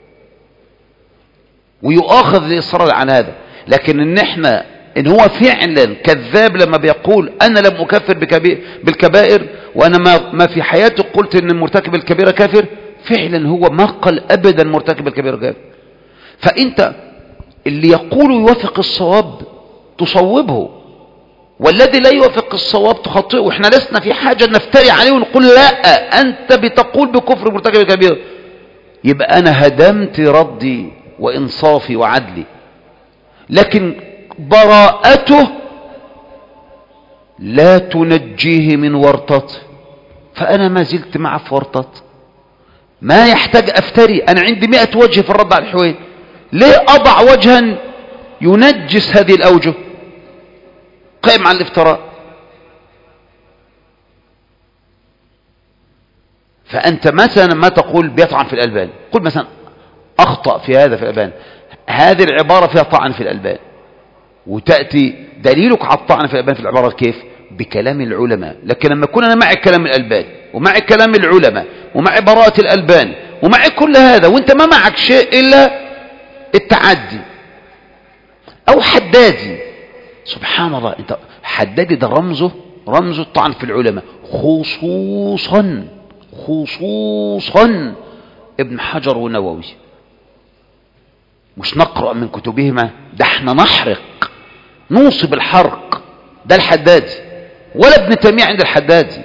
ويؤاخذ لإصرار عن هذا. لكن ان هو فعلا كذاب لما بيقول انا لم اكفر بالكبائر، وانا ما في حياتي قلت ان مرتكب الكبيرة كافر، فعلا هو ما قال ابدا مرتكب الكبيرة كافر. فانت اللي يقول يوافق الصواب تصوبه، والذي لا يوافق الصواب تخطئه. واحنا لسنا في حاجة نفتري عليه ونقول لا انت بتقول بكفر مرتكب الكبيرة، يبقى انا هدمت ردي وانصافي وعدلي. لكن براءته لا تنجيه من ورطته، فانا ما زلت معه في ورطته، ما يحتاج افتري. انا عندي 100 وجه في الرد على الحوين، ليه اضع وجها ينجس هذه الاوجه؟ قائم على الافتراء. فأنت مثلا ما تقول بيطعن في الألبان، قل مثلا أخطأ في هذا في الألبان، هذه العبارة فيها طعن في الألبان، وتأتي دليلك على الطعن في الألبان في العبارة كيف؟ بكلام العلماء. لكن لما أكون أنا معي كلام الألبان ومعي كلام العلماء ومعي براءة الألبان ومعي كل هذا وانت ما معك شيء إلا التعدي أو حدادي، سبحان الله، انت حدادي ده رمزه الطعن في العلماء، خصوصا ابن حجر والنووي. مش نقرأ من كتبهما، ده احنا نحرق نوصب الحرق، ده الحدادي، ولا ابن تيمية عند الحدادي،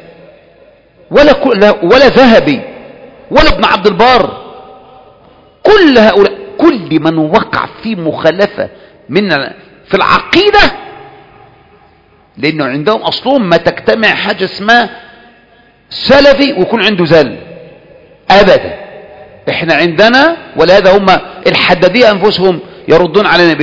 ولا ذهبي، ولا ابن عبد البر. كل هؤلاء، كل من وقع في مخالفة في العقيدة، لأنه عندهم أصلهم ما تجتمع حاجة اسمها سلفي ويكون عنده زل أبدا. احنا عندنا، ولهذا هم الحدادية أنفسهم يردون علينا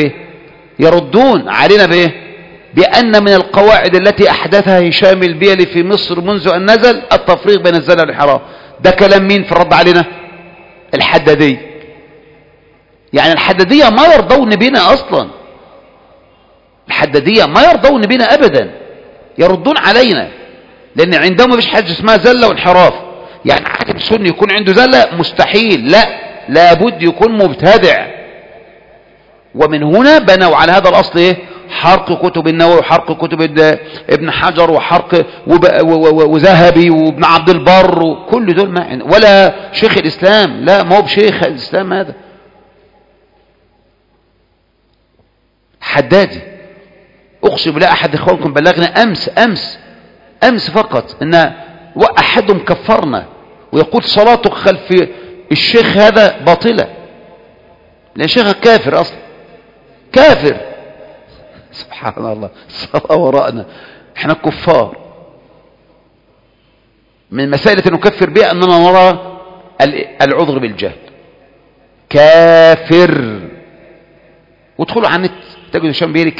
به بأن من القواعد التي أحدثها هشام البيلي في مصر منذ أن نزل التفريق بين الزلة والانحراف. ده كلام مين في الرد علينا؟ الحدادية. يعني الحدادية ما يرضون بنا أصلا، الحدادية ما يرضون بنا أبدا، يردون علينا، لأن عندهم مفيش حاجة اسمها زلة وانحراف. يعني عالم سني يكون عنده زلة مستحيل، لابد يكون مبتدع. ومن هنا بنوا على هذا الأصل ايه؟ حرق كتب النووي وحرق كتب ابن حجر وحرق وذهبي وابن عبد البر وكل دول ما ولا شيخ الإسلام، لا ما هو بشيخ الإسلام هذا، حدادي. أقسم بالله أحد إخوانكم بلغنا أمس فقط أن أحدهم كفرنا ويقول صلاتك خلف الشيخ هذا باطلة، لأن شيخك كافر أصلا، كافر. سبحان الله، الصلاة وراءنا، احنا كفار. من المسائل التي نكفر بها أننا نرى العذر بالجهل، كافر. وادخلوا على النت تجد هشام بيلي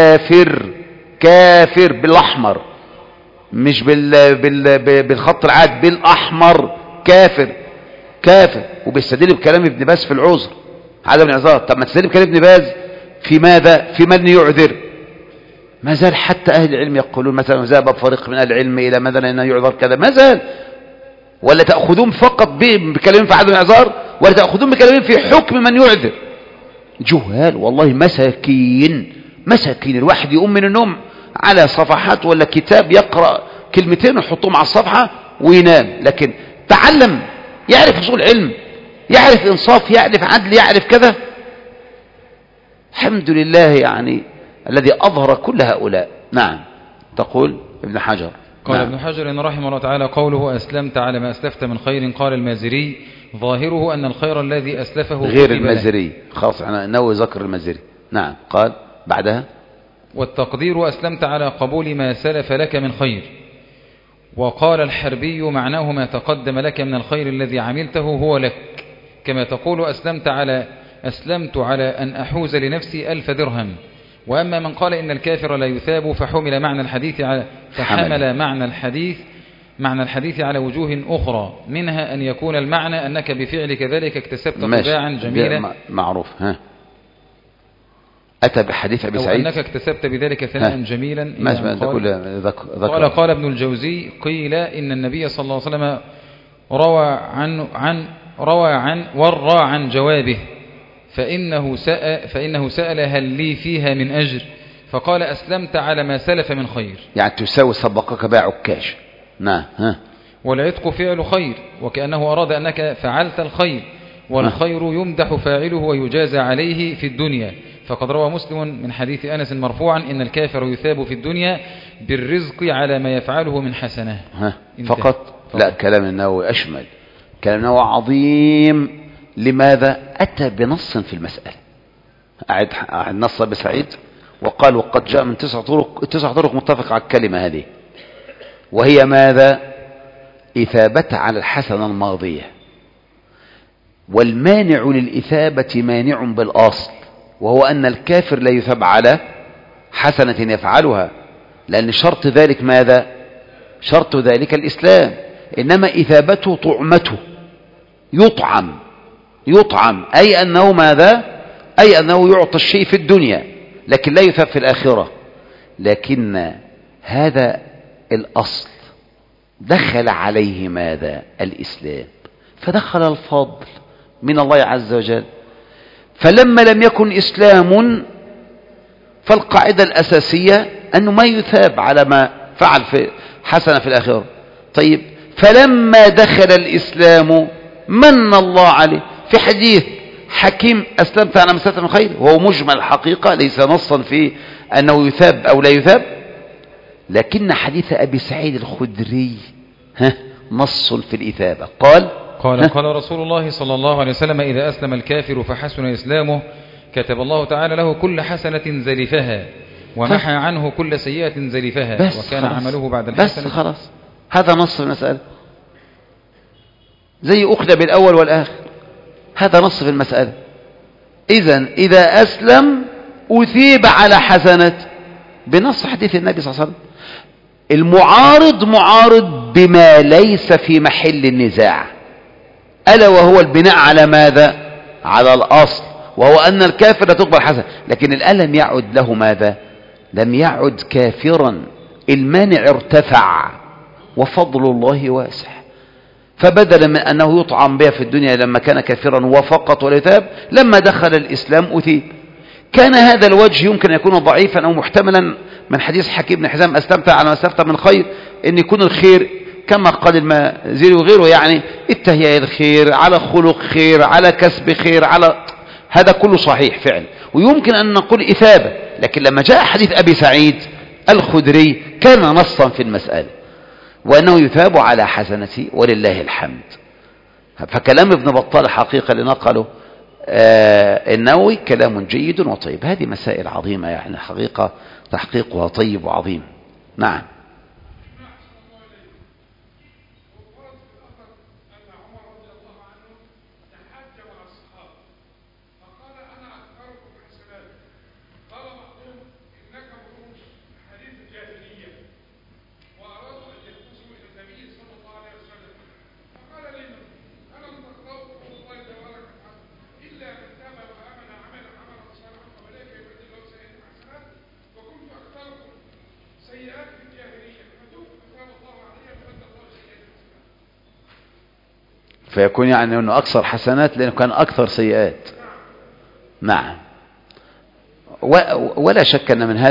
كافر بالأحمر، مش بالخط العادي، بالأحمر، كافر. وبيستدل بكلام ابن باز في العذر، عدم الاعذار. طب ما تستدل بكلام ابن باز في ماذا؟ في من يعذر. ما زال حتى أهل العلم يقولون مثلا ذهب فريق من أهل العلم إلى مثلا أنه يعذر كذا، ما زال. ولا تأخذون فقط بكلامين في عدم الاعذار، ولا تأخذون بكلامين في حكم من يعذر. جهال والله، مساكين. الواحد يقوم من النوم على صفحات ولا كتاب يقرأ كلمتين ويحطهم على الصفحة وينام. لكن تعلم، يعرف اصول علم، يعرف انصاف، يعرف عدل، يعرف كذا. الحمد لله يعني الذي أظهر كل هؤلاء. نعم. تقول ابن حجر. قال ابن حجر رحمه الله تعالى: قوله أسلمت على ما أسلفت من خير. قال المازري: ظاهره أن الخير الذي أسلفه غير المازري، خلاص احنا نوي ذكر المازري. نعم. قال بعدها: والتقدير أسلمت على قبول ما سلف لك من خير. وقال الحربي: معناه ما تقدم لك من الخير الذي عملته هو لك، كما تقول أسلمت على أن أحوز لنفسي 1000 درهم. وأما من قال إن الكافر لا يثاب فحمل معنى الحديث على وجوه أخرى، منها أن يكون المعنى أنك بفعلك ذلك اكتسبت طباعا جميلة، معروف. أتى بحديث أبي سعيد، أو أنك اكتسبت بذلك ثناء جميلا. قال ابن الجوزي: قيل إن النبي صلى الله عليه وسلم ورى عن جوابه، فإنه سأل هل لي فيها من أجر، فقال: أسلمت على ما سلف من خير. يعني تساوي سبقك بيع عكاش. نعم. والعتق فعل خير، وكأنه أراد أنك فعلت الخير، والخير يمدح فاعله ويجازى عليه في الدنيا. فقد روى مسلم من حديث أنس مرفوعا: إن الكافر يثاب في الدنيا بالرزق على ما يفعله من حسنه. فقط. لا، كلام النووي أشمل، كلام النووي عظيم. لماذا؟ أتى بنص في المسألة، أعد نص أبي سعيد وقال: وقد جاء من 9 طرق متفق على الكلمة هذه، وهي ماذا؟ إثابة على الحسنة الماضية. والمانع للإثابة مانع بالأصل، وهو أن الكافر لا يثاب على حسنة يفعلها، لأن شرط ذلك ماذا؟ شرط ذلك الإسلام. إنما إثابته طعمته، يطعم أي أنه ماذا؟ أي أنه يعطى الشيء في الدنيا لكن لا يثاب في الآخرة. لكن هذا الأصل دخل عليه ماذا؟ الإسلام، فدخل الفضل من الله عز وجل. فلما لم يكن إسلام فالقاعدة الأساسية أنه ما يثاب على ما فعل في حسنة في الآخرة. طيب فلما دخل الإسلام من الله عليه. في حديث حكيم أسلمت على مسألة من خير، وهو مجمل الحقيقة ليس نصا في أنه يثاب أو لا يثاب، لكن حديث أبي سعيد الخدري نص في الإثابة. قال رسول الله صلى الله عليه وسلم: إذا أسلم الكافر فحسن إسلامه كتب الله تعالى له كل حسنة زلفها ومحى عنه كل سيئة زلفها وكان عمله بعد الحسنة. بس خلاص، هذا نص في المسألة، زي أخذ بالأول والآخر، هذا نص في المسألة. إذا أسلم أثيب على حسنة بنص حديث النبي صلى الله عليه وسلم. المعارض معارض بما ليس في محل النزاع، ألا وهو البناء على ماذا؟ على الأصل، وهو أن الكافر لا تقبل حسنة. لكن الآن لم يعد له ماذا؟ لم يعد كافرا، المانع ارتفع وفضل الله واسع. فبدلا من أنه يطعم بها في الدنيا لما كان كافرا وفقط ولا يثاب، لما دخل الإسلام أثيب. كان هذا الوجه يمكن أن يكون ضعيفا أو محتملا من حديث حكيم بن حزام: أسلمت على ما أسلفت من خير، أن يكون الخير كما قال المازري وغيره، يعني التهيئة خير، على خلق خير، على كسب خير، على هذا كله صحيح فعل، ويمكن أن نقول إثابة. لكن لما جاء حديث أبي سعيد الخدري كان نصا في المسألة، وأنه يثاب على حسنته ولله الحمد. فكلام ابن بطال حقيقة لنقله النووي كلام جيد وطيب. هذه مسائل عظيمة يعني حقيقة تحقيقها طيب وعظيم. نعم. فيكون يعني أنه أكثر حسنات لأنه كان أكثر سيئات. نعم. ولا شك أن من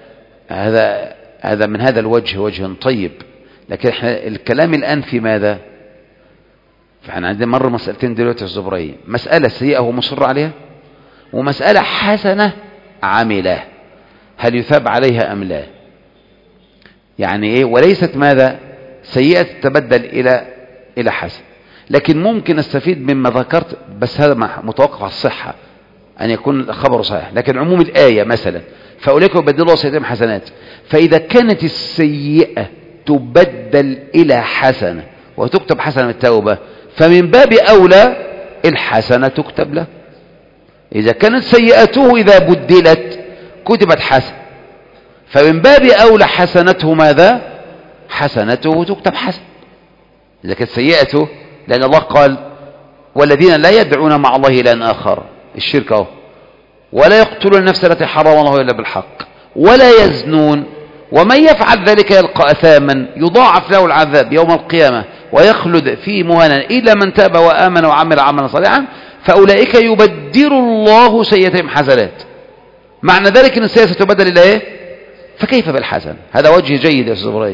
هذا من هذا الوجه وجه طيب. لكن احنا الكلام الآن في ماذا؟ فاحنا عندنا مرة مسألتين دلوقتي الزبرية: مسألة سيئة هو مصر عليها، ومسألة حسنة عاملة هل يثاب عليها أم لا. يعني إيه؟ وليست ماذا؟ سيئة تتبدل إلى حسن. لكن ممكن استفيد مما ذكرت، بس هذا متوقف على الصحة أن يكون الخبر صحيح. لكن عموم الآية مثلا: فأولئك يبدل الله سيئاتهم حسنات، فإذا كانت السيئة تبدل إلى حسنة وتكتب حسنة التوبة، فمن باب أولى الحسنة تكتب له. إذا كانت سيئته إذا بدلت كتبت حسنة، فمن باب أولى حسنته ماذا؟ حسنته تكتب حسنة. إذا كانت سيئته، لأن الله قال: والذين لا يدعون مع الله إلها آخر، الشرك اهو، ولا يقتلون النفس التي حرم الله إلا بالحق، ولا يزنون، ومن يفعل ذلك يلقى أثاما يضاعف له العذاب يوم القيامة ويخلد فيه مهانا إلا من تاب وآمن وعمل عملا صالحا فأولئك يبدل الله سيئاتهم حسنات. معنى ذلك أن السيئة ستبدل إلى إيه؟ فكيف بالحسن؟ هذا وجه جيد يا أستاذ إبراهيم.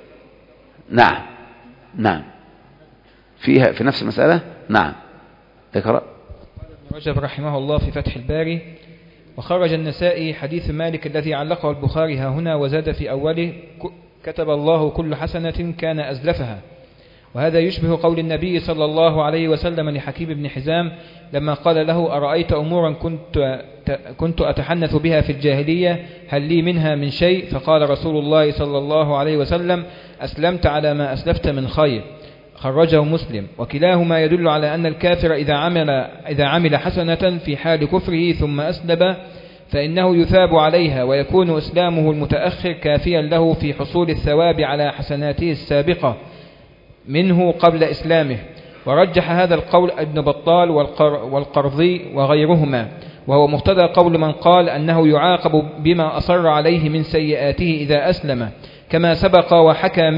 نعم فيها في نفس المسألة. نعم اقرأ. ابن رجب رحمه الله في فتح الباري: وخرج النسائي حديث مالك الذي علقه البخاري ها هنا وزاد في أوله: كتب الله كل حسنة كان أزلفها. وهذا يشبه قول النبي صلى الله عليه وسلم لحكيم بن حزام لما قال له: أرأيت أمورا كنت أتحنث بها في الجاهلية هل لي منها من شيء؟ فقال رسول الله صلى الله عليه وسلم: أسلمت على ما أسلفت من خير. خرجه مسلم. وكلاهما يدل على أن الكافر إذا عمل حسنة في حال كفره ثم أسلب فإنه يثاب عليها، ويكون إسلامه المتأخر كافيا له في حصول الثواب على حسناته السابقة منه قبل إسلامه. ورجح هذا القول ابن بطال والقرضي وغيرهما، وهو مقتضى قول من قال أنه يعاقب بما أصر عليه من سيئاته إذا أسلم، كما سبق وحكى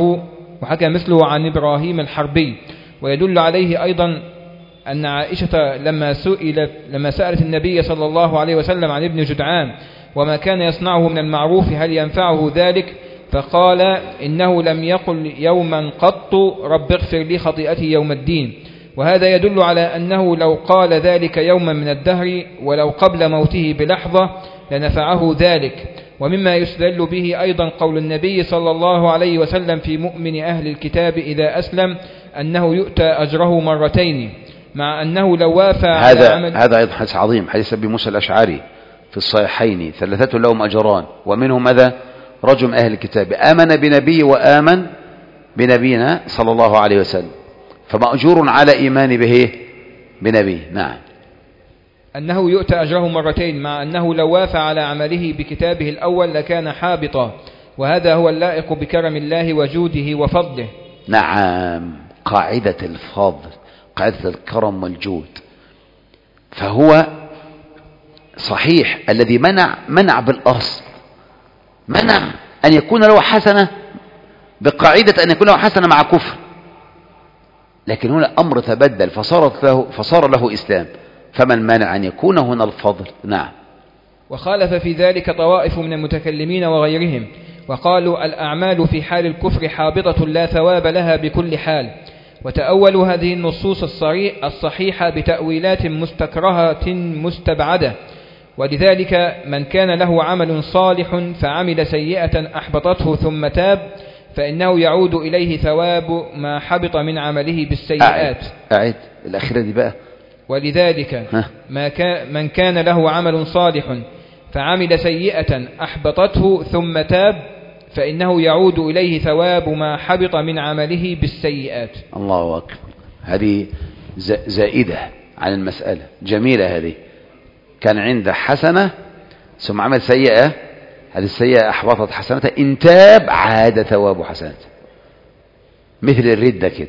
مثله عن إبراهيم الحربي. ويدل عليه أيضا أن عائشة لما سألت النبي صلى الله عليه وسلم عن ابن جدعان وما كان يصنعه من المعروف هل ينفعه ذلك، فقال إنه لم يقل يوما قط رب اغفر لي خطيئتي يوم الدين. وهذا يدل على أنه لو قال ذلك يوما من الدهر ولو قبل موته بلحظة لنفعه ذلك. ومما يستدل به أيضا قول النبي صلى الله عليه وسلم في مؤمن أهل الكتاب إذا أسلم أنه يؤتى أجره مرتين، مع أنه لو وافى هذا أيضا حديث عظيم، حديث أبي موسى الأشعري في الصحيحين، 3 لهم أجران، ومنهم ماذا؟ رجل من أهل الكتاب آمن بنبي وآمن بنبينا صلى الله عليه وسلم، فمأجور على إيمان به بنبي. نعم. أنه يؤتى أجره مرتين، مع أنه لو وافى على عمله بكتابه الأول لكان حابطا، وهذا هو اللائق بكرم الله وجوده وفضله. نعم، قاعدة الفضل، قاعدة الكرم والجود. فهو صحيح الذي منع بالأصل، منع أن يكون له حسنة بقاعدة أن يكون له حسنة مع كفر، لكن هنا الأمر تبدل فصار له إسلام، فمن مانع أن يكون هنا الفضل. نعم. وخالف في ذلك طوائف من المتكلمين وغيرهم، وقالوا الأعمال في حال الكفر حابطة لا ثواب لها بكل حال، وتأولوا هذه النصوص الصحيحة بتأويلات مستكرهة مستبعدة. ولذلك من كان له عمل صالح فعمل سيئة أحبطته ثم تاب فإنه يعود إليه ثواب ما حبط من عمله بالسيئات. أعد الأخيرة دي بقى. ولذلك من كان له عمل صالح فعمل سيئة أحبطته ثم تاب فإنه يعود إليه ثواب ما حبط من عمله بالسيئات. الله أكبر، هذه زائدة عن المسألة، جميلة هذه. كان عنده حسنة ثم عمل سيئة، هذه السيئة أحبطت حسنته، إن تاب عاد ثواب حسنته، مثل الردة كده،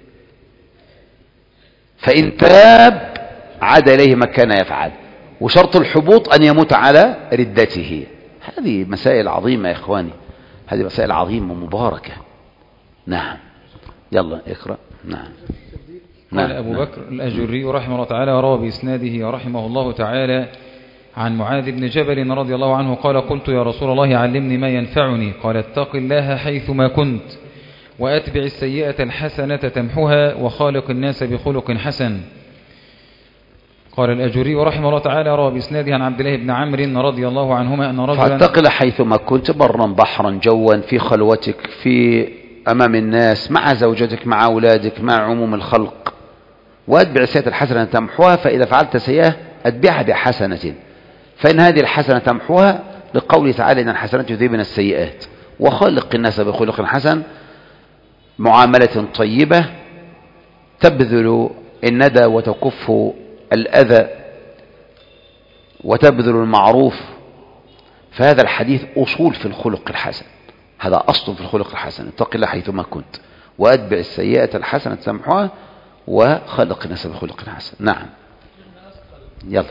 فإن تاب عاد إليه ما كان يفعل، وشرط الحبوط أن يموت على ردته. هذه مسائل عظيمة يا إخواني، هذه مسائل عظيمة ومباركة. نعم، يلا اقرأ. نعم. قال أبو بكر الأجري رحمه الله تعالى، وروى بإسناده رحمه الله تعالى عن معاذ بن جبل رضي الله عنه قال: قلت يا رسول الله علمني ما ينفعني. قال: اتق الله حيثما كنت، وأتبع السيئة الحسنة تمحها، وخالق الناس بخلق حسن. قال الأجري رحمه الله تعالى، روى بإسناده عن عبد الله بن عمرو رضي الله عنهما أن رجلا: فاتق الله حيثما كنت، برا بحرا جوا، في خلوتك، في أمام الناس، مع زوجتك، مع أولادك، مع عموم الخلق، وأتبع السيئة الحسنة تمحوها، فإذا فعلت سيئة أتبعها بحسنة، فإن هذه الحسنة تمحوها، لقوله تعالى إن الحسنات يذهبن السيئات، وخلق الناس بخلق حسن، معاملة طيبة، تبذل الندى وتكف الأذى وتبذل المعروف. فهذا الحديث أصول في الخلق الحسن، هذا أصل في الخلق الحسن. اتق الله حيثما كنت، وأتبع السيئة الحسنة تمحوها، وخلق الناس بخلق حسن. نعم، يلا.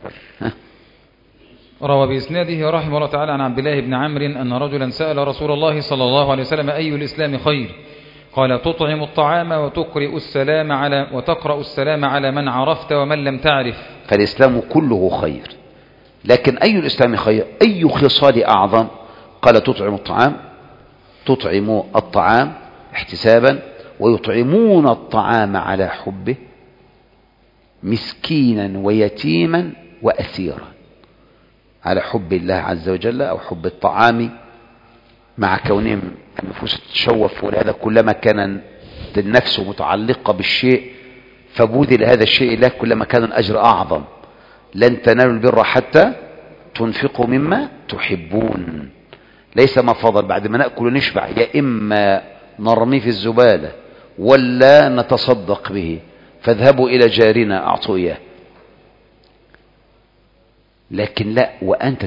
روى بإسناده رحمه الله تعالى عن عبد الله بن عمرو أن رجلا سأل رسول الله صلى الله عليه وسلم: أي الإسلام خير؟ قال: تطعم الطعام وتقرأ السلام على من عرفت ومن لم تعرف. فالإسلام كله خير، لكن أي الإسلام خير؟ أي خصال أعظم؟ قال: تطعم الطعام احتسابا، ويطعمون الطعام على حبه، مسكينا ويتيما وأسيرا، على حب الله عز وجل أو حب الطعام، مع كونهم النفوس تتشوف، ولهذا كلما كان النفس متعلقة بالشيء فبوذل هذا الشيء له كلما كان الأجر أعظم. لن تنالوا البر حتى تنفقوا مما تحبون. ليس ما فضل بعد ما نأكل ونشبع يا إما نرميه في الزبالة ولا نتصدق به، فاذهبوا إلى جارنا أعطوا إياه. لكن لا، وأنت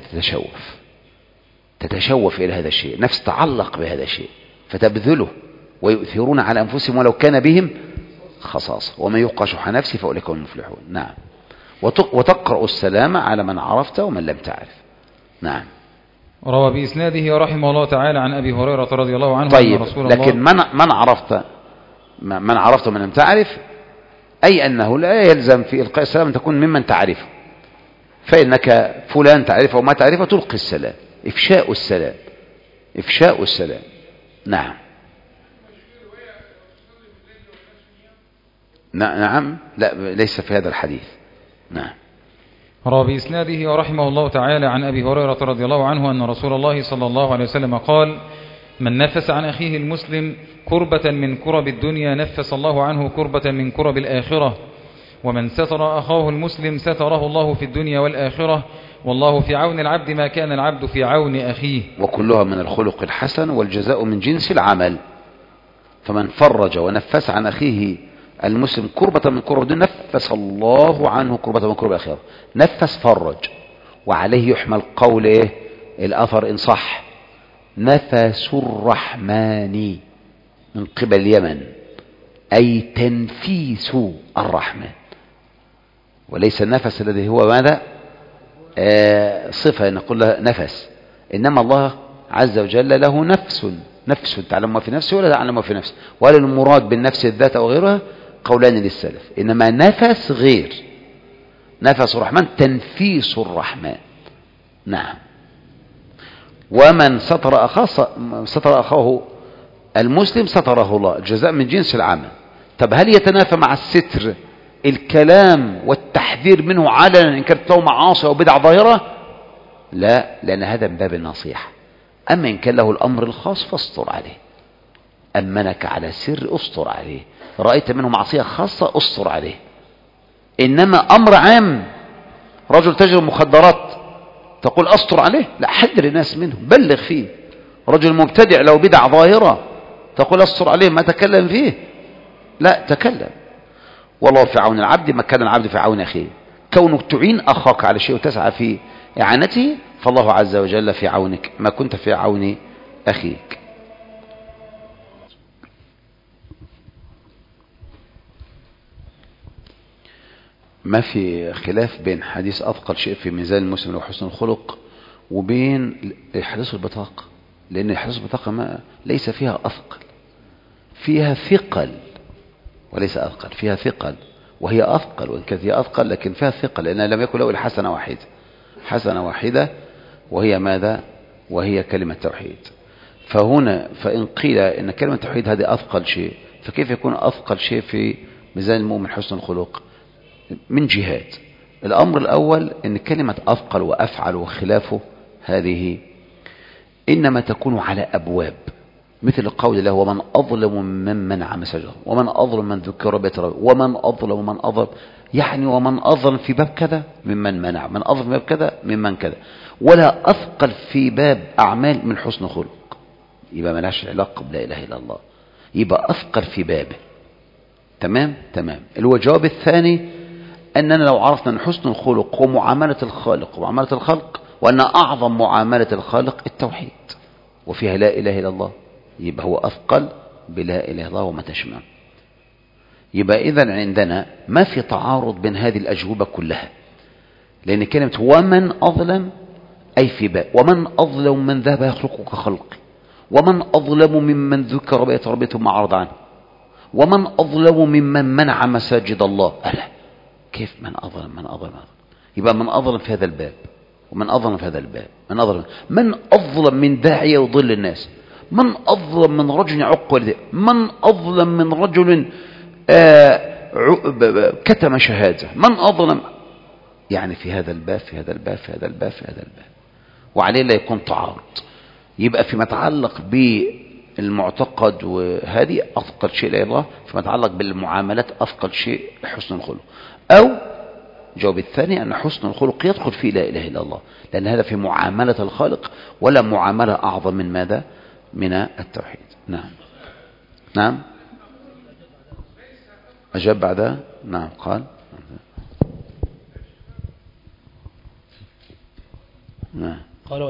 تتشوف إلى هذا الشيء، نفس تعلق بهذا الشيء فتبذله، ويؤثرون على أنفسهم ولو كان بهم خصاصة، ومن يوق شح نفسه فأولئك هم المفلحون. نعم. وتقرأ السلام على من عرفت ومن لم تعرف. نعم. روى بإسناده رحمه الله تعالى عن أبي هريرة رضي الله عنه طيب، أن رسول الله لكن من عرفت ومن لم تعرف، أي أنه لا يلزم في إلقاء السلام أن تكون ممن تعرفه، فإنك فلان تعرفه وما تعرفه تلقي السلام، إفشاء السلام. نعم. نعم. لا، ليس في هذا الحديث. نعم. روى بإسناده رحمه الله تعالى عن أبي هريرة رضي الله عنه أن رسول الله صلى الله عليه وسلم قال: من نفس عن أخيه المسلم كربة من كرب الدنيا نفس الله عنه كربة من كرب الآخرة، ومن ستر أخاه المسلم ستره الله في الدنيا والآخرة، والله في عون العبد ما كان العبد في عون أخيه. وكلها من الخلق الحسن، والجزاء من جنس العمل. فمن فرج ونفس عن أخيه المسلم كربة من كرب الدنيا نفس الله عنه كربة من كرب الآخرة. نفس، فرج، وعليه يحمل قول الأثر إن صح: نفس الرحمن من قبل اليمن، أي تنفيس الرحمن، وليس النفس الذي هو ماذا؟ صفة نقول لها نفس، إنما الله عز وجل له نفس تعلم ما في نفسه ولا تعلم ما في نفسه، ولا المراد بالنفس الذات أو غيرها قولان للسلف، إنما نفس غير نفس الرحمن، تنفيس الرحمن. نعم. ومن ستر أخاه المسلم ستره الله، الجزاء من جنس العمل. طب هل يتنافى مع الستر الكلام والتحذير منه علنا إن كانت له معاصي أو بدع ظاهرة؟ لا، لأن هذا من باب النصيحة. أما إن كان له الأمر الخاص فاستر عليه، أمنك على سر أستر عليه، رأيت منه معصية خاصة أستر عليه. إنما أمر عام، رجل تاجر مخدرات تقول أستر عليه؟ لا، حذر الناس منه، بلغ فيه. رجل مبتدع لو بدع ظاهرة تقول أستر عليه، ما تكلم فيه؟ لا، تكلم. والله في عون العبد ما كان العبد في عون أخيه. كونك تعين أخاك على شيء وتسعى في إعانته، فالله عز وجل في عونك ما كنت في عون أخيك. ما في خلاف بين حديث أثقل شيء في ميزان المسلم وحسن الخلق وبين حديث البطاقة، لأن حديث البطاقة ما ليس فيها أثقل، فيها ثقل وليس أثقل، فيها ثقل، وهي أثقل، وإن كانت هي أثقل لكن فيها ثقل، لأنها لم يكن له إلا حسنة واحدة، وهي ماذا؟ وهي كلمة توحيد. فهنا فإن قيل إن كلمة توحيد هذه أثقل شيء، فكيف يكون أثقل شيء في ميزان المؤمن حسن الخلق؟ من جهات. الأمر الأول إن كلمة أثقل وأفعل وخلافه هذه إنما تكون على أبواب، مثل قول الله: ومن أظلم ممن منع مساجد، ومن أظلم من ذكر بيت ربه، ومن أظلم، يعني ومن أظلم في باب كذا ممن منع، من أظلم في باب كذا ممن كذا، ولا أثقل في باب أعمال من حسن خلق، يبقى ملاش علاقة بلا إله إلا الله، يبقى أثقل في بابه. تمام. الجواب الثاني أننا لو عرفنا أن حسن الخلق ومعاملة الخالق ومعاملة الخلق، وأن أعظم معاملة الخالق التوحيد وفيها لا إله إلا الله، يبقى هو أثقل بلا إله إلا الله وما تشمل. يبقى إذن عندنا ما في تعارض بين هذه الأجوبة كلها، لأن كلمة ومن أظلم أي في باب، ومن أظلم من ذهب يخلق كخلقي، ومن أظلم ممن ذكر بيت ربه ثم أعرض عنه، ومن أظلم ممن منع مساجد الله. ألا كيف من أظلم؟ يبقى من أظلم في هذا الباب، ومن أظلم في هذا الباب، من أظلم من داعية يضل الناس، من أظلم من رجل يعق والديه، من أظلم من رجل كتم شهادة، من أظلم، يعني في هذا الباب، وعليه لا يكون تعارض. يبقى فيما يتعلق بالمعتقد وهذه أثقل شيء لا الله، فيما يتعلق بالمعاملات أثقل شيء حسن الخلق. أو الجواب الثاني أن حسن الخلق يدخل فيه لا إله إلا الله، لأن هذا في معاملة الخالق، ولا معاملة أعظم من ماذا؟ من التوحيد. نعم. أجاب بعدها. نعم. قال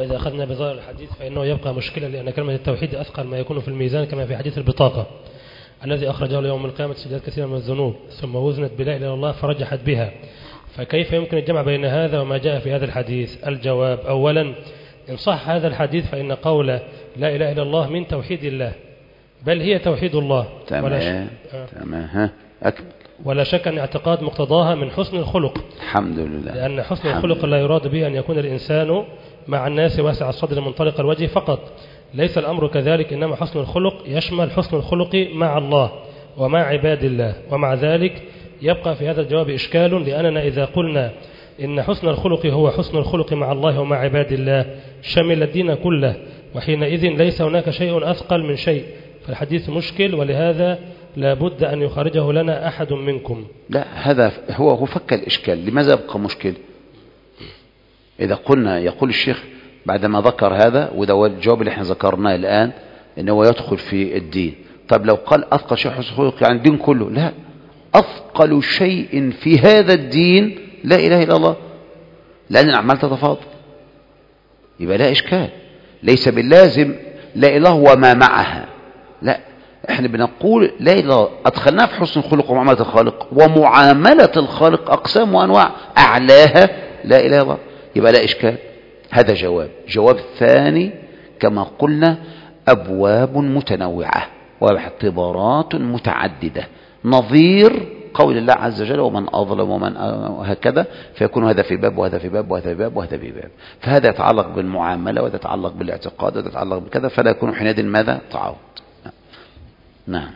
إذا أخذنا بظاهر الحديث فإنه يبقى مشكلة، لأن كلمة التوحيد أثقل ما يكون في الميزان، كما في حديث البطاقة الذي أخرجه يوم القيامة سجلات كثيرة من الذنوب ثم وزنت بلا إله إلا الله فرجحت بها. فكيف يمكن الجمع بين هذا وما جاء في هذا الحديث؟ الجواب: أولا، إن صح هذا الحديث فإن قول لا إله إلا الله من توحيد الله، بل هي توحيد الله. تمام. أكمل. ولا شك أن اعتقاد مقتضاها من حسن الخلق. الحمد لله. لأن حسن الخلق لا يراد به أن يكون الإنسان مع الناس واسع الصدر منطلق الوجه فقط، ليس الأمر كذلك، إنما حسن الخلق يشمل حسن الخلق مع الله ومع عباد الله. ومع ذلك يبقى في هذا الجواب إشكال، لأننا إذا قلنا إن حسن الخلق هو حسن الخلق مع الله ومع عباد الله شمل الدين كله، وحينئذ ليس هناك شيء أثقل من شيء، فالحديث مشكل، ولهذا لا بد أن يخرجه لنا أحد منكم. لا، هذا هو فك الإشكال. لماذا يبقى مشكل؟ إذا قلنا، يقول الشيخ بعدما ذكر هذا، وده هو الجواب اللي احنا ذكرناه الآن، إنه يدخل في الدين. طب لو قال أثقل شيء حسن الخلق يعني الدين كله، لا، أثقل شيء في هذا الدين لا إله إلا الله، لأن الأعمال تتفاضل، يبقى لا إشكال. ليس باللازم لا إله وما معها، لا، احنا بنقول لا إله إلا الله أدخلناها في حسن الخلق ومعاملة الخالق، ومعاملة الخالق أقسام وأنواع، أعلاها لا إله إلا الله، يبقى لا إشكال. هذا جواب ثاني، كما قلنا أبواب متنوعة واعتبارات متعددة، نظير قول الله عز وجل ومن أظلم ومن هكذا، فيكون هذا في باب وهذا في باب وهذا في باب وهذا في باب، فهذا يتعلق بالمعاملة وهذا يتعلق بالاعتقاد وهذا يتعلق بكذا، فلا يكون حينئذ ماذا؟ تعارض. نعم.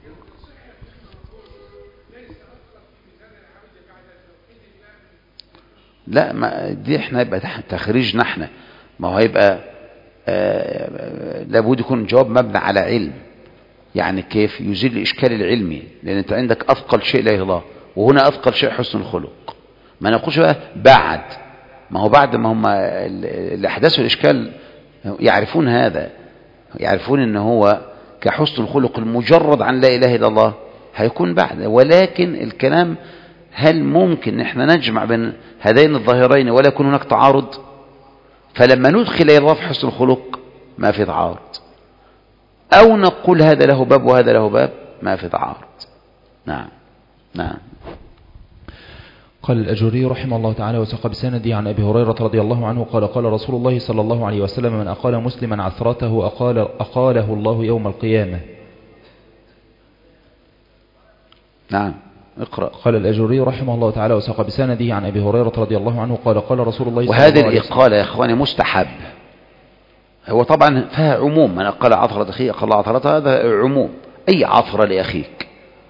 لا، ما دي احنا يبقى تخريجنا احنا، ما هو هيبقى لابد يكون جواب مبني على علم. يعني كيف يزيل الإشكال العلمي؟ لأن أنت عندك أثقل شيء لا إله إلا الله، وهنا أثقل شيء حسن الخلق. ما نقولش بقى بعد، ما هو بعد ما هم اللي أحدثوا الإشكال يعرفون هذا، يعرفون أنه هو كحسن الخلق المجرد عن لا إله إلا الله هيكون بعد. ولكن الكلام هل ممكن احنا نجمع بين هذين الظاهرين ولا يكون هناك تعارض؟ فلما ندخل إلى الله في حسن الخلق ما في تعارض، أو نقول هذا له باب وهذا له باب، ما في تعارض. نعم. نعم. قال الأجري رحمه الله تعالى: وساق بسنده عن أبي هريرة رضي الله عنه قال: قال رسول الله صلى الله عليه وسلم: من أقال مسلما عثرته أقاله الله يوم القيامة. نعم، اقرأ. قال الأجري رحمه الله تعالى: وساق بسنده عن أبي هريرة رضي الله عنه قال: قال رسول الله صلى الله عليه وسلم. وهذه الإقالة يا إخواني مستحب، هو طبعا فيها عموم، من أقال عثرة أخيه أقال عثرته، هذا عموم، أي عثرة لأخيك.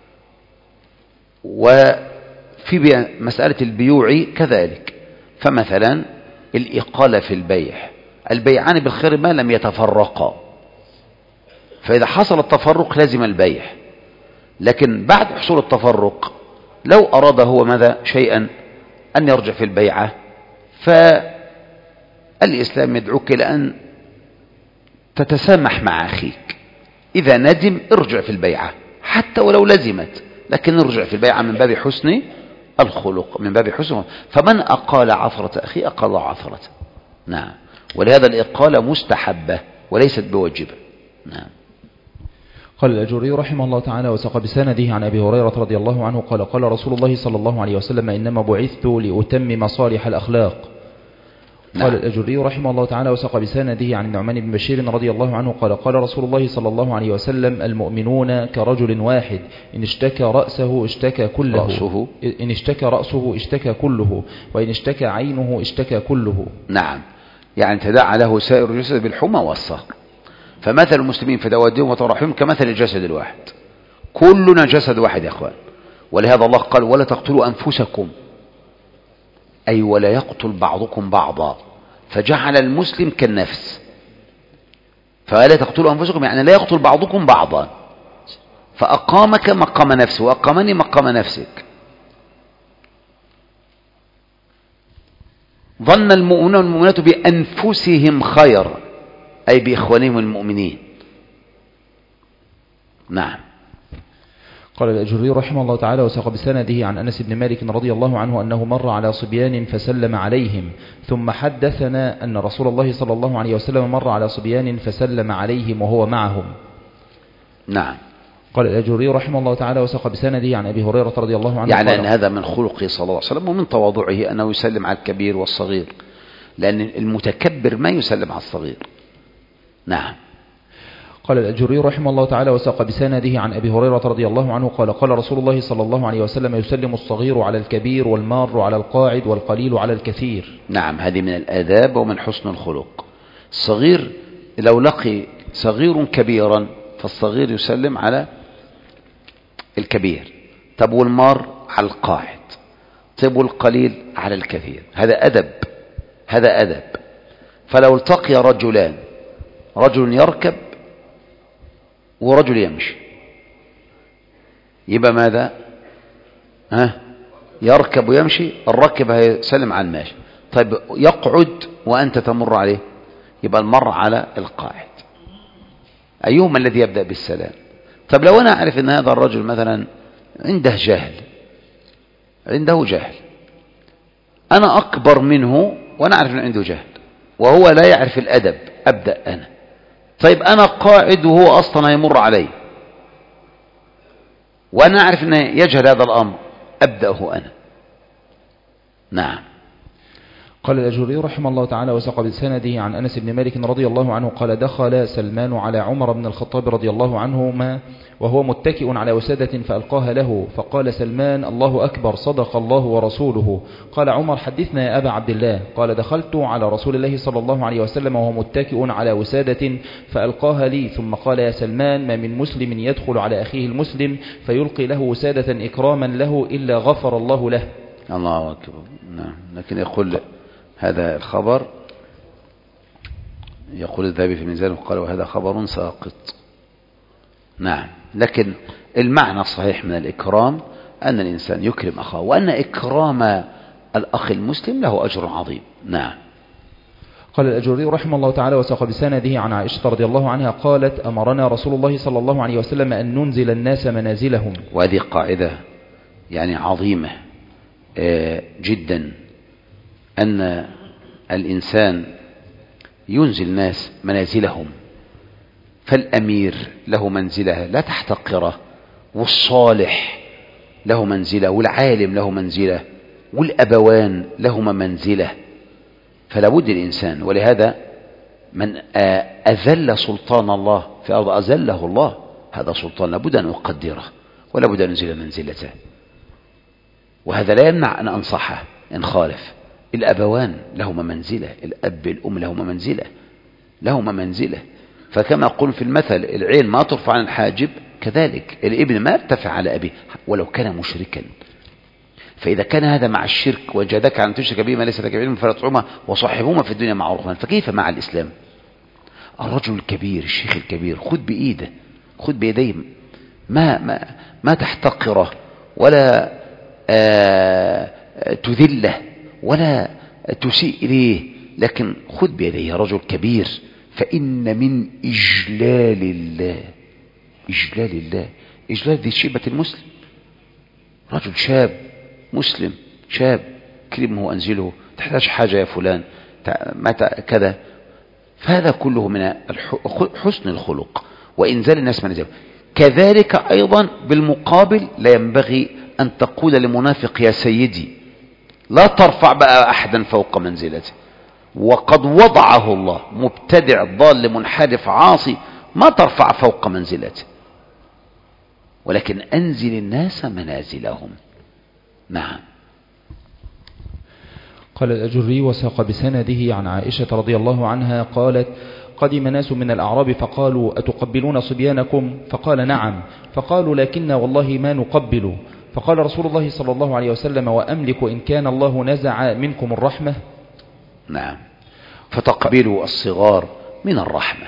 وفي مسألة البيوع كذلك، فمثلا الإقالة في البيعان بالخير ما لم يتفرقا، فإذا حصل التفرق لازم البيع، لكن بعد حصول التفرق لو أراد هو ماذا شيئا أن يرجع في البيعة، فالإسلام يدعوك إلى أن تتسامح مع أخيك، إذا ندم ارجع في البيعة حتى ولو لزمت، لكن ارجع في البيعة من باب حسن الخلق، من باب حسن. فمن أقال عثرة أخي أقال عثرة. نعم. ولهذا الإقالة مستحبة وليست بواجبة. نعم. قال الأجري رحمه الله تعالى: وساق بسنده عن أبي هريرة رضي الله عنه قال: قال رسول الله صلى الله عليه وسلم: إنما بعثت لأتمم صالح الأخلاق. نعم. قال الأجري رحمه الله تعالى: وساق بسنده عن النعمان بن بشير رضي الله عنه قال: قال رسول الله صلى الله عليه وسلم: المؤمنون كرجل واحد، إن اشتكى رأسه اشتكى كله، إن اشتكى رأسه اشتكى كله، وإن اشتكى عينه اشتكى كله. نعم، يعني تداعى له سائر الجسد بالحمى والسهر، فمثل المسلمين في توادهم وتراحمهم كمثل الجسد الواحد، كلنا جسد واحد يا أخوان. ولهذا الله قال: ولا تقتلوا أنفسكم، أي ولا يقتل بعضكم بعضا، فجعل المسلم كالنفس، فلا تقتلوا أنفسكم يعني لا يقتل بعضكم بعضا، فأقامك مقام نفسه وأقامني مقام نفسك. ظن المؤمنون والمؤمنات بأنفسهم خير، أي بإخوانهم المؤمنين. نعم. قال الأجري رحمه الله تعالى وساق بسنده عن أنس بن مالك رضي الله عنه أنه مر على صبيان فسلم عليهم، ثم حدثنا أن رسول الله صلى الله عليه وسلم مر على صبيان فسلم عليهم وهو معهم. نعم. قال الأجري رحمه الله تعالى وساق بسنده عن أبي هريرة رضي الله عنه يعني أن هذا من خلقه صلى الله عليه وسلم ومن تواضعه أنه يسلم على الكبير والصغير، لأن المتكبر ما يسلم على الصغير. نعم. قال الأجري رحمه الله تعالى وساق بسنده عن أبي هريرة رضي الله عنه قال قال رسول الله صلى الله عليه وسلم يسلم الصغير على الكبير والمار على القاعد والقليل على الكثير. نعم، هذه من الآداب ومن حسن الخلق. الصغير لو لقي صغير كبيرا فالصغير يسلم على الكبير، طب والمار على القاعد، طب والقليل على الكثير. هذا أدب، هذا أدب. فلو التقي رجلان، رجل يركب ورجل يمشي، يبقى ماذا؟ يركب ويمشي، الراكب هيسلم على الماشي. طيب يقعد وأنت تمر عليه، يبقى المر على القاعد. أيهما الذي يبدأ بالسلام؟ طب لو أنا أعرف أن هذا الرجل مثلا عنده جهل، أنا أكبر منه وأنا أعرف أنه عنده جهل وهو لا يعرف الأدب، أبدأ أنا. طيب أنا قاعد وهو أصلا يمر علي وأنا أعرف أنه يجهل هذا الأمر، أبدأه أنا. نعم. قال الأجري رحمه الله تعالى وساق بسنده عن أنس بن مالك رضي الله عنه قال دخل سلمان على عمر بن الخطاب رضي الله عنهما وهو متكئ على وسادة فألقاها له، فقال سلمان الله أكبر صدق الله ورسوله. قال عمر حدثنا يا أبا عبد الله. قال دخلت على رسول الله صلى الله عليه وسلم وهو متكئ على وسادة فألقاها لي، ثم قال يا سلمان ما من مسلم يدخل على أخيه المسلم فيلقي له وسادة إكراما له إلا غفر الله له. الله أكبر. نعم. لكن يقول هذا الخبر، يقول الذهبي في ميزانه قال وهذا خبر ساقط. نعم. لكن المعنى الصحيح من الإكرام أن الإنسان يكرم أخاه، وأن إكرام الأخ المسلم له أجر عظيم. نعم. قال الأجري رحمه الله تعالى وساق بسنده عن عائشة رضي الله عنها قالت أمرنا رسول الله صلى الله عليه وسلم أن ننزل الناس منازلهم. وهذه قاعدة يعني عظيمة جدا، أن الإنسان ينزل الناس منازلهم، فالأمير له منزلة لا تحتقره، والصالح له منزلة، والعالم له منزلة، والأبوان لهما منزلة. فلا بد الإنسان، ولهذا من أذل سلطان الله في أرض أذله الله، هذا سلطان لابد أن أقدره ولا بد أن أنزل منزلته، وهذا لا يمنع أن أنصحه إن خالف. الأبوان لهما منزلة، الأب الأم لهما منزلة. فكما أقول في المثل العين ما ترفع عن الحاجب، كذلك الابن ما يرتفع على أبيه ولو كان مشركا. فإذا كان هذا مع الشرك وجادك عن تشرك به ما ليس لك بعلم فلا تطعهما وصاحبهما في الدنيا معروفا، فكيف مع الإسلام؟ الرجل الكبير، الشيخ الكبير، خذ بإيده، خذ بيديه، ما تحتقره ولا تذله ولا تسيء إليه، لكن خذ بيديه. رجل كبير، فإن من إجلال الله إجلال ذي الشيبة المسلم. رجل شاب مسلم، شاب كرمه وأنزله، تحتاج حاجة يا فلان كذا. فهذا كله من حسن الخلق وإنزال الناس منازلهم. كذلك أيضا بالمقابل لا ينبغي أن تقول لمنافق يا سيدي، لا ترفع بقى أحدا فوق منزلته. وقد وضعه الله، مبتدع ضال منحرف عاصي ما ترفع فوق منزلته، ولكن أنزل الناس منازلهم. نعم. قال الأجري وساق بسنده عن عائشة رضي الله عنها قالت قدم ناس من الأعراب فقالوا أتقبلون صبيانكم؟ فقال نعم. فقالوا لكن والله ما نقبل. فقال رسول الله صلى الله عليه وسلم وأملك إن كان الله نزع منكم الرحمة. نعم. فتقبلوا الصغار من الرحمة،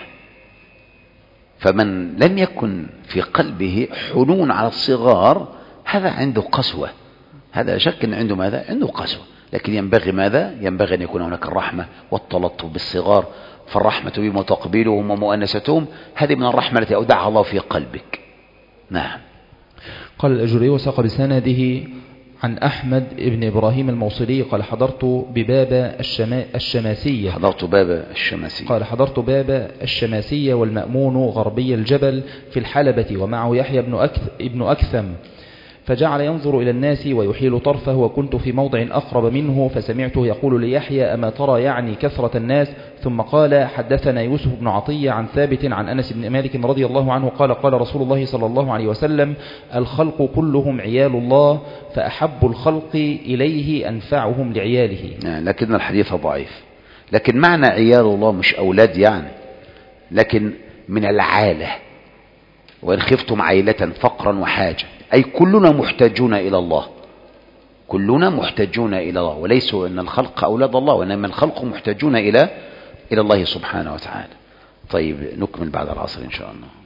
فمن لم يكن في قلبه حنون على الصغار هذا عنده قسوة، هذا شك أن عنده ماذا؟ عنده قسوة. لكن ينبغي ماذا؟ ينبغي أن يكون هناك الرحمة والتلطف بالصغار، فالرحمة بهم وتقبيلهم ومؤنستهم هذه من الرحمة التي أودعها الله في قلبك. نعم. قال الأجري وساق بسنده عن أحمد بن إبراهيم الموصلي قال حضرت بباب الشماسية قال حضرت باب الشماسية والمأمون غربي الجبل في الحلبة ومعه يحيى ابن أكثم فجعل ينظر إلى الناس ويحيل طرفه وكنت في موضع أقرب منه فسمعته يقول ليحيى أما ترى يعني كثرة الناس ثم قال حدثنا يوسف بن عطية عن ثابت عن أنس بن مالك رضي الله عنه قال قال رسول الله صلى الله عليه وسلم الخلق كلهم عيال الله فأحب الخلق إليه أنفعهم لعياله. لكن الحديث ضعيف. لكن معنى عيال الله مش أولاد يعني، لكن من العالة، وإن خفتم عيلة فقرا وحاجة، أي كلنا محتاجون إلى الله، كلنا محتاجون إلى الله، وليس أن الخلق أولاد الله، وإنما الخلق محتاجون إلى الله سبحانه وتعالى. طيب نكمل بعد العصر إن شاء الله.